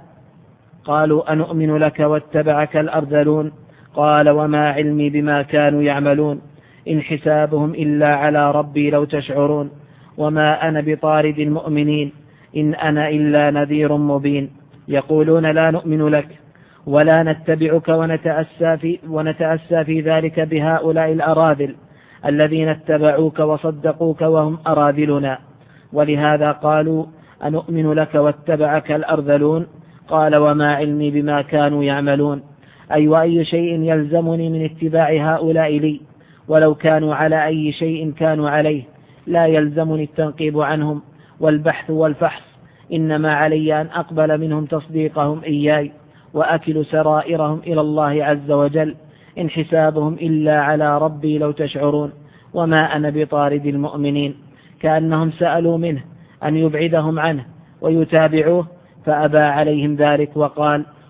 قالوا أنؤمن لك واتبعك الأرذلون قال وما علمي بما كانوا يعملون إن حسابهم إلا على ربي لو تشعرون وما أنا بطارد المؤمنين إن أنا إلا نذير مبين. يقولون لا نؤمن لك ولا نتبعك ونتأسى في, ونتأسى في ذلك بهؤلاء الأراذل الذين اتبعوك وصدقوك وهم أراذلنا، ولهذا قالوا أنؤمن لك واتبعك الأرذلون قال وما علمي بما كانوا يعملون، أي وأي شيء يلزمني من اتباع هؤلاء لي ولو كانوا على أي شيء كانوا عليه، لا يلزمني التنقيب عنهم والبحث والفحص، إنما علي أن أقبل منهم تصديقهم إياي وأكل سرائرهم إلى الله عز وجل إن حسابهم إلا على ربي لو تشعرون وما أنا بطارد المؤمنين. كأنهم سألوا منه أن يبعدهم عنه ويتابعوه فأبى عليهم ذلك وقال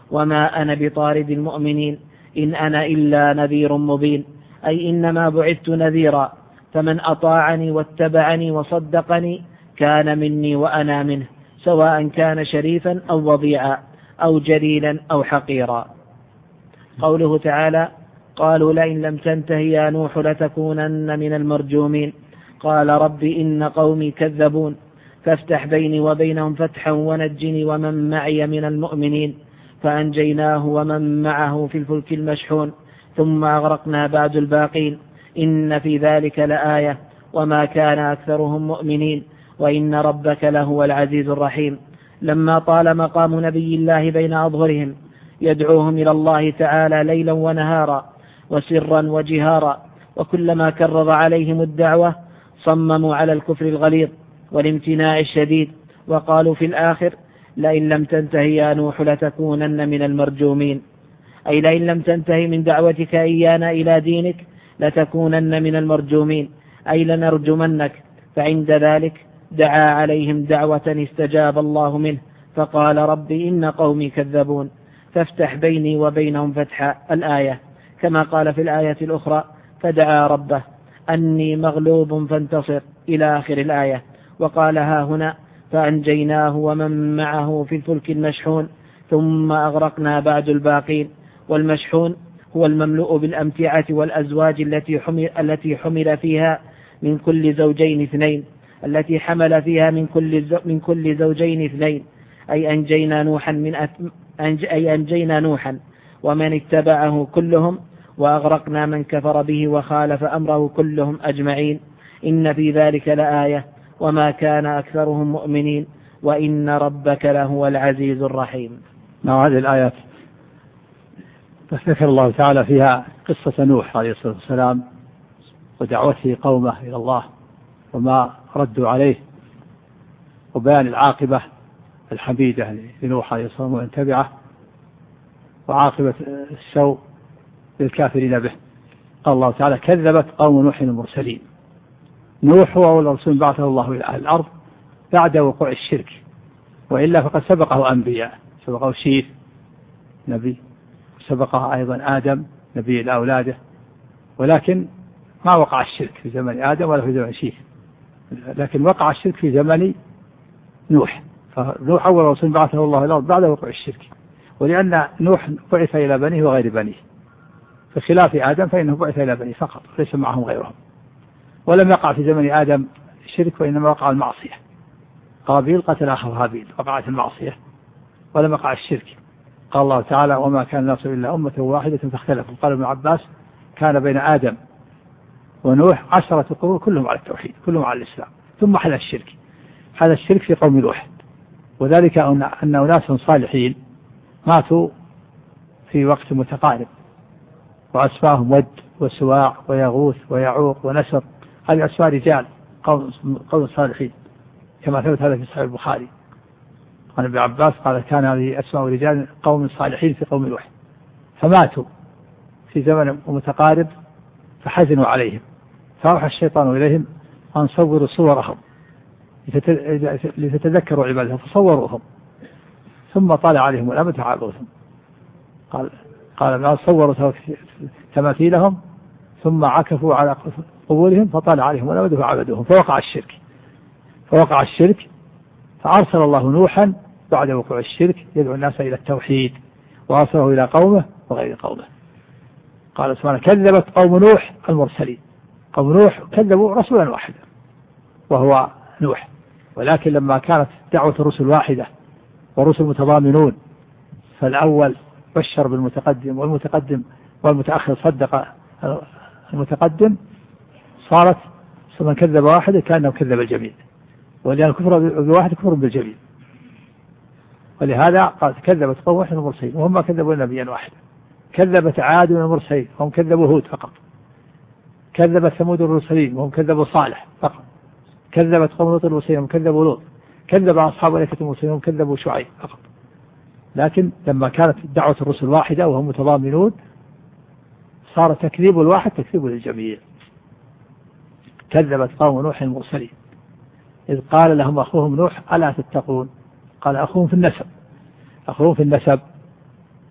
وما أنا بطارد المؤمنين إن أنا إلا نذير مبين، أي إنما بعثت نذيرا، فمن أطاعني واتبعني وصدقني كان مني وأنا منه، سواء كان شريفا أو وضيعا أو جليلا أو حقيرا. قوله تعالى: قالوا لئن لم تنته يا نوح لتكونن من المرجومين، قال رب إن قومي كذبون فافتح بيني وبينهم فتحا ونجني ومن معي من المؤمنين، فأنجيناه ومن معه في الفلك المشحون ثم أغرقنا بعد الباقين، إن في ذلك لآية وما كان أكثرهم مؤمنين وإن ربك لهو العزيز الرحيم. لما طال مقام نبي الله بين أظهرهم يدعوهم إلى الله تعالى ليلا ونهارا وسرا وجهارا، وكلما كرر عليهم الدعوة صمموا على الكفر الغليظ والامتناع الشديد، وقالوا في الآخر: لئن لم تنتهي يا نوح لتكونن من المرجومين، أي لئن لم تنتهي من دعوتك إيانا إلى دينك لتكونن من المرجومين، أي لنرجمنك. فعند ذلك دعا عليهم دعوة استجاب الله منه، فقال رب إن قومي كذبون فافتح بيني وبينهم فتحا، الآية، كما قال في الآية الأخرى: فدعا ربه أني مغلوب فانتصر، إلى آخر الآية. وقال ها هنا: فأنجيناه ومن معه في الفلك المشحون ثم أغرقنا بعد الباقين. والمشحون هو المملوء بالأمتعة والأزواج التي حمل, التي حمل فيها من كل زوجين اثنين التي حمل فيها من كل من كل زوجين اثنين، أي أنجينا نوحا من أت... أنج... أي أنجينا نوحا ومن اتبعه كلهم، وأغرقنا من كفر به وخالف أمره كلهم أجمعين، إن في ذلك لآية وما كان أكثرهم مؤمنين وإن ربك لهو العزيز الرحيم. نعم، هذه الآيات ذكر الله تعالى فيها قصة نوح عليه الصلاة والسلام ودعوته قومه إلى الله وما ردوا عليه، وبيان العاقبة الحميدة لنوح عليه الصلاة والسلام ومن تبعه، وعاقبة السوء للكافرين به. قال الله تعالى: كذبت قوم نوح المرسلين. نوح هو أول رسول بعثه الله إلى أهل الأرض بعد وقوع الشرك، وإلا فقد سبقه أنبياء، سبقه شيث نبي، سبقه أيضا آدم نبي لأولاده، ولكن ما وقع الشرك في زمن آدم ولا في زمن شيث، لكن وقع الشرك في زمن نوح. فنوح أول رسول بعثه الله إلى الأرض بعد وقوع الشرك، ولأن نوح بعث إلى بنيه وغير بنيه، بخلاف آدم فإنه بعث إلى بنيه فقط ليس معهم غيرهم. ولم يقع في زمن آدم الشرك وإنما وقع المعصية، قابيل قتل أخاه هابيل، وقعت المعصية ولم يقع الشرك. قال الله تعالى: وما كان الناس إلا أمة واحدة فاختلفوا. قال ابن عباس: كان بين آدم ونوح عشرة قرون كلهم على التوحيد، كلهم على الإسلام، ثم حدث الشرك. حدث الشرك في قوم نوح، وذلك أن أناس صالحين ماتوا في وقت متقارب، وأسماهم ود وسواع ويغوث ويعوق ونسر، هذه أسماء رجال قوم صالحين كما ثبت هذا في صحيح البخاري عن ابن عباس قال: كان هذه أسماء رجال قوم صالحين في قوم نوح، فماتوا في زمن متقارب فحزنوا عليهم، فأوحى الشيطان إليهم أن صوروا صورهم لتتذكروا عبادهم، فصوروهم ثم طال عليهم الأمد فعبوهم. قال قال ما صوروا تماثيلهم ثم عكفوا على قبورهم فطال عليهم الأمد فعبدوهم، فوقع الشرك فوقع الشرك فأرسل الله نوحا بعد وقوع الشرك يدعو الناس إلى التوحيد، وأرسله إلى قومه وغير قومه. قال سبحانه: كذبت قوم نوح المرسلين. قوم نوح كذبوا رسولا واحدا وهو نوح، ولكن لما كانت دعوة الرسل واحدة ورسل متضامنون، فالأول بشر بالمتقدم والمتقدم والمتأخر صدق المتقدم، صارت من كذب واحد كأنه كذب الجميع، ولأن الكفر بواحد كفر بالجميع. ولهذا قال: كذبت قوم نوح المرسلين وهم كذبوا نبيا واحدا. كذبت عاد المرسلين وهم كذبوا هود فقط. كذبت ثمود المرسلين وهم كذبوا صالح فقط. كذبت قوم لوط المرسلين وهم كذبوا لوط. كذب أصحاب الأيكة المرسلين وهم كذبوا شعيب فقط. لكن لما كانت دعوة الرسل واحدة وهم متضامنون صار تكذيب الواحد تكذيب للجميع. كذبت قوم نوح المرسلين إذ قال لهم أخوهم نوح: ألا تتقون؟ قال: أخوهم في النسب، أخوهم في النسب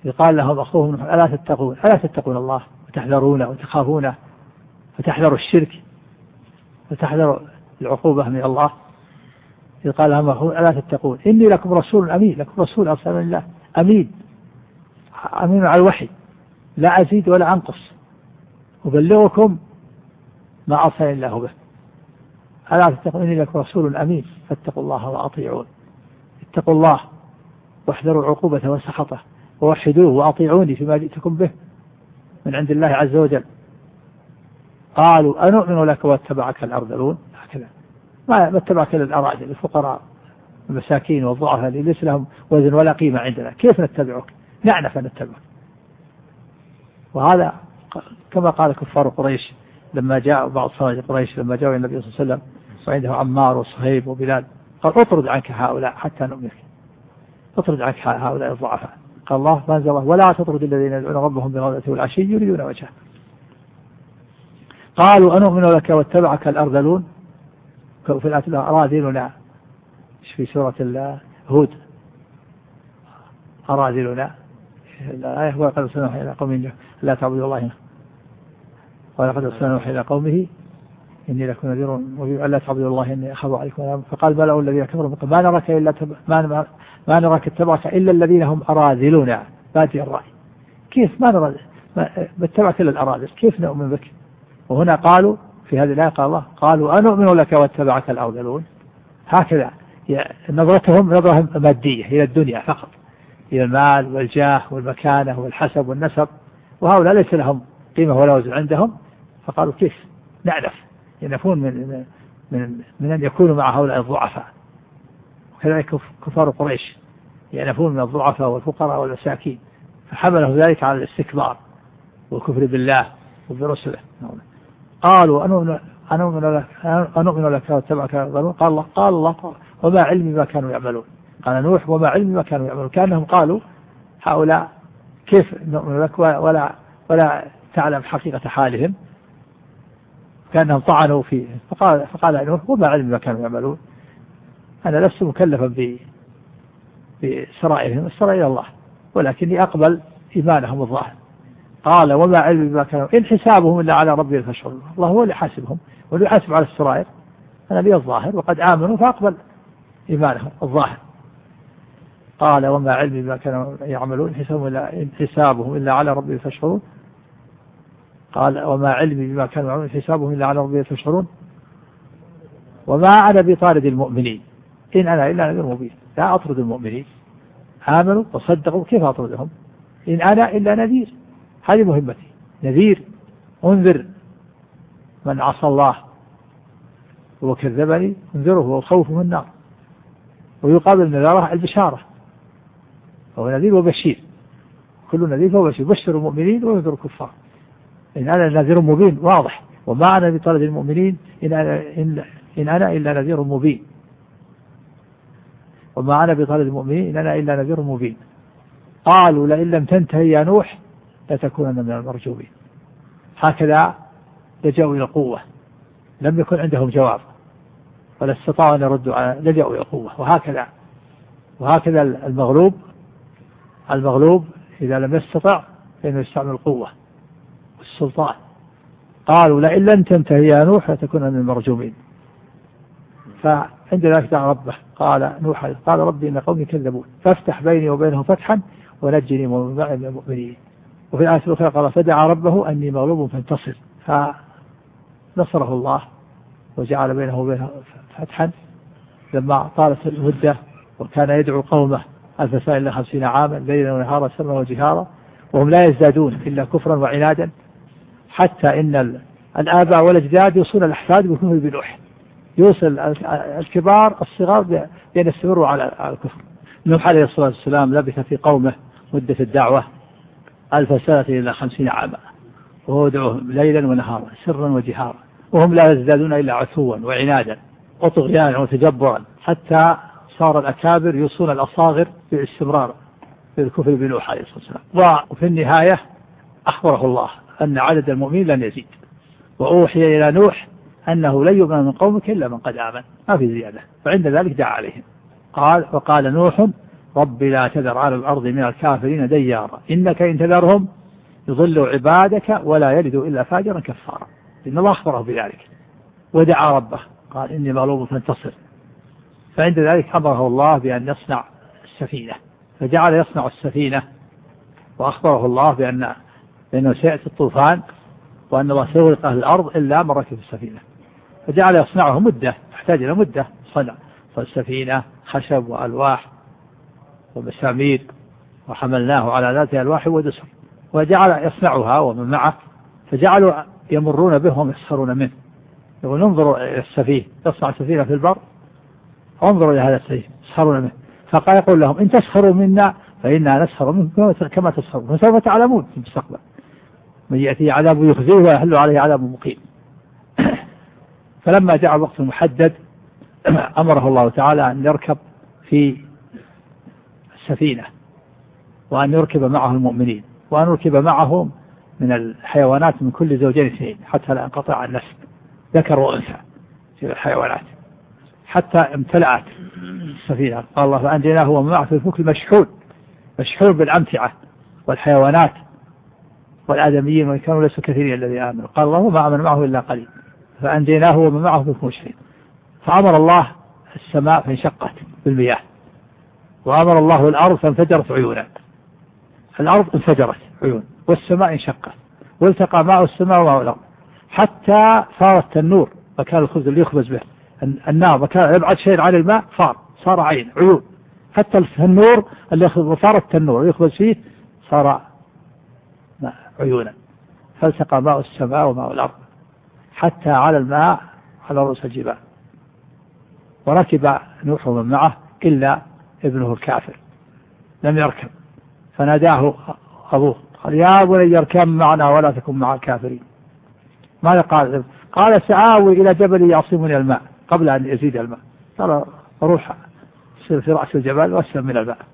قال لهم أخوهم نوح ألا تتقون ألا تتقون الله وتحذرونه وتخافونه فتحذروا الشرك وتحذروا العقوبة من الله. إذ قال لهم أخوهم ألا تتقون إني لكم رسول أمين لكم رسول أرسل الله أمين أمين على الوحي لا أزيد ولا أنقص أبلغكم ما أرسل الله به ألا تتقون إني لكم رسول أمين فاتقوا الله وأطيعون. اتقوا الله واحذروا عقوبته وسخطه ووحدوه وأطيعوني فيما جئتكم به من عند الله عز وجل. قالوا أنؤمن لك واتبعك الأرذلون هكذا ما اتبعك إلا الأراذل الفقراء المساكين والضعفاء اللي ليس لهم وزن ولا قيمة عندنا كيف نتبعك نعنف أن نتبعك. وهذا كما قال كفار قريش لما جاء بعض صالح قريش لما جاءوا النبي صلى الله عليه وسلم وعنده عمار وصهيب وبلال قال اطرد عنك هؤلاء حتى نؤمنك اطرد عنك هؤلاء الضعفاء. قال الله ما أنزل الله ولا تطرد الذين يدعون ربهم بالغداة والعشي يريدون وجهه. قالوا أنؤمن لك واتبعك الأرذلون في الآية أراذلنا في سورة هود أراذلنا الآية ولقد أرسلنا نوحا إلى قومه لا تعبدوا الله ولقد أرسلنا نوحا إلى قومه إني لكم نذير مبين ألا تعبدوا الله إني أخاف عليكم. فقال ملأ الذين كفروا ما نراك إلا تب... ما ما نراك اتبعك إلا الذين هم أراذلنا بادي الرأي كيف ما نرى ما اتبعك إلا الأراذل كيف نؤمن بك. وهنا قالوا في هذه الآية قال الله قالوا أنؤمن لك واتبعك الأرذلون هكذا نظرتهم نظرهم مادية إلى الدنيا فقط إلى المال والجاه والمكانة والحسب والنسب وهؤلاء ليس لهم قيمة ولا وزن عندهم. فقالوا كيف نعرف ينفون من من من أن يكونوا مع هؤلاء الضعفاء. وكذلك كفار قريش ينفون من الضعفاء والفقراء والمساكين فحمله ذلك على الاستكبار والكفر بالله وبرسله. قالوا أنؤمن لك أنؤمن لك واتبعك الأرذلون قال الله قال الله وما علمي ما كانوا يعملون. قال نوح وما علمي ما كانوا يعملون كأنهم قالوا هؤلاء كيف نؤمن لك ولا ولا تعلم حقيقة حالهم كأنهم طعنوا فيه. فقال فقال نوح وما علمي ما كانوا يعملون أنا لست مكلفا بسرائرهم السرائر إلى الله ولكني أقبل إيمانهم الظاهر. قال وما علمي ما كانوا إن حسابهم إلا على ربي فاشهدوا. الله هو اللي حاسبهم واللي يحاسب على السرائر أنا لي الظاهر وقد آمنوا فأقبل إيمانهم الظاهر. قال وما علمي ما كانوا يعملون إن حسابهم إلا, إن حسابهم إلا على ربي فاشهدوا. قال وما علمي بما كانوا يعملون إن حسابهم إلا على ربي فاشهدون وما أنا بطارد المؤمنين إن أنا إلا نذير مبين. لا أطرد المؤمنين آمنوا وصدقوا كيف أطردهم إن أنا إلا نذير. هذه مهمتي نذير أنذر من عصى الله وكذبني انذره وخوفه من النار ويقابل نذاره البشارة هو نذير وبشير كل نذير فهو بشير بشر المؤمنين وينذر الكفار. إن أنا نذير مبين واضح وما أنا بطرد المؤمنين إن أنا, إن, إن أنا إلا نذير مبين وما أنا بطرد المؤمنين إن أنا إلا نذير مبين. قالوا لئن لم تنتهي يا نوح لتكونن من المرجومين. هكذا لجأوا إلى القوة لم يكن عندهم جواب ولا استطاعوا أن يردوا على لجأوا إلى القوة. وهكذا وهكذا المغلوب المغلوب إذا لم يستطع فإنه يستعمل القوة والسلطان. قالوا لئن لم تنتهي يا نوح لتكونن من المرجومين. فعند ذلك دعا ربه قال نوح قال ربي إن قومي كذبون فافتح بيني وبينهم فتحا ونجني ومن معي من المؤمنين. وفي الآية الأخرى قال فدعا ربه أني مغلوب فانتصر فنصره الله وجعل بينه وبينه فتحا لما طالت المدة وكان يدعو قومه ألف سنة إلا خمسين عاما ليلا ونهارا سرا وجهارا وهم لا يزدادون إلا كفرا وعنادا حتى إن الآباء والأجداد يوصون الأحفاد بكفر بنوح يوصل الكبار الصغار بأن يستمروا على الكفر. نوح عليه الصلاة والسلام لبث في قومه مدة الدعوة ألف سنة إلا خمسين عاما وهو يدعوهم ليلا ونهارا سرا وجهارا وهم لا يزدادون إلا عتوا وعنادا وطغيانا وتجبرا حتى صار الأكابر يوصون الأصاغر بالاستمرار في الكفر بنوح عليه الصلاة والسلام. وفي النهاية أخبره الله أن عدد المؤمنين لن يزيد وأوحي إلى نوح أنه لن يؤمن من قومك إلا من قد آمن ما في زيادة. فعند ذلك دعا عليهم قال وقال نوح رب لا تذر على الأرض من الكافرين ديارا إنك إن تذرهم يضلوا عبادك ولا يلدوا إلا فاجرا كفارا. إن الله أخبره بذلك ودعا ربه قال إني مغلوب فانتصر. فعند ذلك أمره الله بأن يصنع السفينة فجعل يصنع السفينة وأخبره الله بأن لأنه سيأتي الطوفان وأن الله سيغرق أهل الأرض إلا من ركب السفينة فجعل يصنعه مدة تحتاج إلى مدة صنع فالسفينة خشب وألواح ومسامير وحملناه على ذات ألواح ودسر وجعل يصنعها ومن معه فجعلوا يمرون بهم يسخرون منه يقول انظروا إلى السفينة يصنع سفينة في البر انظروا إلى هذا السفينة يسخرون منه فقال يقول لهم إن تسخروا منا فإنا نسخر منكم كما تسخرون فسوف تعلمون في المستقبل من يأتي عذاب يخزيه ويحل عليه عذاب مقيم. فلما جاء الوقت المحدد أمره الله تعالى أن يركب في السفينة وأن يركب معه المؤمنين وأن يركب معهم من الحيوانات من كل زوجين اثنين حتى لا انقطع النسل ذكر وأنثى في الحيوانات حتى امتلأت السفينة. قال الله فأنجيناه ومن معه في الفلك المشحون مشحون بالأمتعة والحيوانات والآدميين وإن كانوا ليسوا كثيرين الذين آمنوا. قال الله ما آمن معه إلا قليل فأنجيناه ومن معه في الفلك المشحون. فأمر الله السماء فانشقت بالمياه وأمر الله الأرض فانفجرت عيونا. الأرض انفجرت عيون والسماء انشقت والتقى ماء السماء وماء الأرض حتى صارت النور مكان الخبز اللي يخبز به النار مكان يبعد شيء عن الماء صار صار عين عيون حتى النور اللي صار التنور يخبز فيه صار عيونا فالتقى ماء السماء وماء الأرض حتى على الماء على رؤوس الجبال. وركب نوح ومن معه إلا ابنه الكافر لم يركب فناداه أبوه قال يا بني اركب معنا ولا تكن مع الكافرين. ماذا قال؟ قال سآوي إلى جبل يعصمني الماء قبل أن يزيد الماء. قال روح سير في رأس الجبل واسلم من الماء.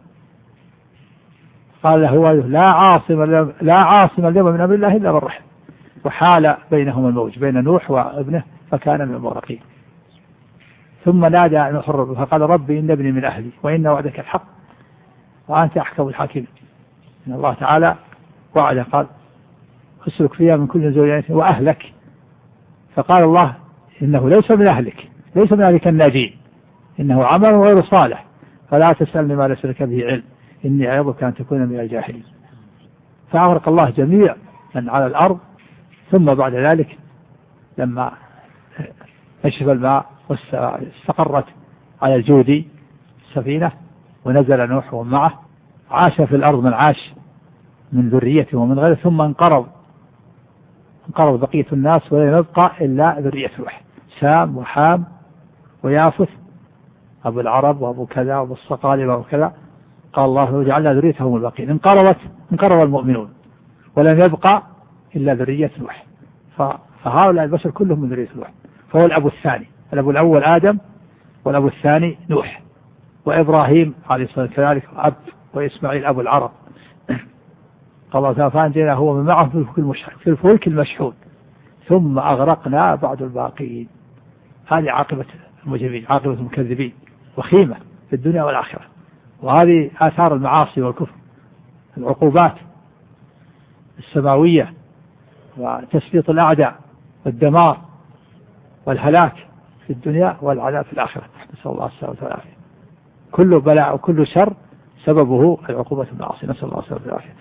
قال له لا عاصم لا عاصم اليوم من أمر الله إلا من رحم. وحال بينهما الموج بين نوح وابنه فكان من المغرقين. ثم نادى نوح ربه فقال ربي إن ابني من أهلي وإن وعدك الحق وأنت أحكم الحاكمين. إن الله تعالى وعد قال اسلك فيها من كل زوجين وأهلك. فقال الله إنه ليس من أهلك ليس من أهلك الناجين إنه عمل غير صالح فلا تسألني ما ليس لك به علم إني أعظك أن تكون من الجاهلين. فأغرق الله جميع من على الأرض. ثم بعد ذلك لما نشف الماء واستقرت على الجودي السفينة ونزل نوح ومعه عاش في الأرض من عاش من ذريته ومن غيره ثم انقرض انقرض بقية الناس ولم يبقى إلا ذرية نوح سام وحام ويافث أبو العرب وأبو كذا وأبو الصقالب وأبو كذا. قال الله وجعلنا ذريتهم الباقين. انقرضت انقرض المؤمنون ولم يبقى إلا ذرية نوح. فهؤلاء البشر كلهم من ذرية نوح. فهو الأب الثاني الأب الأول آدم والأب الثاني نوح وإبراهيم عليه الصلاة والسلام كذلك أب وإسماعيل أبو العرب. قال الله تعالى فأنجينا هو من معه في الفلك المشحون ثم أغرقنا بعد الباقين. هذه عاقبة المجرمين عاقبة المكذبين وخيمة في الدنيا والآخرة. وهذه آثار المعاصي والكفر العقوبات السماوية وتسليط الأعداء والدمار والهلاك في الدنيا والعذاب في الآخرة. نسأل الله السلامة والعافية. كل بلاء وكل شر سببه العقوبة المعاصي. نسأل الله السلامة والعافية.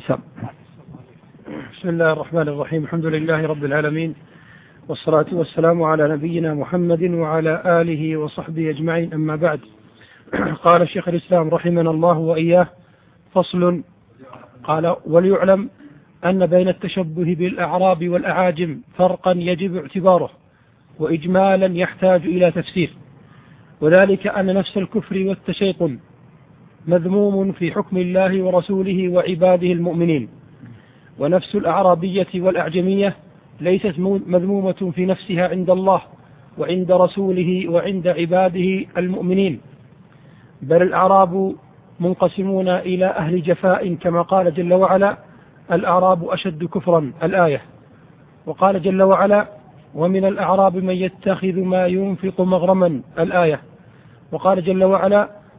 بسم الله الرحمن الرحيم. الحمد لله رب العالمين والصلاة والسلام على نبينا محمد وعلى آله وصحبه أجمعين. أما بعد قال الشيخ الإسلام رحمنا الله وإياه فصل. قال وليعلم أن بين التشبه بالأعراب والأعاجم فرقا يجب اعتباره وإجمالا يحتاج إلى تفسير وذلك أن نفس الكفر والتشيطن مذموم في حكم الله ورسوله وعباده المؤمنين ونفس الأعرابية والأعجمية ليست مذمومة في نفسها عند الله وعند رسوله وعند عباده المؤمنين بل الأعراب منقسمون إلى أهل جفاء كما قال جل وعلا الأعراب أشد كفرا الآية. وقال جل وعلا ومن الأعراب من يتخذ ما ينفق مغرما الآية. وقال جل وعلا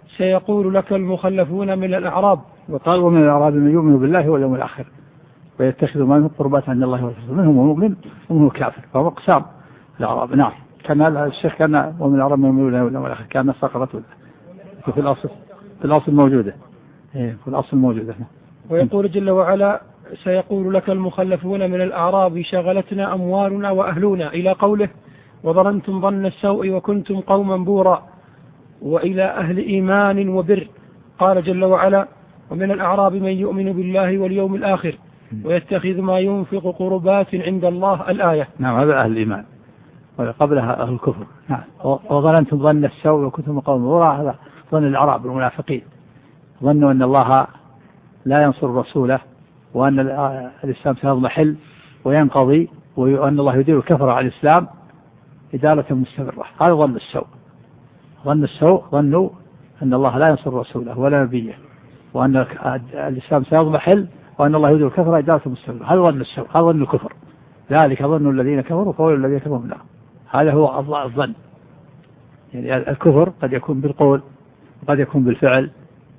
سيقول لك المخلفون من الأعراب. وقال ومن الأعراب من يؤمن بالله واليوم الآخر ويتخذ ما من قربات عند الله ورسوله منهم مؤمن ومنهم كافر، فهو اقسام الأعراب. نعم، كان الشيخ كان ومن الأعراب من يؤمن بالله واليوم الآخر كان سقطت في الأصل في الأصل موجودة في الأصل موجودة. ويقول جل وعلا سيقول لك المخلفون من الأعراب شغلتنا أموالنا وأهلنا إلى قوله وظننتم ظن السوء وكنتم قوما بورا وإلى أهل إيمان وبر. قال جل وعلا ومن الأعراب من يؤمن بالله واليوم الآخر ويتخذ ما ينفق قربات عند الله الآية. نعم، هذا أهل الإيمان وقبلها أهل الكفر. نعم، وظننتم ظن السوء وكنتم قوما بورا، هذا ظن الأعراب المنافقين، ظنوا أن الله لا ينصر رسوله وأن الإسلام سيضمحل وينقضي وأن الله يدير الكفر على الإسلام إدارة مستمرة. هذا ظن السوء. ظن السوء ظنوا أن الله لا ينصر رسوله ولا نبيه وأن الإسلام سيضمحل وأن الله يدير الكفر إدارة مستمرة. هذا ظن السوء، هذا ظن الكفر. ذلك ظن الذين كفروا فقولوا الذين كفروا بالله. هذا هو الظن. يعني الكفر قد يكون بالقول وقد يكون بالفعل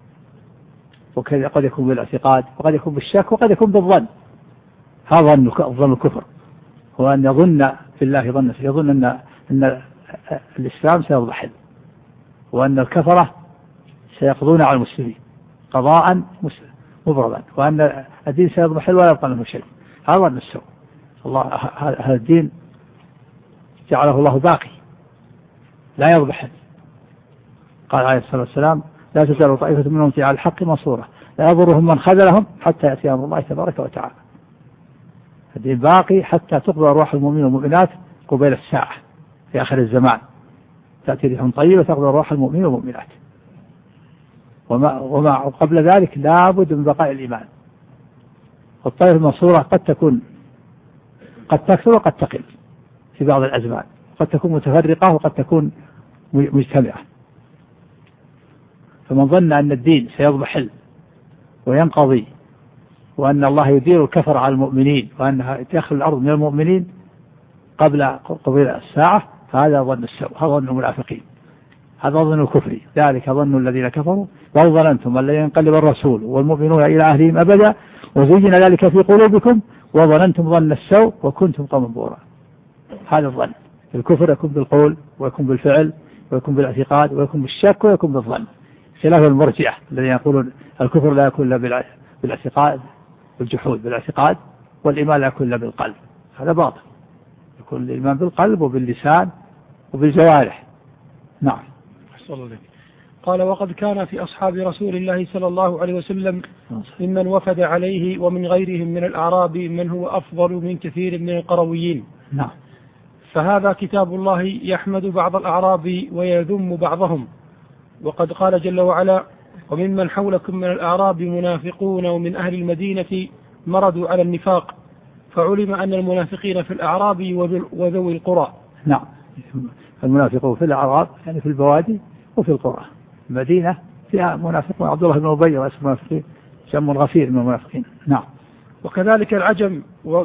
وقد يكون بالاعتقاد وقد يكون بالشك وقد يكون بالظن. هذا ظن الكفر، هو أن يظن في الله ظن يظن أن أن الإسلام سيضمحل وأن الكفرة سيقضون على المسلمين قضاء مبردا وأن الدين سيضمحل ولا يبقى منه شيء. هذا ظن السوء. الله هذا الدين جعله الله باقي لا يضمحل. قال عليه الصلاة والسلام لا تزال طائفة منهم على الحق منصورة لا يضرهم من خذلهم حتى يأتي أمر الله تبارك وتعالى. الدين باقي حتى تقضى أرواح المؤمنين والمؤمنات قبيل الساعة في آخر الزمان، تأتي ريح طيبة تقضى أرواح المؤمنين والمؤمنات. وما, وما قبل ذلك لابد من بقاء الإيمان. والطائفة المنصورة قد تكون قد تكثر وقد تقل في بعض الأزمان، قد تكون متفرقة وقد تكون مجتمعة. فمن ظن أن الدين سيضمحل وينقضي وأن الله يدير الكفر على المؤمنين وأنها تأخذ الأرض من المؤمنين قبل قبيل الساعة فهذا ظن السوء، هذا ظن المنافقين، هذا ظن الكفر. ذلك ظن الذين كفروا بل ظننتم أن لن ينقلب الرسول والمؤمنون إلى أهلهم أبدا وزين ذلك في قلوبكم وظننتم ظن السوء وكنتم قوما بورا. هذا الظن. الكفر يكون بالقول ويكون بالفعل ويكون بالاعتقاد ويكون بالشك ويكون بالظن، خلاف المرجئة الذين يقولون الكفر لا يكون إلا بالاعتقاد بالجحود بالاعتقاد والإيمان لا يكون إلا بالقلب. هذا باطل، يكون الإيمان بالقلب وباللسان وبالجوارح. نعم. قال وقد كان في أصحاب رسول الله صلى الله عليه وسلم ممن وفد عليه ومن غيرهم من الأعراب من هو أفضل من كثير من القرويين. نعم. فهذا كتاب الله يحمد بعض الأعراب ويذم بعضهم. وقد قال جل وعلا وممن حولكم من الأعراب منافقون ومن أهل المدينة مردوا على النفاق فعلم أن المنافقين في الأعراب وذوي القرى. نعم، المنافقون في الأعراب يعني في البوادي وفي القرى. المدينة فيها منافقون، عبد الله بن أبي رئيس المنافقين جم غفير من المنافقين. نعم. وكذلك العجم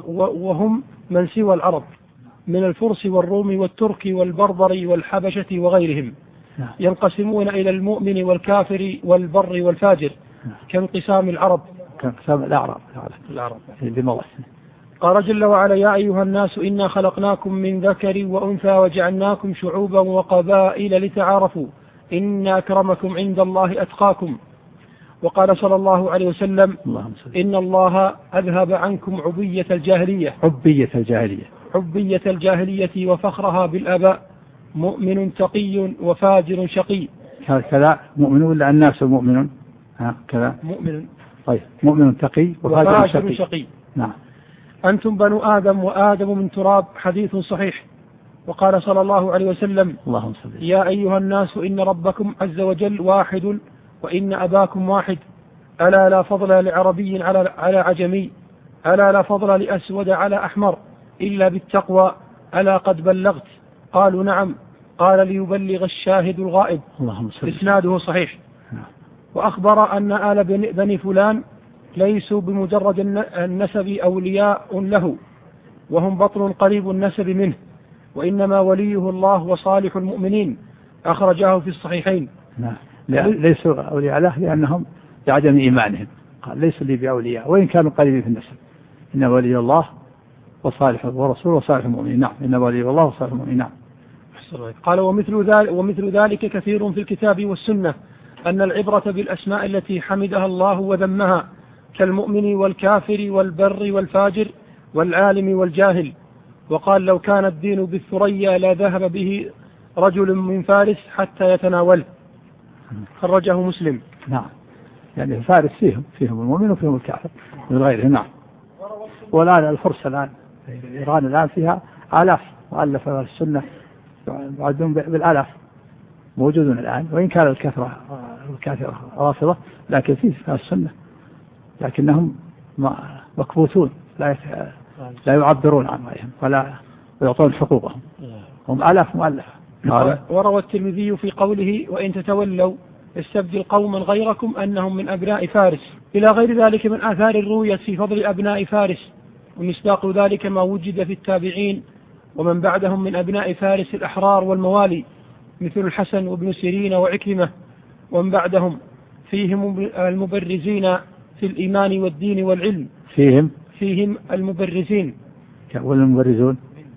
وهم من سوى العرب من الفرس والروم والترك والبربر والحبشة وغيرهم نعم. ينقسمون إلى المؤمن والكافر والبر والفاجر نعم. كانقسام العرب كانقسام الأعراب العرب بمضى. قال جل وعلا يا أيها الناس إنا خلقناكم من ذكر وأنثى وجعلناكم شعوبا وقبائل لتعارفوا إن أكرمكم عند الله أتقاكم. وقال صلى الله عليه وسلم إن الله أذهب عنكم عبية الجاهلية عبية الجاهلية عبية الجاهلية وفخرها بالآباء مؤمن تقي وفاجر شقي. كذا مؤمن ولا الناس مؤمن ها كذا مؤمن. طيب مؤمن تقي وفاجر, وفاجر شقي. شقي. نعم. أنتم بنو آدم وآدم من تراب حديث صحيح. وقال صلى الله عليه وسلم اللهم صل يا أيها الناس إن ربكم عز وجل واحد وإن أباكم واحد ألا لا فضل لعربي على على عجمي ألا لا فضل لأسود على أحمر إلا بالتقوى ألا قد بلغت قالوا نعم قال ليبلغ الشاهد الغائب. اللهم صل. إسناده صحيح. وأخبر أن آل بني فلان ليسوا بمجرد النسب أولياء له وهم بطن قريب النسب منه وإنما وليه الله وصالح المؤمنين أخرجاه في الصحيحين. نعم. ليسوا أولياء له لأنهم بعدم إيمانهم. قال ليسوا لي بأولياء وإن كانوا قريبين في النسب، إن ولي الله وصالح ورسول وصالح المؤمنين. نعم إن ولي الله وصالح المؤمنين. نعم. قال ومثل ذلك, ومثل ذلك كثير في الكتاب والسنة، أن العبرة بالأسماء التي حمدها الله وذمها كالمؤمن والكافر والبر والفاجر والعالم والجاهل. وقال لو كان الدين بالثريا لا ذهب به رجل من فارس حتى يتناوله. خرجه مسلم. نعم يعني فارس فيهم فيهم المؤمن وفيهم الكافر من غيره. نعم. والآن الفرس الآن إيران الآن فيها آلاف مؤلفة من السنة بعدهم بالآلاف موجودون الآن، وإن كان الكثرة الكثرة رافضة لكن فيه في السنة، لكنهم مكبوتون لا لا يعبرون عن رأيهم ولا يعطون حقوقهم، هم آلاف مؤلفة. وروى الترمذي في قوله وإن تتولوا استبدل قوما غيركم أنهم من أبناء فارس إلى غير ذلك من آثار الرؤية في فضل أبناء فارس، ومصداق ذلك ما وجد في التابعين ومن بعدهم من أبناء فارس الأحرار والموالي مثل الحسن وابن سيرين وعكرمة، ومن بعدهم فيهم المبرزين في الإيمان والدين والعلم. فيهم فيهم المبرزين والمبرزون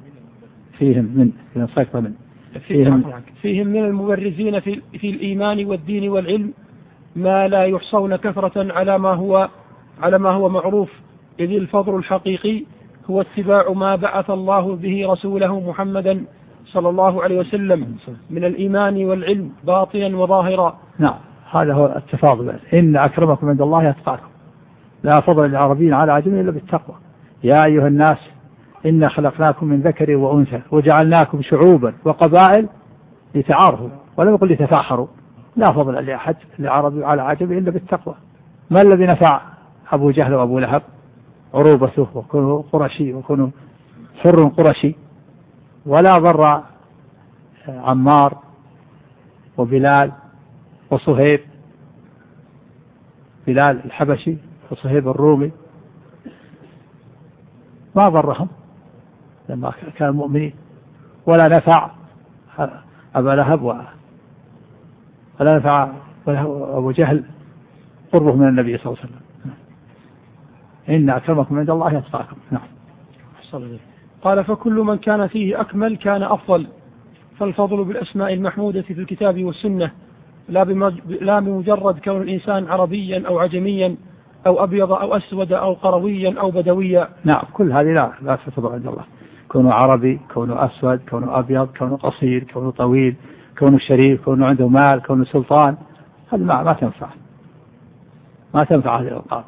فيهم من من فيهم, فيهم من المبرزين في, في الإيمان والدين والعلم ما لا يحصون كثرة على ما هو على ما هو معروف، إذ الفضل الحقيقي هو اتباع ما بعث الله به رسوله محمدا صلى الله عليه وسلم من الإيمان والعلم باطنا وظاهرا. نعم هذا هو التفاضل. إن أكرمكم عند الله أتقاكم، لا فضل للعربيين على عجم إلا بالتقوى. يا أيها الناس إنا خلقناكم من ذكر وأنثى وجعلناكم شعوبا وقبائل لتعارفوا ولم يقل لتفاخروا. لا فضل لأحد لعربي على عجم إلا بالتقوى. ما الذي نفع أبو جهل وأبو لهب؟ عروبته وكونه قرشي وكونه حر قرشي، ولا ضر عمار وبلال وصهيب، بلال الحبشي وصهيب الرومي ما ضرهم لما كانوا مؤمنين، ولا نفع أبا لهب ولا نفع أبو جهل قربه من النبي صلى الله عليه وسلم. إن أكرمكم عند الله أتقاكم. نعم. قال فكل من كان فيه أكمل كان أفضل، فالفضل بالأسماء المحمودة في الكتاب والسنة لا لا بمجرد كون الإنسان عربيا أو عجميا أو أبيض أو أسود أو قرويا أو بدويا. نعم كل هذه لا لا تفضل عند الله. كونه عربي، كونه أسود، كونه أبيض، كونه قصير، كونه طويل، كونه شريف، كونه عنده مال، كونه سلطان، هذه ما ما تنفع ما تنفع هذه الألقاب.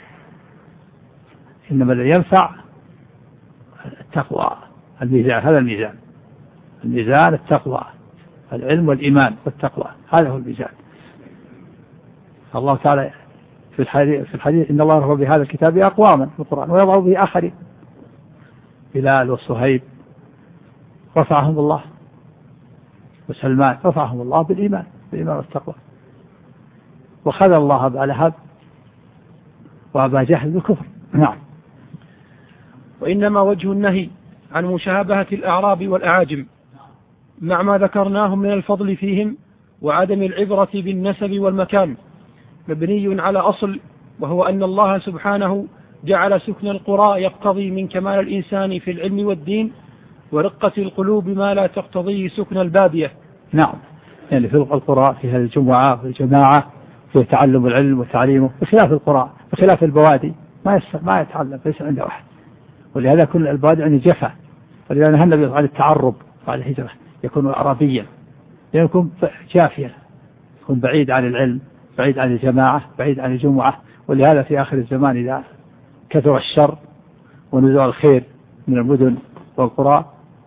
إنما الذي ينفع التقوى، الميزان. هذا الميزان الميزان التقوى، العلم والإيمان والتقوى، هذا هو الميزان. الله تعالى في الحديث, في الحديث إن الله رفع بهذا الكتاب أقواما في القرآن ويضع به آخرين. بلال وصهيب رفعهم الله، وسلمان رفعهم الله بالإيمان بالإيمان والتقوى، وخذ الله أبا لهب وأبا جهل بالكفر. نعم. وإنما وجه النهي عن مشابهة الأعراب والأعاجم مع ما ذكرناه من الفضل فيهم وعدم العبرة بالنسب والمكان مبني على أصل، وهو أن الله سبحانه جعل سكن القرى يقتضي من كمال الإنسان في العلم والدين ورقة القلوب ما لا تقتضيه سكن البادية. نعم يعني في القرى فيها الجمعة والجماعة، فيه تعلم العلم وتعليمه، بخلاف القرى بخلاف البوادي ما ما يتعلم، ليس عنده أحد. ولهذا كل البوادي عنده جفا، ولهذا نهى النبي عن التعرب بعد الهجرة، يكون عربيا يكون جافيا، يكون بعيد عن العلم، بعيد عن الجماعة، بعيد عن الجمعة. ولهذا في آخر الزمان إذا كثر الشر ونزع الخير من المدن والقرى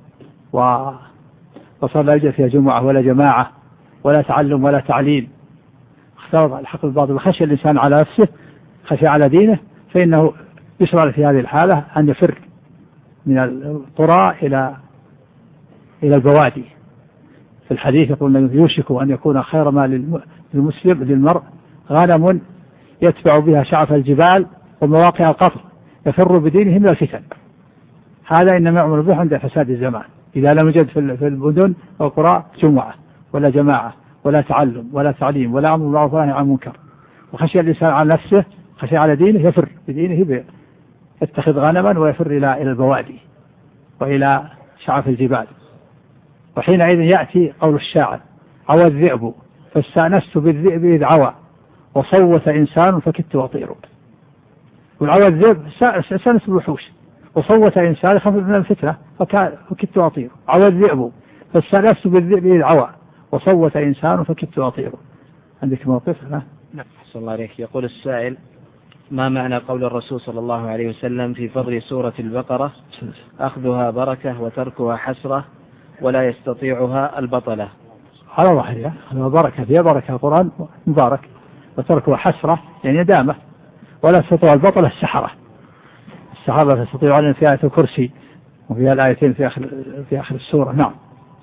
وصار لا يوجد فيها جمعة ولا جماعة ولا تعلم ولا تعليم، اختلط الحق بالباطل، خشي الإنسان على نفسه، خشي على دينه، فإنه يشرع في هذه الحالة أن يفر من القرى إلى إلى البوادي. في الحديث يقول يوشك أن يكون خير ما للمسلم للمرء غنم يتبع بها شعف الجبال ومواقع القطر يفر بدينه من الفتن. هذا إنما يعمل به عند فساد الزمان، إذا لم يوجد في المدن والقرى جمعة ولا جماعة ولا تعلم ولا تعليم ولا أمر بالمعروف ولا نهي عن المنكر، وخشي الإنسان على نفسه، خشي على دينه، يفر بدينه، يتخذ غنما ويفر إلى إلى البوادي وإلى شعف الجبال. وحينئذ يأتي قول الشاعر: عوى الذئب فاستأنست بالذئب إذ عوى وصوت إنسان فكدت أطير. والعوى الذئب استأنست بالوحوش، وصوت إنسان خاف من الفتنة فكدت أطير. عوى الذئب فاستأنست بالذئب إذ عوى وصوت إنسان فكدت أطير. عندك موقف؟ لا نعم. صلى الله عليك. يقول السائل: ما معنى قول الرسول صلى الله عليه وسلم في فضل سورة البقرة: أخذها بركة وتركها حسرة ولا يستطيعها البطلة؟ على ظاهرها أخذها بركة، فيها بركة، القرآن مبارك، وتركها حسرة يعني ندامة، ولا يستطيع البطلة السحرة. السحرة تستطيعون في آية الكرسي وفيها الآيتين في آخر في آخر السورة. نعم.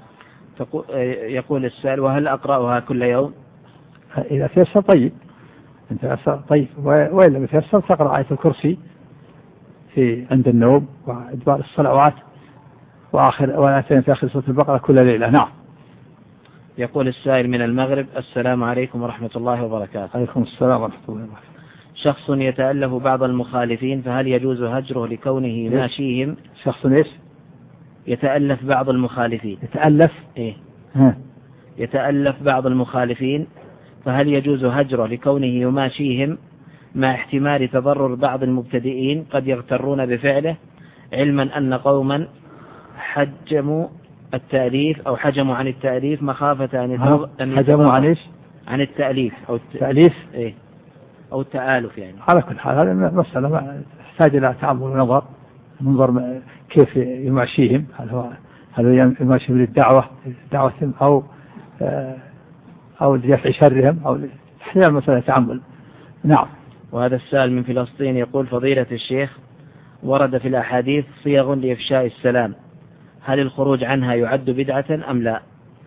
يقول السائل: وهل أقرأها كل يوم؟ إذا تيسر طيب، أنت طيب، وإن لم يتيسر تقرأ آية الكرسي في عند النوم وإدبار الصلوات وآخر وآيتين في آخر سورة البقرة كل ليلة. نعم. يقول السائل من المغرب: السلام عليكم ورحمة الله وبركاته. عليكم السلام ورحمة الله وبركاته. شخص يتألف بعض المخالفين فهل يجوز هجره لكونه ماشيهم؟ شخص ايش؟ يتألف بعض المخالفين. يتألف إيه؟ ها. يتألف بعض المخالفين فهل يجوز هجره لكونه يماشيهم مع احتمال تضرر بعض المبتدئين قد يغترون بفعله، علما أن قوما حجموا التأليف أو حجموا عن التأليف مخافة أن حجموا عن إيش؟ عن التأليف أو التأليف إيه؟ أو التآلف يعني. على كل حال هذا مسألة تحتاج إلى تأمل ونظر، منظر كيف يماشيهم، هل هو هل هو يماشيهم للدعوة دعوة أو أو لدفع شرهم أو تحتاج مسألة تأمل. نعم. وهذا السائل من فلسطين يقول: فضيلة الشيخ، ورد في الأحاديث صيغ لإفشاء السلام، هل الخروج عنها يعد بدعة أم لا؟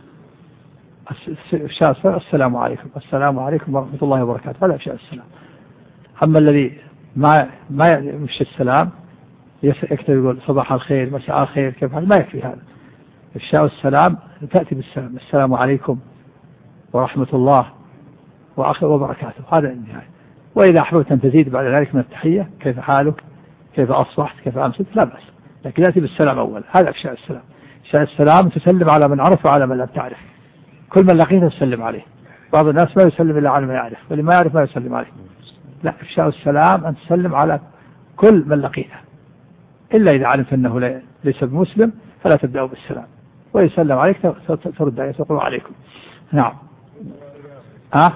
إفشاء السلام عليكم، السلام عليكم ورحمة الله وبركاته، هذا إفشاء السلام. أما الذي ما ما يفشي السلام يكتب يقول صباح الخير مساء الخير كيف حال، ما يكفي هذا. إفشاء السلام تأتي بالسلام: السلام عليكم ورحمة الله وبركاته، هذا النهاية. وإذا أحببت أن تزيد بعد ذلك من التحية: كيف حالك، كيف أصبحت، كيف أمست، لا بأس، لكن يأتي بالسلام أول. هذا إفشاء السلام. إفشاء السلام تسلم على من عرف وعلى من لم تعرف، كل من لقيته تسلم عليه. بعض الناس ما يسلم إلا على من يعرف، واللي ما يعرف ما يسلم عليه. لا، إفشاء السلام أن تسلم على كل من لقيته، إلا إذا علمت أنه ليس بمسلم فلا تبدأ بالسلام، ويسلم عليك ترد عليه تقول عليكم. نعم. ها؟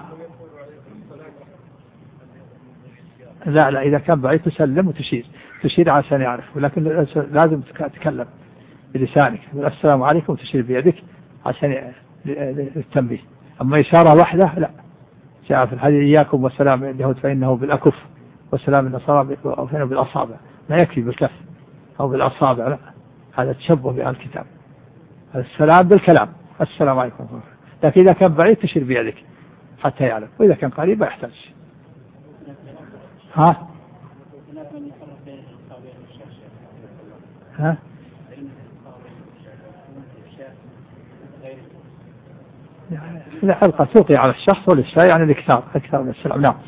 لا لا، إذا كان بعيد تسلم وتشير تشير عشان يعرف، ولكن لازم تتكلم بلسانك: السلام عليكم، وتشير بيدك عشان التنبيه. أما إشارة واحدة لا. جاء في الحديث: إياكم والسلام اليهود فإنه بالأكف، والسلام النصارى فإنه بالأصابع. لا يكفي بالكف أو بالأصابع، لا، هذا تشبه بأهل الكتاب. السلام بالكلام: السلام عليكم. لكن إذا كان بعيد تشير بيدك حتى يعلم، وإذا كان قريب ما يحتاج. ها؟ ها؟ إذا حلقة توقي على الشخص والإفشاء يعني الإكثار أكثر من السلام. نعم.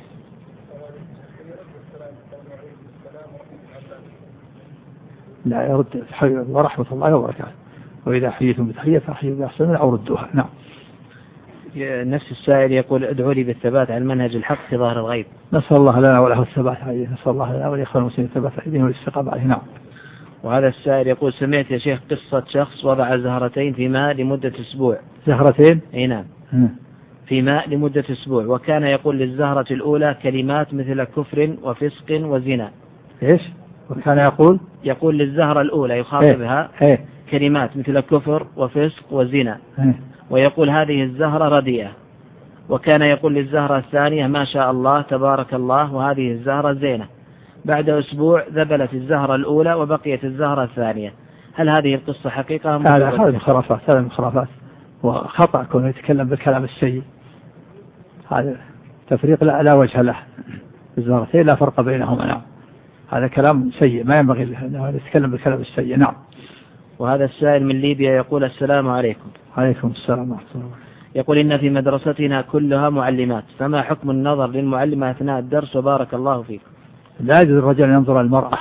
لا يرد ورحمة الله وبركاته، وإذا حييتم بتحية فحيوا بأحسن منها أو ردوها. نعم. نفس السائل يقول: ادعوا لي بالثبات على المنهج الحق في ظاهر الغيب. نسأل الله لنا وله الثبات عليه، نسأل الله لنا ولإخوان المسلمين الثبات عليه والاستقامة عليه. نعم. وهذا السائل يقول: سمعت يا شيخ قصة شخص وضع زهرتين في ماء لمدة أسبوع. زهرتين؟ أي نعم. في ماء لمدة أسبوع، وكان يقول للزهرة الأولى كلمات مثل كفر وفسق وزنا. إيش؟ وكان يقول يقول للزهرة الأولى يخاطبها إيه؟ إيه؟ كلمات مثل كفر وفسق وزنا. إيه؟ ويقول هذه الزهرة رديئة. وكان يقول للزهرة الثانية ما شاء الله تبارك الله وهذه الزهرة زينة. بعد أسبوع ذبلت الزهرة الأولى وبقيت الزهرة الثانية. هل هذه القصة حقيقة؟ هذا هذا من خرافات، هذا من خرافات وخطأ كونه يتكلم بالكلام السيء. هذا تفريق لا, لا وجه له. الزهرتين لا فرق بينهما. نعم. هذا كلام سيء ما ينبغي له يتكلم بالكلام السيء. نعم. وهذا السائل من ليبيا يقول: السلام عليكم. عليكم السلام ورحمة الله. يقول إن في مدرستنا كلها معلمات، فما حكم النظر للمعلمة أثناء الدرس وبارك الله فيك؟ لا يجوز الرجل أن ينظر المرأة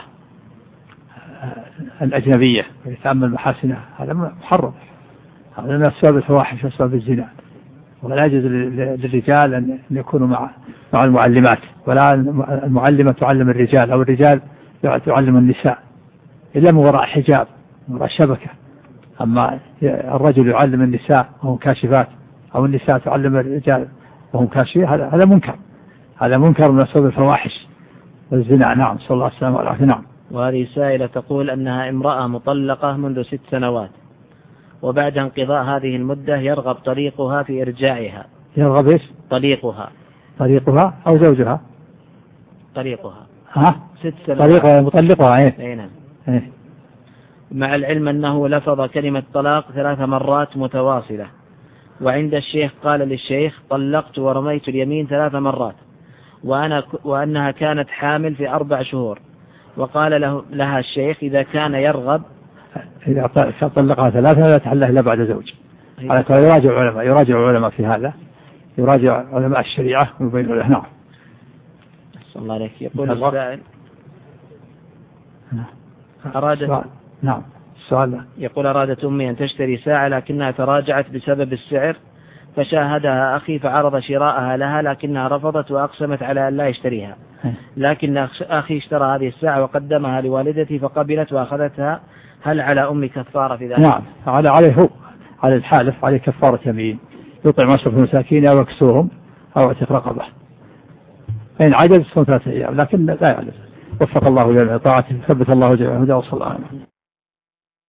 الأجنبية ويتأمل محاسنها، هذا محرم، هذا من أسباب الفواحش وأسباب الزنا. ولا يجوز للرجال أن يكونوا مع مع المعلمات، ولا المعلمة تعلم الرجال أو الرجال تعلم النساء إلا من وراء حجاب، من وراء شبكة. أما الرجل يعلم النساء وهم كاشفات، أو النساء تعلم الرجال وهم كاشفين، هذا هذا منكر، هذا منكر من أسباب الفواحش والزنا. نعم، صلى الله عليه وسلم والعافية. نعم. وهذه سائلة تقول أنها امرأة مطلقة منذ ست سنوات، وبعد انقضاء هذه المدة يرغب طليقها في إرجاعها. يرغب إيش؟ طليقها. طليقها أو زوجها؟ طليقها. ها؟ ست سنوات. طليقها مطلقها. إيه؟ أي نعم. إيه؟ مع العلم أنه لفظ كلمة طلاق ثلاث مرات متواصلة، وعند الشيخ قال للشيخ طلقت ورميت اليمين ثلاث مرات، وأنا وأنها كانت حامل في أربع شهور، وقال له لها الشيخ إذا كان يرغب إذا طلقها ثلاثة لا تحل إلا بعد زوج. على كل يراجع علماء يراجع علماء في هذا، يراجع علماء الشريعة ويبين له. نعم. صلى الله عليك. يقول السائل أرادت نعم السؤال يقول أرادت أمي أن تشتري ساعة لكنها تراجعت بسبب السعر، فشاهدها أخي فعرض شراءها لها لكنها رفضت وأقسمت على أن لا يشتريها، لكن أخي اشترى هذه الساعة وقدمها لوالدتي فقبلت وأخذتها، هل على أمي كفارة في ذلك؟ نعم، على عليه هو على الحالف عليه كفارة يمين، يطعم عشرة مساكين أو يكسوهم أو اعتق رقبة، فإن عجز صوم ثلاثة أيام، لكن لا يعجز. وفق الله جميع طاعته، ثبت الله جميع هدى، وصلى الله عليه وسلم.